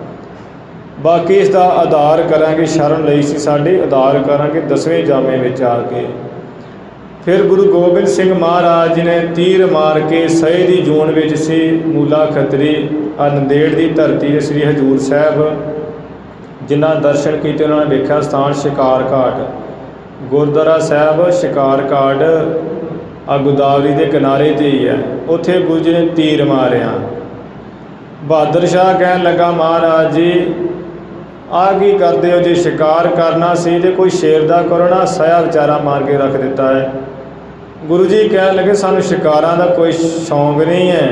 ਬਾਕੀ ਇਸ ਦਾ ਆਧਾਰ ਕਰਾਂਗੇ, ਸ਼ਰਨ ਲਈ ਸੀ ਸਾਡੇ, ਆਧਾਰ ਕਰਾਂਗੇ ਦਸਵੇਂ ਜਾਮੇ ਵਿੱਚ ਆ ਕੇ। ਫਿਰ ਗੁਰੂ ਗੋਬਿੰਦ ਸਿੰਘ ਮਹਾਰਾਜ ਜੀ ਨੇ ਤੀਰ ਮਾਰ ਕੇ ਸਹੀ ਦੀ ਜੂਨ ਵਿੱਚ ਸੀ ਮੂਲਾ ਖੱਤਰੀ ਆ ਨੰਦੇੜ ਦੀ ਧਰਤੀ ਦੇ ਸ੍ਰੀ ਹਜ਼ੂਰ ਸਾਹਿਬ ਜਿਨ੍ਹਾਂ ਦਰਸ਼ਨ ਕੀਤੇ ਉਹਨਾਂ ਨੇ ਵੇਖਿਆ ਸਥਾਨ ਸ਼ਿਕਾਰ ਘਾਟ, ਗੁਰਦੁਆਰਾ ਸਾਹਿਬ ਸ਼ਿਕਾਰ ਘਾਟ ਆ ਗੋਦਾਵਰੀ ਦੇ ਕਿਨਾਰੇ 'ਤੇ ਹੀ ਹੈ। ਉੱਥੇ ਗੁਰੂ ਜੀ ਨੇ ਤੀਰ ਮਾਰਿਆ। ਬਹਾਦਰ ਸ਼ਾਹ ਕਹਿਣ ਲੱਗਾ ਮਹਾਰਾਜ ਜੀ ਆ ਕੀ ਕਰਦੇ ਹੋ, ਜੇ ਸ਼ਿਕਾਰ ਕਰਨਾ ਸੀ ਤੇ ਕੋਈ ਸ਼ੇਰ ਦਾ ਕਰੋ ਨਾ, ਸਾਇਆ ਵਿਚਾਰਾ ਮਾਰ ਕੇ ਰੱਖ ਦਿੱਤਾ ਹੈ। ਗੁਰੂ ਜੀ ਕਹਿਣ ਲੱਗੇ ਸਾਨੂੰ ਸ਼ਿਕਾਰਾਂ ਦਾ ਕੋਈ ਸ਼ੌਂਕ ਨਹੀਂ ਹੈ,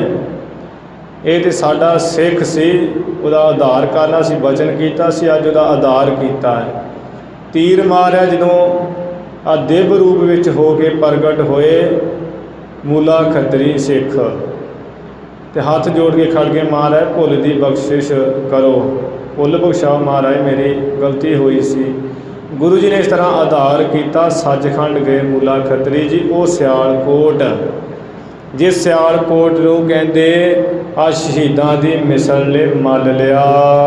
ਇਹ ਤੇ ਸਾਡਾ ਸਿੱਖ ਸੀ, ਉਹਦਾ ਆਧਾਰ ਕਰਨਾ ਸੀ, ਬਚਨ ਕੀਤਾ ਸੀ, ਅੱਜ ਉਹਦਾ ਆਧਾਰ ਕੀਤਾ ਹੈ। ਤੀਰ ਮਾਰਿਆ ਜਦੋਂ ਆ ਦਿਵ ਰੂਪ ਵਿੱਚ ਹੋ ਕੇ ਪ੍ਰਗਟ ਹੋਏ ਮੂਲਾ ਖੱਤਰੀ ਸਿੱਖ, ਤੇ ਹੱਥ ਜੋੜ ਕੇ ਖੜ ਕੇ ਮਹਾਰਾਜ ਭੁੱਲ ਦੀ ਬਖਸ਼ਿਸ਼ ਕਰੋ, ਭੁੱਲ ਬਖਸ਼ਾਓ ਮਹਾਰਾਜ, ਮੇਰੀ ਗਲਤੀ ਹੋਈ ਸੀ। ਗੁਰੂ ਜੀ ਨੇ ਇਸ ਤਰ੍ਹਾਂ ਆਧਾਰ ਕੀਤਾ। ਸੱਚਖੰਡ ਗਏ ਮੂਲਾ ਖੱਤਰੀ ਜੀ, ਉਹ ਸਿਆਲਕੋਟ, ਜਿਸ ਸਿਆਲਕੋਟ ਨੂੰ ਕਹਿੰਦੇ ਆ ਸ਼ਹੀਦਾਂ ਦੀ ਮਿਸਲ ਨੇ ਮੱਲ ਲਿਆ।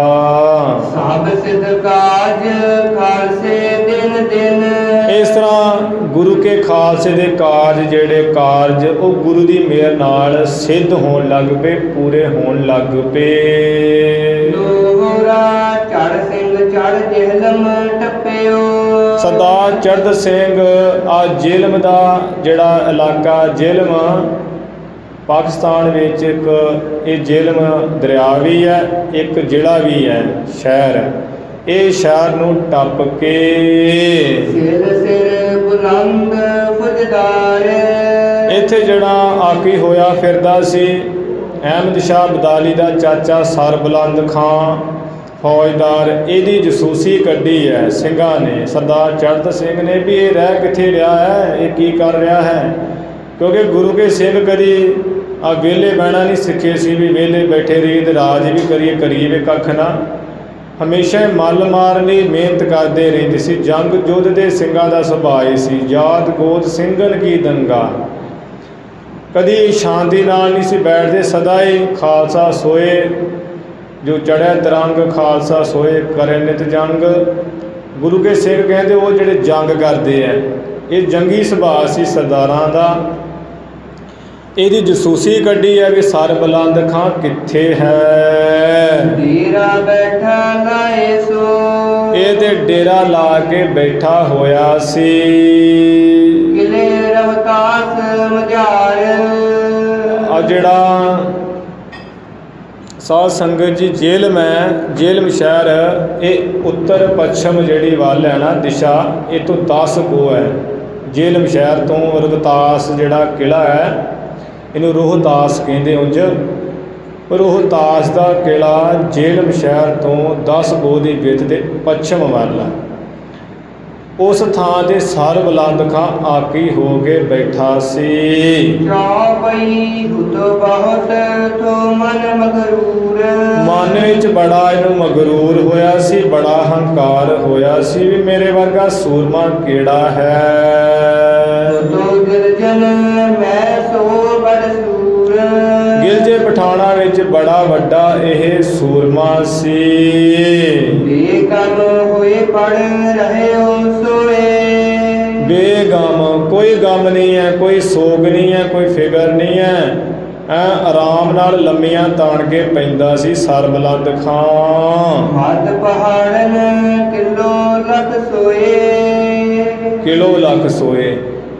ਸਭ ਸਿਧ ਕਾਜ ਖਾਲਸੇ ਦਿਨ ਦਿਨ, ਇਸ ਤਰ੍ਹਾਂ ਗੁਰੂ ਕੇ ਖਾਲਸੇ ਦੇ ਕਾਰਜ, ਜਿਹੜੇ ਕਾਰਜ ਉਹ ਗੁਰੂ ਦੀ ਮਿਹਰ ਨਾਲ ਸਿੱਧ ਹੋਣ ਲੱਗ ਪਏ, ਪੂਰੇ ਹੋਣ ਲੱਗ ਪਏ। ਲੋਹਰਾ ਚੜ ਸਿੰਘ ਚੜ ਜਿਹਲਮ ਟੱਪਿਓ, ਸਰਦਾਰ ਚੜ੍ਹਦ ਸਿੰਘ ਆ ਜਿਹਲਮ ਦਾ ਜਿਹੜਾ ਇਲਾਕਾ, ਜਿਹਲਮ ਪਾਕਿਸਤਾਨ ਵਿੱਚ ਇੱਕ ਇਹ ਜਿਹਲਮ ਦਰਿਆ ਵੀ ਹੈ, ਇੱਕ ਜ਼ਿਲ੍ਹਾ ਵੀ ਹੈ, ਸ਼ਹਿਰ। ਇਹ ਸ਼ਹਿਰ ਨੂੰ ਟੱਪ ਕੇ ਸਿਰ ਸਿਰ ਬੁਲੰਦ ਫੁਜਦਾਰ, ਇੱਥੇ ਜਿਹੜਾ ਆਕੀ ਹੋਇਆ ਫਿਰਦਾ ਸੀ ਅਹਿਮਦ ਸ਼ਾਹ ਅਬਦਾਲੀ ਦਾ ਚਾਚਾ ਸਰਬੁਲੰਦ ਖਾਂ ਫੌਜਦਾਰ, ਇਹਦੀ ਜਸੂਸੀ ਕੱਢੀ ਹੈ ਸਿੰਘਾਂ ਨੇ, ਸਰਦਾਰ ਚੜ੍ਹਦ ਸਿੰਘ ਨੇ, ਵੀ ਇਹ ਰਹਿ ਕਿੱਥੇ ਰਿਹਾ ਹੈ, ਇਹ ਕੀ ਕਰ ਰਿਹਾ ਹੈ। ਕਿਉਂਕਿ ਗੁਰੂ ਕੇ ਸਿੰਘ ਕਦੀ ਆ ਵਿਹਲੇ ਬਹਿਣਾ ਨਹੀਂ ਸਿੱਖੇ ਸੀ, ਵੀ ਵਿਹਲੇ ਬੈਠੇ ਰਹੀਏ ਤੇ ਰਾਜ ਵੀ ਕਰੀਏ, ਕਰੀਏ ਵੀ ਕੱਖ ਨਾ। ਹਮੇਸ਼ਾ ਮੱਲ ਮਾਰਨ ਲਈ ਮਿਹਨਤ ਕਰਦੇ ਰਹਿੰਦੇ ਸੀ। ਜੰਗ ਯੁੱਧ ਦੇ ਸਿੰਘਾਂ ਦਾ ਸੁਭਾਅ ਸੀ, ਯਾਦ ਗੋਦ ਸਿੰਘਨ ਕੀ ਦੰਗਾ, ਕਦੀ ਸ਼ਾਂਤੀ ਨਾਲ ਨਹੀਂ ਸੀ ਬੈਠਦੇ, ਸਦਾ ਹੀ ਖਾਲਸਾ ਸੋਏ ਜੋ ਚੜ੍ਹਿਆ ਤਿਰੰਗ, ਖਾਲਸਾ ਸੋਏ ਕਰੇ ਨਿਤ ਜੰਗ। ਗੁਰੂ ਕੇ ਸਿੰਘ ਕਹਿੰਦੇ ਉਹ ਜਿਹੜੇ ਜੰਗ ਕਰਦੇ ਆ, ਇਹ ਜੰਗੀ ਸੁਭਾਅ ਸੀ ਸਰਦਾਰਾਂ ਦਾ। ਇਹਦੀ ਜਸੂਸੀ ਕੱਢੀ ਹੈ ਵੀ ਸਰਬੁਲੰਦ ਖਾਂ ਕਿੱਥੇ ਹੈ, ਡੇਰਾ ਬੈਠਾ ਲਾਏ ਸੋ, ਇਹ ਤੇ ਡੇਰਾ ਲਾ ਕੇ ਬੈਠਾ ਹੋਇਆ ਸੀ। ਕਿਲੇ ਰਵਤਾਸ ਮਝਾਰ, ਆ ਜਿਹੜਾ ਸਾਧ ਸੰਗਤ ਜੀ ਜਿਹਲਮ ਹੈ, ਜਿਹਲਮ ਸ਼ਹਿਰ ਇਹ ਉੱਤਰ ਪੱਛਮ ਜਿਹੜੀ ਵੱਲ ਹੈ ਨਾ ਦਿਸ਼ਾ, ਇਹ ਤੋਂ ਦਸ ਕੋ ਹੈ। ਜਿਹਲਮ ਸ਼ਹਿਰ ਤੋਂ ਰੋਹਤਾਸ ਜਿਹੜਾ ਕਿਲ੍ਹਾ ਹੈ, ਇਹਨੂੰ ਰੋਹਤਾਸ ਕਹਿੰਦੇ ਉਂਝ, ਰੋਹਤਾਸ ਦਾ ਕਿਲ੍ਹਾ ਜਿਹਲਮ ਸ਼ਹਿਰ ਤੋਂ ਦਸ ਕੋ ਦੀ ਵਿੱਥ ਦੇ ਪੱਛਮ ਵੱਲ ਆ। ਉਸ ਥਾਂ ਤੇ ਸਰਬੁਲੰਦ ਖਾਂ ਆਕੀ ਹੋ ਕੇ ਬੈਠਾ ਸੀ। ਚੌਪਈ ਹੁਤ ਬਹੁਤ ਤੋ ਮਨ ਮਗਰੂਰ, ਮਨ ਵਿੱਚ ਬੜਾ ਇਹਨੂੰ ਮਗਰੂਰ ਹੋਇਆ ਸੀ, ਬੜਾ ਹੰਕਾਰ ਹੋਇਆ ਸੀ ਵੀ ਮੇਰੇ ਵਰਗਾ ਸੂਰਮਾ ਕਿਹੜਾ ਹੈ। ਤੋ ਗਿਰਜਨ ਮੈਂ ਸੋ ਬੜ ਸੂਰ, ਗਿਲਜੇ ਪਠਾਣਾ ਵਿੱਚ ਬੜਾ ਵੱਡਾ ਇਹ ਸੂਰਮਾ ਸੀ। ਬੇਗਮ ਹੋਏ ਪੜ ਰਹੇ ਹੋ ਸੋਏ, ਬੇਗਮ ਕੋਈ ਗਮ ਨਹੀਂ ਹੈ, ਕੋਈ ਸੋਗ ਨਹੀਂ ਹੈ, ਕੋਈ ਫਿਕਰ ਨਹੀਂ ਹੈ, ਐ ਆਰਾਮ ਨਾਲ ਲੰਮੀਆਂ ਤਾਣ ਕੇ ਪੈਂਦਾ ਸੀ ਸਰਬੁਲੰਦ ਖਾਂ। ਹੱਦ ਪਹਾੜਨ ਕਿਲੋ ਲੱਖ ਸੋਏ, ਕਿਲੋ ਲੱਖ ਸੋਏ।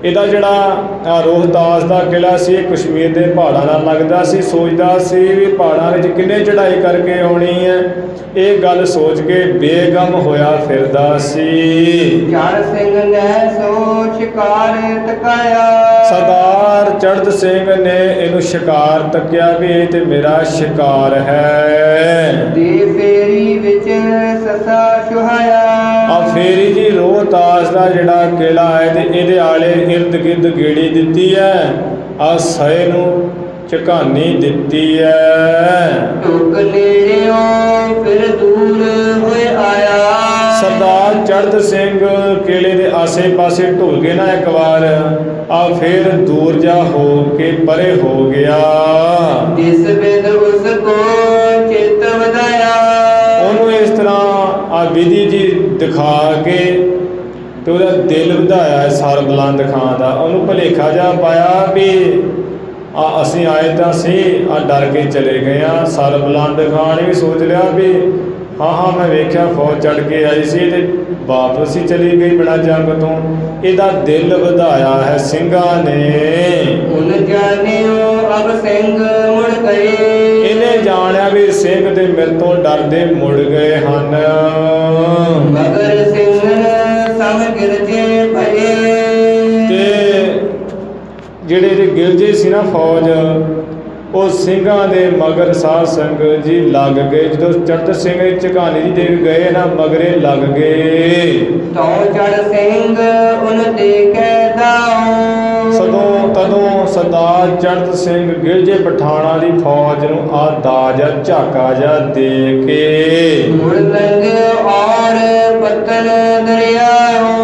ਇਹਦਾ ਜਿਹੜਾ ਰੋਹਤਾਸ ਦਾ ਕਿਲ੍ਹਾ ਸੀ ਇਹ ਕਸ਼ਮੀਰ ਦੇ ਪਹਾੜਾਂ ਨਾਲ ਲੱਗਦਾ ਸੀ। ਸੋਚਦਾ ਸੀ ਵੀ ਪਹਾੜਾਂ ਵਿੱਚ ਕਿੰਨੇ ਚੜ੍ਹਾਈ ਕਰਕੇ ਆਉਣੀ ਹੈ। ਇਹ ਗੱਲ ਸੋਚ ਕੇ ਬੇਗਮ ਹੋਇਆ ਫਿਰਦਾ ਸੀ। ਚੜ ਸਿੰਘ ਨੇ ਸੋ ਸ਼ਿਕਾਰ ਤਕਾਇਆ। ਸਰਦਾਰ ਚੜ੍ਹਤ ਸਿੰਘ ਨੇ ਇਹਨੂੰ ਸ਼ਿਕਾਰ ਤੱਕਿਆ ਵੀ ਇਹ ਤੇ ਮੇਰਾ ਸ਼ਿਕਾਰ ਹੈ। ਦੇ ਫੇਰੀ ਵਿੱਚ ਸਸਾ ਸੁਹਾਇਆ। ਆ ਫੇਰੀ ਜੀ ਰੋਹਤਾਸ ਦਾ ਜਿਹੜਾ ਕਿਲ੍ਹਾ ਹੈ ਤੇ ਇਹਦੇ ਆਲੇ ਇਰਦ ਗਿਰਦ ਗੇੜੀ ਦਿੱਤੀ ਹੈ। ਆ ਸਏ ਨੂੰ ਝਕਾਨੀ ਦਿੱਤੀ ਹੈ। ਢੁੱਕ ਨੇੜਿਓਂ ਫਿਰ ਦੂਰ ਹੋਏ ਆਇਆ। ਸਰਦਾਰ ਚੜ੍ਹਤ ਸਿੰਘ ਕਿਲੇ ਦੇ ਆਸੇ ਪਾਸੇ ਢੁੱਲ ਗਏ ਨਾ ਇੱਕ ਵਾਰ, ਆ ਫਿਰ ਦੂਰ ਜਾ ਹੋ ਕੇ ਪਰੇ ਹੋ ਗਿਆ। ਜਿਸ ਬਿਦ ਉਸ ਕੋ ਚਿੱਤ ਵਧਾਇਆ। ਉਹਨੂੰ ਇਸ ਤਰ੍ਹਾਂ ਆ ਵਿਧੀ ਜੀ ਦਿਖਾ ਕੇ ਤੇ ਉਹਦਾ ਦਿਲ ਵਧਾਇਆ ਸਰ ਬੁਲੰਦ ਖਾਂ ਦਾ। ਉਹਨੂੰ ਭੁਲੇਖਾ ਜਾ ਪਾਇਆ ਵੀ ਆ ਅਸੀਂ ਆਏ ਤਾਂ ਸੀ, ਆ ਡਰ ਕੇ ਚਲੇ ਗਏ ਆ। ਸਰ ਬੁਲੰਦ ਖਾਂ ਨੇ ਵੀ ਸੋਚ ਲਿਆ ਵੀ ਹਾਂ ਹਾਂ ਮੈਂ ਵੇਖਿਆ ਫੌਜ ਚੜ੍ਹ ਕੇ ਆਈ ਸੀ ਤੇ ਵਾਪਸ ਹੀ ਚਲੀ ਗਈ ਬਿਨਾਂ ਜੰਗ ਤੋਂ। ਇਹਦਾ ਦਿਲ ਵਧਾਇਆ ਹੈ ਸਿੰਘਾਂ ਨੇ। ਹੁਣ ਜਾਣਿਓ ਅਬ ਸਿੰਘ ਮੁੜ ਗਏ। ਇਹਨੇ ਜਾਣਿਆ ਵੀ ਸਿੰਘ ਤੇ ਮੇਰੇ ਤੋਂ ਡਰਦੇ ਮੁੜ ਗਏ ਹਨ। ਮਗਰ ਸਿੰਘ ਸਮ ਗਿਰਜੇ ਭਏ। ਤੇ ਜਿਹੜੇ ਇਹਦੇ ਗਿਲਜੇ ਸੀ ਨਾ ਫੌਜ, ਉਹ ਸਿੰਘਾਂ ਦੇ ਮਗਰ ਸਾਧ ਸੰਗਤ ਜੀ ਲੱਗ ਗਏ। ਜਦੋਂ ਚੜ੍ਹਤ ਸਿੰਘ ਦੀ ਝਕਾਨੀ ਜੀ ਦੇ ਗਏ ਨਾ ਮਗਰੇ ਲੱਗ ਗਏ। ਤੋ ਚੜ ਸਿੰਘ ਉਨ ਦੇਖੇ ਦਾਉ। ਸਦੋਂ ਤਦੋਂ ਸਰਦਾਰ ਚੜ੍ਹਤ ਸਿੰਘ ਗਿਲਜੇ ਪਠਾਣਾ ਦੀ ਫੌਜ ਨੂੰ ਆ ਦਾਜ ਝਾਕਾ ਜਾ ਦੇ ਕੇ ਮੁੜ ਲੰਘ ਔਰ ਪਤਨ ਦਰਿਆਓ।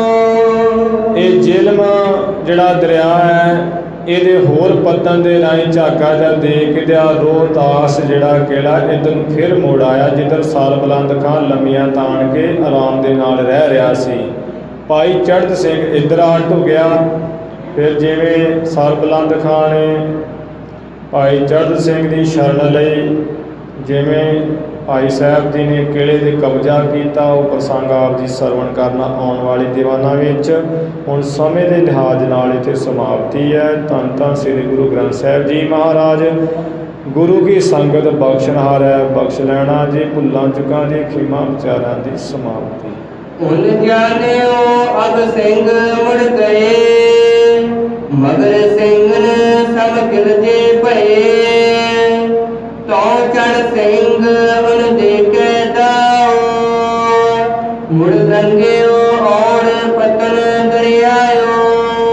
ਇਹ ਜਿਹਲਮ ਜਿਹੜਾ ਦਰਿਆ ਹੈ ਇਹਦੇ ਹੋਰ ਪੱਤਨ ਦੇ ਰਾਹੀਂ ਝਾਕਾ ਜਾ ਦੇ ਕੇ ਤੇ ਆ ਰੋਹਤਾਸ ਜਿਹੜਾ ਕਿਲ੍ਹਾ ਇੱਧਰ ਨੂੰ ਫਿਰ ਮੋੜ ਆਇਆ, ਜਿੱਧਰ ਸਰ ਬੁਲੰਦ ਖਾਂ ਲੰਮੀਆਂ ਤਾਣ ਕੇ ਆਰਾਮ ਦੇ ਨਾਲ ਰਹਿ ਰਿਹਾ ਸੀ। ਭਾਈ ਚੜ੍ਹਤ ਸਿੰਘ ਇੱਧਰ ਆ ਢੁੱਕਿਆ। ਫਿਰ ਜਿਵੇਂ ਸਰ ਬੁਲੰਦ ਖਾਂ ਨੇ ਭਾਈ ਚੜ੍ਹਤ ਸਿੰਘ ਦੀ ਸ਼ਰਨ ਲਈ, ਜਿਵੇਂ ਭਾਈ ਸਾਹਿਬ ਜੀ ਨੇ ਕਿਲ੍ਹੇ 'ਤੇ ਕਬਜ਼ਾ ਕੀਤਾ, ਉਹ ਪ੍ਰਸੰਗ ਆਪ ਜੀ ਸਰਵਣ ਕਰਨਾ ਆਉਣ ਵਾਲੇ ਦੀਵਾਨਾਂ ਵਿੱਚ। ਹੁਣ ਸਮੇਂ ਦੇ ਲਿਹਾਜ਼ ਨਾਲ ਇੱਥੇ ਸਮਾਪਤੀ ਹੈ। ਧੰਨ ਧੰਨ ਸ੍ਰੀ ਗੁਰੂ ਗ੍ਰੰਥ ਸਾਹਿਬ ਜੀ ਮਹਾਰਾਜ। ਗੁਰੂ ਕੀ ਸੰਗਤ ਬਖਸ਼ਣਹਾਰ ਹੈ, ਬਖਸ਼ ਲੈਣਾ ਜੀ। ਭੁੱਲਾਂ ਚੁੱਕਾਂ ਦੀ ਖਿਮਾ ਵਿਚਾਰਾਂ ਦੀ ਸਮਾਪਤੀ। ਹੁਣ ਜਾਣਿਓ ਅਬ ਸਿੰਘ ਮੁੜ ਗਏ। ਮਗਰ ਸਿੰਘ ਸਭ ਗਿਰਜੇ ਭਏ। ਤੋ ਚੜ ਸਿੰਘ ਉਨ ਦੇਖੇ ਦਾਉ। ਮੁੜ ਲੰਘਿਓ ਔਰ ਪਤਨ ਦਰਿਆਓ।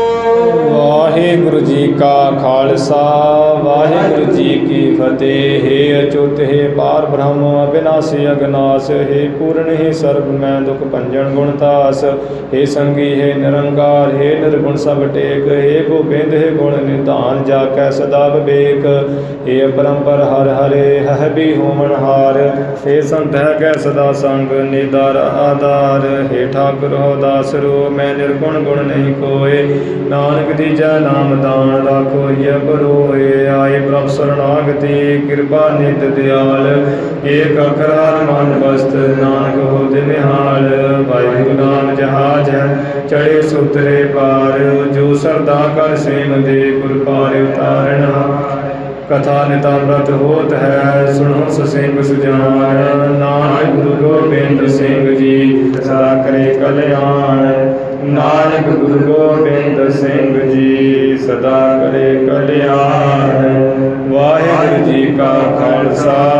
ਵਾਹਿਗੁਰੂ ਜੀ ਕਾ ਖਾਲਸਾ, ਵਾਹਿਗੁਰੂ ਜੀ ਕੀ ਫਤਿਹ। ਹੇ ਅਚੁੱਤ ਹੈ ਪਾਰ ਬ੍ਰਹਮ ਅਬਿਨਾਸੀ ਅਗਨਾਸ। ਹੇ ਪੂਰਨ ਹੈ ਸਰਬ ਮੈਂ ਦੁਖ ਭੰਜਨ ਗੁਣਤਾਸ। ਹੇ ਸੰਗੀ ਹੈ ਨਿਰੰਕਾਰ, ਹੇ ਨਿਰਗੁਣ ਸਭ ਟੇਕ। ਹੇ ਗੋਬਿੰਦ ਹੈ ਗੁਣ ਨਿਧਾਨ, ਜਾ ਕੈ ਸਦਾ ਵਿਵੇਕ। ਹੇ ਅਪਰੰਪਰ ਹਰਿ ਹਰੇ ਹੈ ਵੀ ਹੋਵਨ ਹਾਰ। ਹੇ ਸੰਤ ਹੈ ਕੈ ਸਦਾ ਸੰਗ ਨਿਦਾਰ ਆਧਾਰ। ਹੇ ਠਾਕੁਰ ਹੋ ਦਾਸਰੋ ਮੈਂ ਨਿਰਗੁਣ ਗੁਣ ਨਹੀਂ ਕੋਏ। ਨਾਨਕ ਦੀਜੈ ਨਾਮ ਦਾਨ ਰਾਖੋ ਇਹ ਬਰੋਏ। ਆਏ ਪ੍ਰਭ ਸਰਣਾਗਤੀ ਕਿਰਪਾ ਨਿਤ ਦਿਆਲ। ਏਕ ਅੱਖਰ ਹਰਿ ਮਨ ਬਸਤ ਨਾਨਕ ਹੋਤ ਨਿਹਾਲ। ਵਾਹਿਗੁਰੂ ਨਾਮ ਜਹਾਜ ਹੈ ਚੜੇ ਸੁਤਰੇ ਪਾਰ। ਜੋ ਸਰਦਾ ਕਰ ਸੇਮ ਦੇ ਗੁਰ ਪਾਰ ਉਤਾਰਨਾ। ਕਥਾ ਨਿਤਾਮ੍ਰਤ ਹੋਤ ਹੈ ਸੁਣੋ ਸਸਿੰਗ ਸੁਜਾਨ। ਨਾਨਕ ਗੁਰੂ ਗੋਬਿੰਦ ਸਿੰਘ ਜੀ ਸਦਾ ਕਰੇ ਕਲਿਆਣ। ਨਾਨਕ ਗੁਰੂ ਗੋਬਿੰਦ ਸਿੰਘ ਜੀ ਸਦਾ ਕਰੇ ਕਲਿਆਣ। ਵਾਹਿਗੁਰੂ ਜੀ ਕਾ ਖਾਲਸਾ,